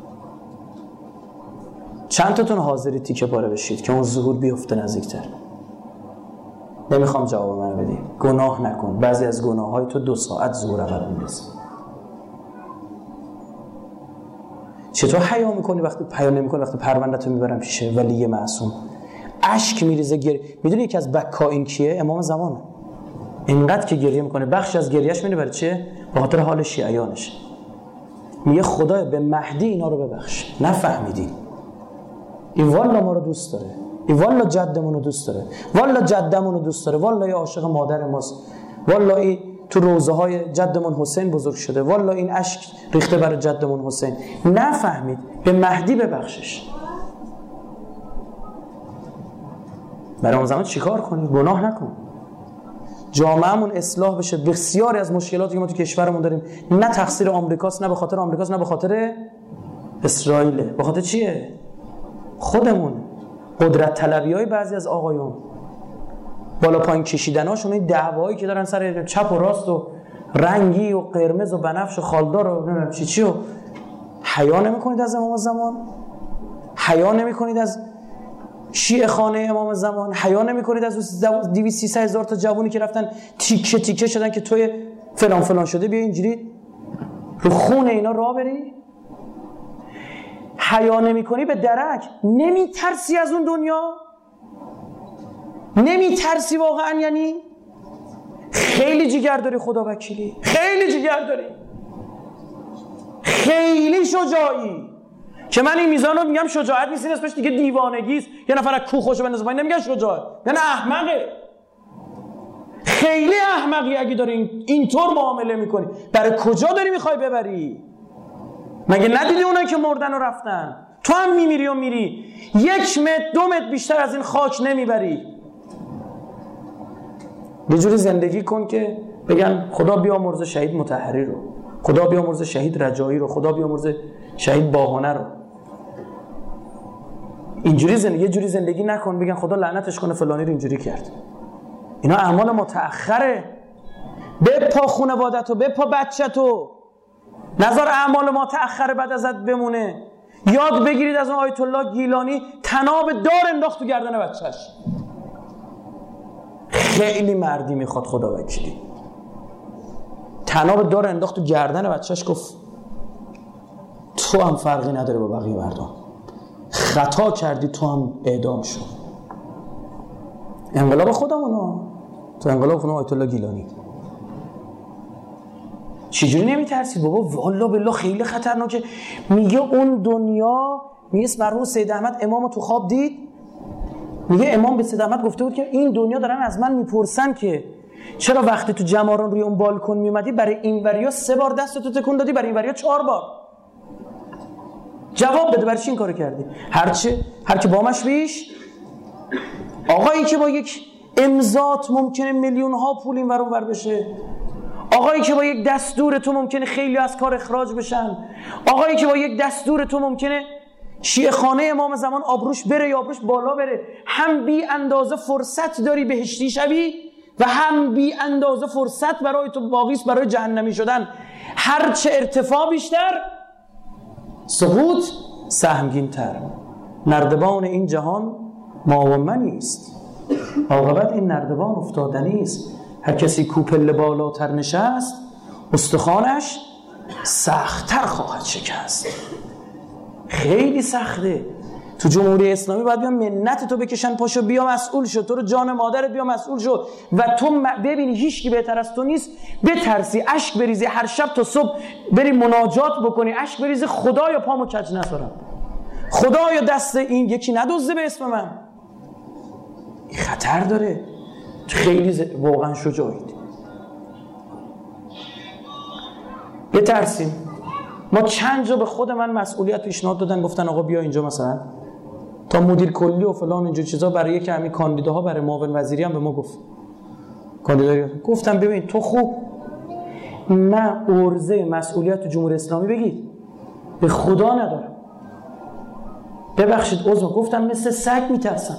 چند تاتون حاضری تیکه پاره بشید که اون ظهور بیفته نزدیکتر؟ نمیخوام جواب منو بدی. گناه نکن، بعضی از گناههای تو 2 ساعت ظهور عقب میندازه. چطور حیا میکنی وقتی حیا نمیکنی وقتی پرونده‌تو میبرن پیش ولی معصوم، اشک میریزه، میدونی یکی از بکائین کیه؟ امام زمانه. اینقدر که گریه میکنه، بخش از گریهش میره برای چه؟ به خاطر حال شیعیانش. میگه خدای به مهدی اینا رو ببخش، نفهمیدی، این والا ما رو دوست داره، این والا جدمون رو دوست داره، والا جدمون رو دوست داره، والا یه عاشق مادر ماست، والا این تو روزه های جدمون حسین بزرگ شده، والا این اشک ریخته برای جدمون حسین. نفهمید، به مهدی ببخشش. برای اون زمان چیکار کنی؟ گناه نکن، جامعهمون اصلاح بشه. بسیاری از مشکلاتی که ما تو کشورمون داریم نه تقصیر آمریکاست، نه به خاطر آمریکاست، نه به خاطر اسرائیل. به خاطر چیه؟ خودمون، قدرت طلبیای بعضی از آقایون، بالا پایین کشیدناشون، این دعوایی که دارن سر چپ و راست و رنگی و قرمز و بنفش و خالدار و نمیدونم چی و حیا نمی‌کنید از امام زمان؟ حیا نمی‌کنید از شیعه خانه امام زمان؟ حیا نمی‌کنید از 200-300 هزار تا جوونی که رفتن تیکه تیکه شدن که توی فلان فلان شده بیا اینجوری رو خون اینا راه بری؟ حیا نمی‌کنی به درک؟ نمی‌ترسی از اون دنیا؟ نمی‌ترسی واقعا؟ یعنی خیلی جیگر داری خدا وکیلی، خیلی جیگر داری، خیلی شجاعی، که من این میزان رو میگم شجاعت نیست، این اسمش دیگه دیوانگیست. یه نفر از کوه خوشو بندازه پایین نمیگن شجاعت، یعنی احمقه. خیلی احمقی اگه داری اینطور معامله میکنی. برای کجا داری میخوای ببری؟ مگه ندیدی اونایی که مردن و رفتن؟ تو هم میمیری و میری، 1 متر 2 متر بیشتر از این خاک نمیبری. یه جوری زندگی کن که بگن خدا بیامرز شهید مطهری رو، خدا بیامرز شهید رجایی رو، خدا بیامرز شهید باهنه رو. اینجوری زندگی، یه جوری زندگی نکن بگن خدا لعنتش کنه فلانی رو اینجوری کرد. اینا اعمال متأخره. بپا خانوادتو، بپا بچه‌تو، نظر اعمال متأخره بعد ازت بمونه. یاد بگیرید از اون آیت الله گیلانی، طناب دار انداخت تو گردن بچه‌ش. خیلی مردی میخواد خدا وکیلی. طناب دار انداخت تو گردن بچه‌ش، گفت تو هم فرقی نداره با بقیه مردم، خطا کردی تو هم اعدام شو. انقلاب خودمونو، تو انقلاب خودمون آیت الله گیلانی. چجوری نمیترسید بابا؟ والله بالله خیلی خطرناکه. میگه اون دنیا، میگه مرحوم سید احمد امامو تو خواب دید، میگه امام به سید احمد گفته بود که این دنیا دارن از من میپرسن که چرا وقتی تو جماران روی اون بالکن میومدی برای این وریا 3 بار دستتو تکون دادی، برای این وریا 4 بار. جواب بده برای چی این کارو کردی؟ هر کی بامش بیش، آقایی که با یک امضات ممکنه میلیون ها پول این ور اون ور بشه، آقایی که با یک دستور تو ممکنه خیلی از کار اخراج بشن، آقایی که با یک دستور تو ممکنه شیعه خانه امام زمان آبروش بره یا آبروش بالا بره، هم بی اندازه فرصت داری بهشتی شوی و هم بی اندازه فرصت برای تو باقیست برای جهنمی شدن. هرچه ارتفاع بیشتر، سقوط سهمگین تر. نردبان این جهان ما و منی است، عاقبت این نردبان افتادنی است. هر کسی کو پله بالاتر نشست، استخوانش سخت‌تر خواهد شکست. خیلی سخته. تو جمهوری اسلامی باید بیان منت تو بکشن پاشو بیا مسئول شو، تو رو جان مادرت بیا مسئول شو، و تو ببینی هیچ کی بهتر از تو نیست، بترسی، اشک بریزی، هر شب تا صبح بری مناجات بکنی، اشک بریزی، خدایا پامو کج نذارم، خدایا دست این یکی ندزده به اسم من. این خطر داره. خیلی واقعا شجاعید. بترسیم. ما چند جا به خود من مسئولیت پیشنهاد دادن، گفتن آقا بیا اینجا مثلا تا مدیر کلی و فلان اینجور چیزا، برای یکی همین کاندیداها برای معاون وزیری هم به ما گفت کاندیدایی. گفتم ببین تو خوب من عرضه مسئولیت تو جمهوری اسلامی بگید به خدا ندارم، ببخشید عذر. گفتم مثل سگ میترسم،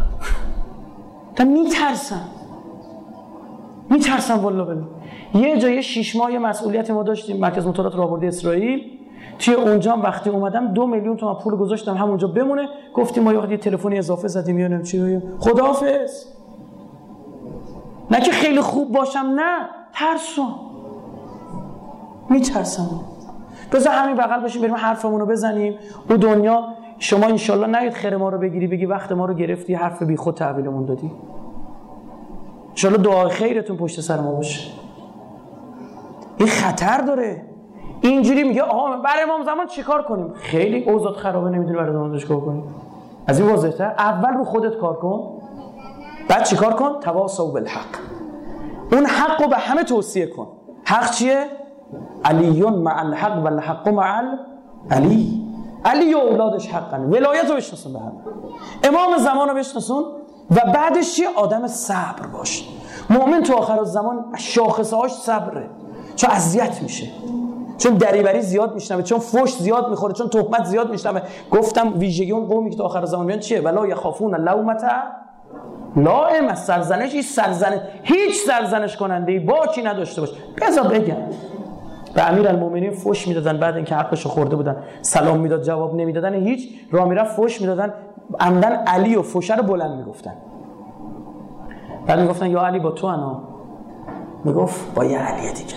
میترسم والله بالله. یه جای 6 ماه مسئولیت ما داشتیم، مرکز مطالعات راهبردی اسرائیل، توی اونجا وقتی اومدم 2 میلیون تومان پول گذاشتم همونجا بمونه. گفتیم ما یه تلفنی اضافه زدیم یا چی، خداحافظ. نه که خیلی خوب باشم، نه، ترسم، میترسم. بذار همین بغل باشیم بریم حرفمون رو بزنیم. او دنیا شما انشالله نید خیر ما رو بگیری بگی وقت ما رو گرفتی، حرف بی خود تحویلمون دادی. انشالله دعای خیرتون پشت سر ما باشه. این خطر داره. اینجوری میگه آقا برای امام زمان چیکار کنیم؟ خیلی اوضاع خرابه، نمیدونی برای امام زمان چیکار کنیم. از این واضح‌تر اول رو خودت کار کن، بعد چیکار کن؟ تواصوا بالحق. اون حق رو به همه توصیه کن. حق چیه؟ علی مع الحق و الحق مع علی. علی و اولادش حقن. ولایت رو بشناسون به همه. امام زمان رو بشناسون و بعدش چیه؟ آدم صبر باش. مؤمن تو آخر الزمان شاخصه‌هاش صبره، چون اذیت میشه، چون دریوری زیاد میشنوه، چون فحش زیاد میخوره، چون تهمت زیاد میشنوه. گفتم ویژگی اون قومی که تو آخر زمان میان چیه؟ ولا یخافون لومة لائم. از سرزنش، هیچ سرزنش کننده ای باکی نداشته باش. بذار بگم. به امیرالمومنین فحش میدادن بعد اینکه حقشو خورده بودن، سلام میداد جواب نمیدادن، هیچ راه میرفت فحش میدادن، عمدن علی و فحش رو بلند میگفتن. بعد میگفتن یا علی با تو انا، میگفت با یه علی دیگه.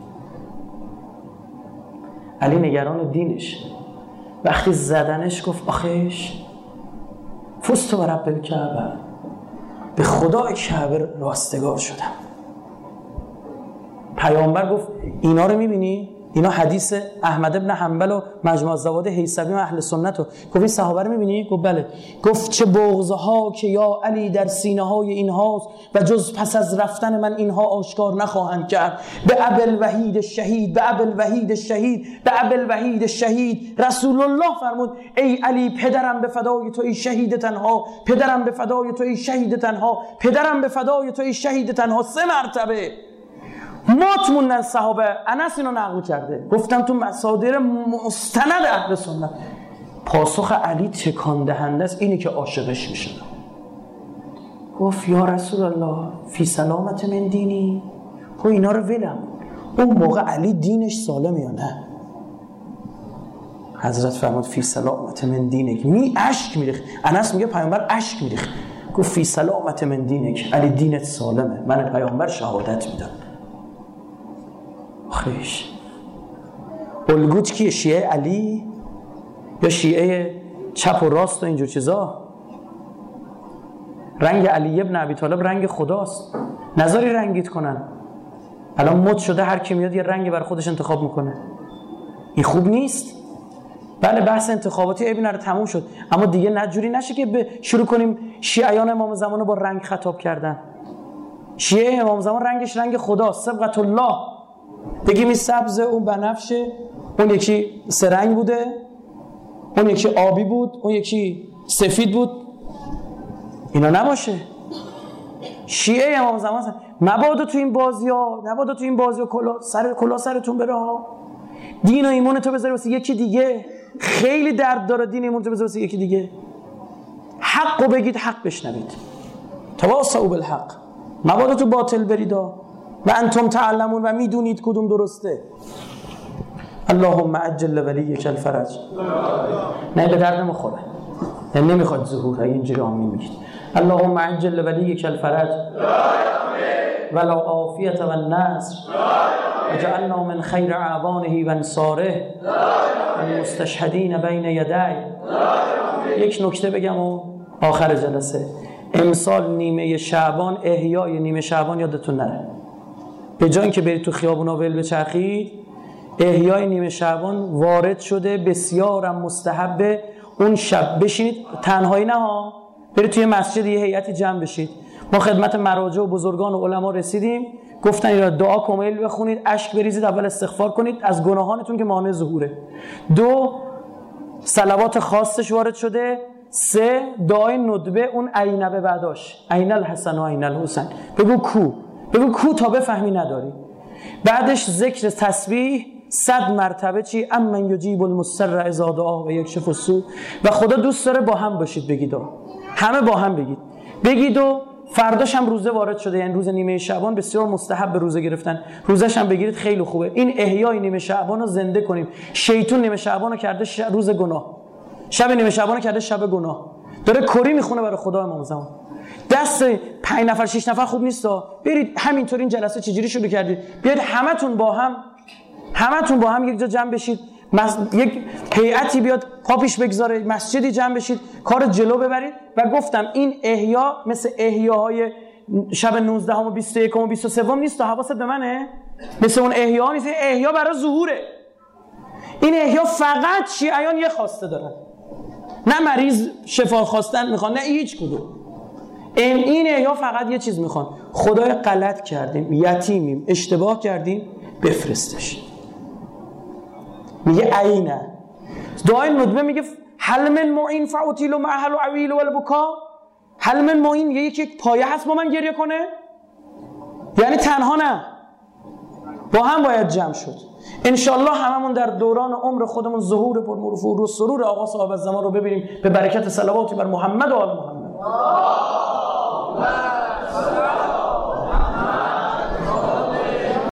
علی نگران دینش، وقتی زدنش گفت آخیش فزت و رب الکعبه، به خدای کعبه راستگار شدم. پیامبر گفت اینا رو میبینی؟ اینا حدیث احمد ابن حنبل و مجموع الزوائد هیثمی و اهل سنت رو. گفت این صحابه رو میبینی؟ گفت بله. گفت چه بغضها که یا علی در سینه های اینهاست و جز پس از رفتن من اینها آشکار نخواهند کرد. به ابوالوحید الشهید، به ابوالوحید الشهید، به ابوالوحید الشهید. رسول الله فرمود ای علی پدرم به فدای تو ای شهید تنها، پدرم به فدای تو ای شهید تنها، پدرم به فدای تو ای شهید تنها. 3 مرتبه مات موندن صحابه. انس اینو نقل کرده، گفتم تو مصادر مستند اهل سنت. پاسخ علی تکان دهنده است، اینی که عاشقش میشن. گفت یا رسول الله فی سلامت من دینی، خب اینا رو ولم. اون موقع علی دینش سالمه یا نه؟ حضرت فرمود فی سلامت من دینک. اشک میریخت. انس میگه پیامبر اشک میریخت، گفت فی سلامت من دینک، علی دینت سالمه، من پیامبر شهادت میدم. خیش الگوت کیه؟ شیعه علی یا شیعه چپ و راست و اینجور چیزا؟ رنگ علی ابن ابی طالب رنگ خداست، نذاری رنگیت کنن. الان مد شده هر کی میاد یه رنگی برای خودش انتخاب میکنه. این خوب نیست. بله بحث انتخاباتی ابن رو تموم شد، اما دیگه نجوری نشه که شروع کنیم شیعیان امام زمان رو با رنگ خطاب کردن. شیعه امام زمان رنگش رنگ خداست، صبغت الله. بگیم این سبز، اون بنفشه، اون یکی سرنگ بوده، اون یکی آبی بود، اون یکی سفید بود. اینا نباشه. شیعه امام زمان مبادا تو این بازی‌ها، نبادا تو این بازی‌ها کلا سرتون بره ها. دین و ایمان تو بذاری واسه یکی دیگه. خیلی درد داره دین ایمان تو بذاری واسه یکی دیگه. حقو بگید، حق بشنوید. تواصوا بالحق. مبادا تو باطل بریدا و انتم تعلمون و میدونید کدوم درسته. اللهم عجل ولیک الفرج. نه به درد نمیخوره، نمیخواد ظهور. اینجوری آمین میگید اللهم عجل ولیک الفرج ولا عافیت و النصر وجعلنا من خیر اعوانه و انصاره و المستشهدین بین یدی. یک نکته بگم و آخر جلسه. امسال نیمه شعبان، احیای نیمه شعبان یادتون نره. به جای اینکه برید تو خیابونا ول بچرخید، احیای نیمه شعبان وارد شده، بسیارم مستحبه. اون شب بشینید، تنهایی نه ها، برید توی مسجد یه هیئتی جمع بشید. ما خدمت مراجع و بزرگان و علما رسیدیم، گفتن اینا دعا کمیل بخونید، اشک بریزید، اول استغفار کنید از گناهانتون که مانع ظهوره. 2 صلوات خاصش وارد شده. 3 دعای ندبه، اون عینبه بعداش، عین الحسن و عین الحسین. بگو کو تا بفهمی نداری. بعدش ذکر تسبیح 100 مرتبه چی؟ امن یجیب المضطر اذا دعا و یکشف السوء. و خدا دوست داره با هم باشید بگید، همه با هم بگید. و فرداش هم روزه وارد شده، یعنی روز نیمه شعبان بسیار مستحب به روزه گرفتن. روزش هم بگیرید، خیلی خوبه. این احیای نیمه شعبان رو زنده کنیم. شیطان نیمه شعبان رو کرده روز گناه، شب نیمه شعبان رو کرده شب گناه. داره کری میخونه برای خدا امام زمان. دست 5 نفر 6 نفر خوب نیستا. برید همینطور این جلسه چجوری شروع کردید؟ بیاید همتون با هم یک جا جمع بشید، یک هیئتی بیاد پاپیش بگذاره، مسجدی جمع بشید، کار جلو ببرید. و گفتم این احیا مثل احیاهای شب 19 و 21 و 23 نیست. حواست به منه؟ مثل اون احیا نیست. احیا برای ظهوره. این احیا فقط شیعیان یه خواسته دارن، نه مریض شفا خواستن میخوان، نه هیچ کدوم. این احیا فقط یه چیز میخوان: خدای غلط کردیم، یتیمیم، اشتباه کردیم، بفرستش. میگه عینه. دعای ندبه میگه هل من معین فاطیل معه العویل والبکا. هل من معین، میگه یکی پایه هست با من گریه کنه؟ یعنی تنها نه، با هم باید جمع شد. انشالله هممون در دوران عمر خودمون ظهور پرمرفوع و سرور آقا صاحب الزمان رو ببینیم به برکت صلواتی بر محمد و آل محمد.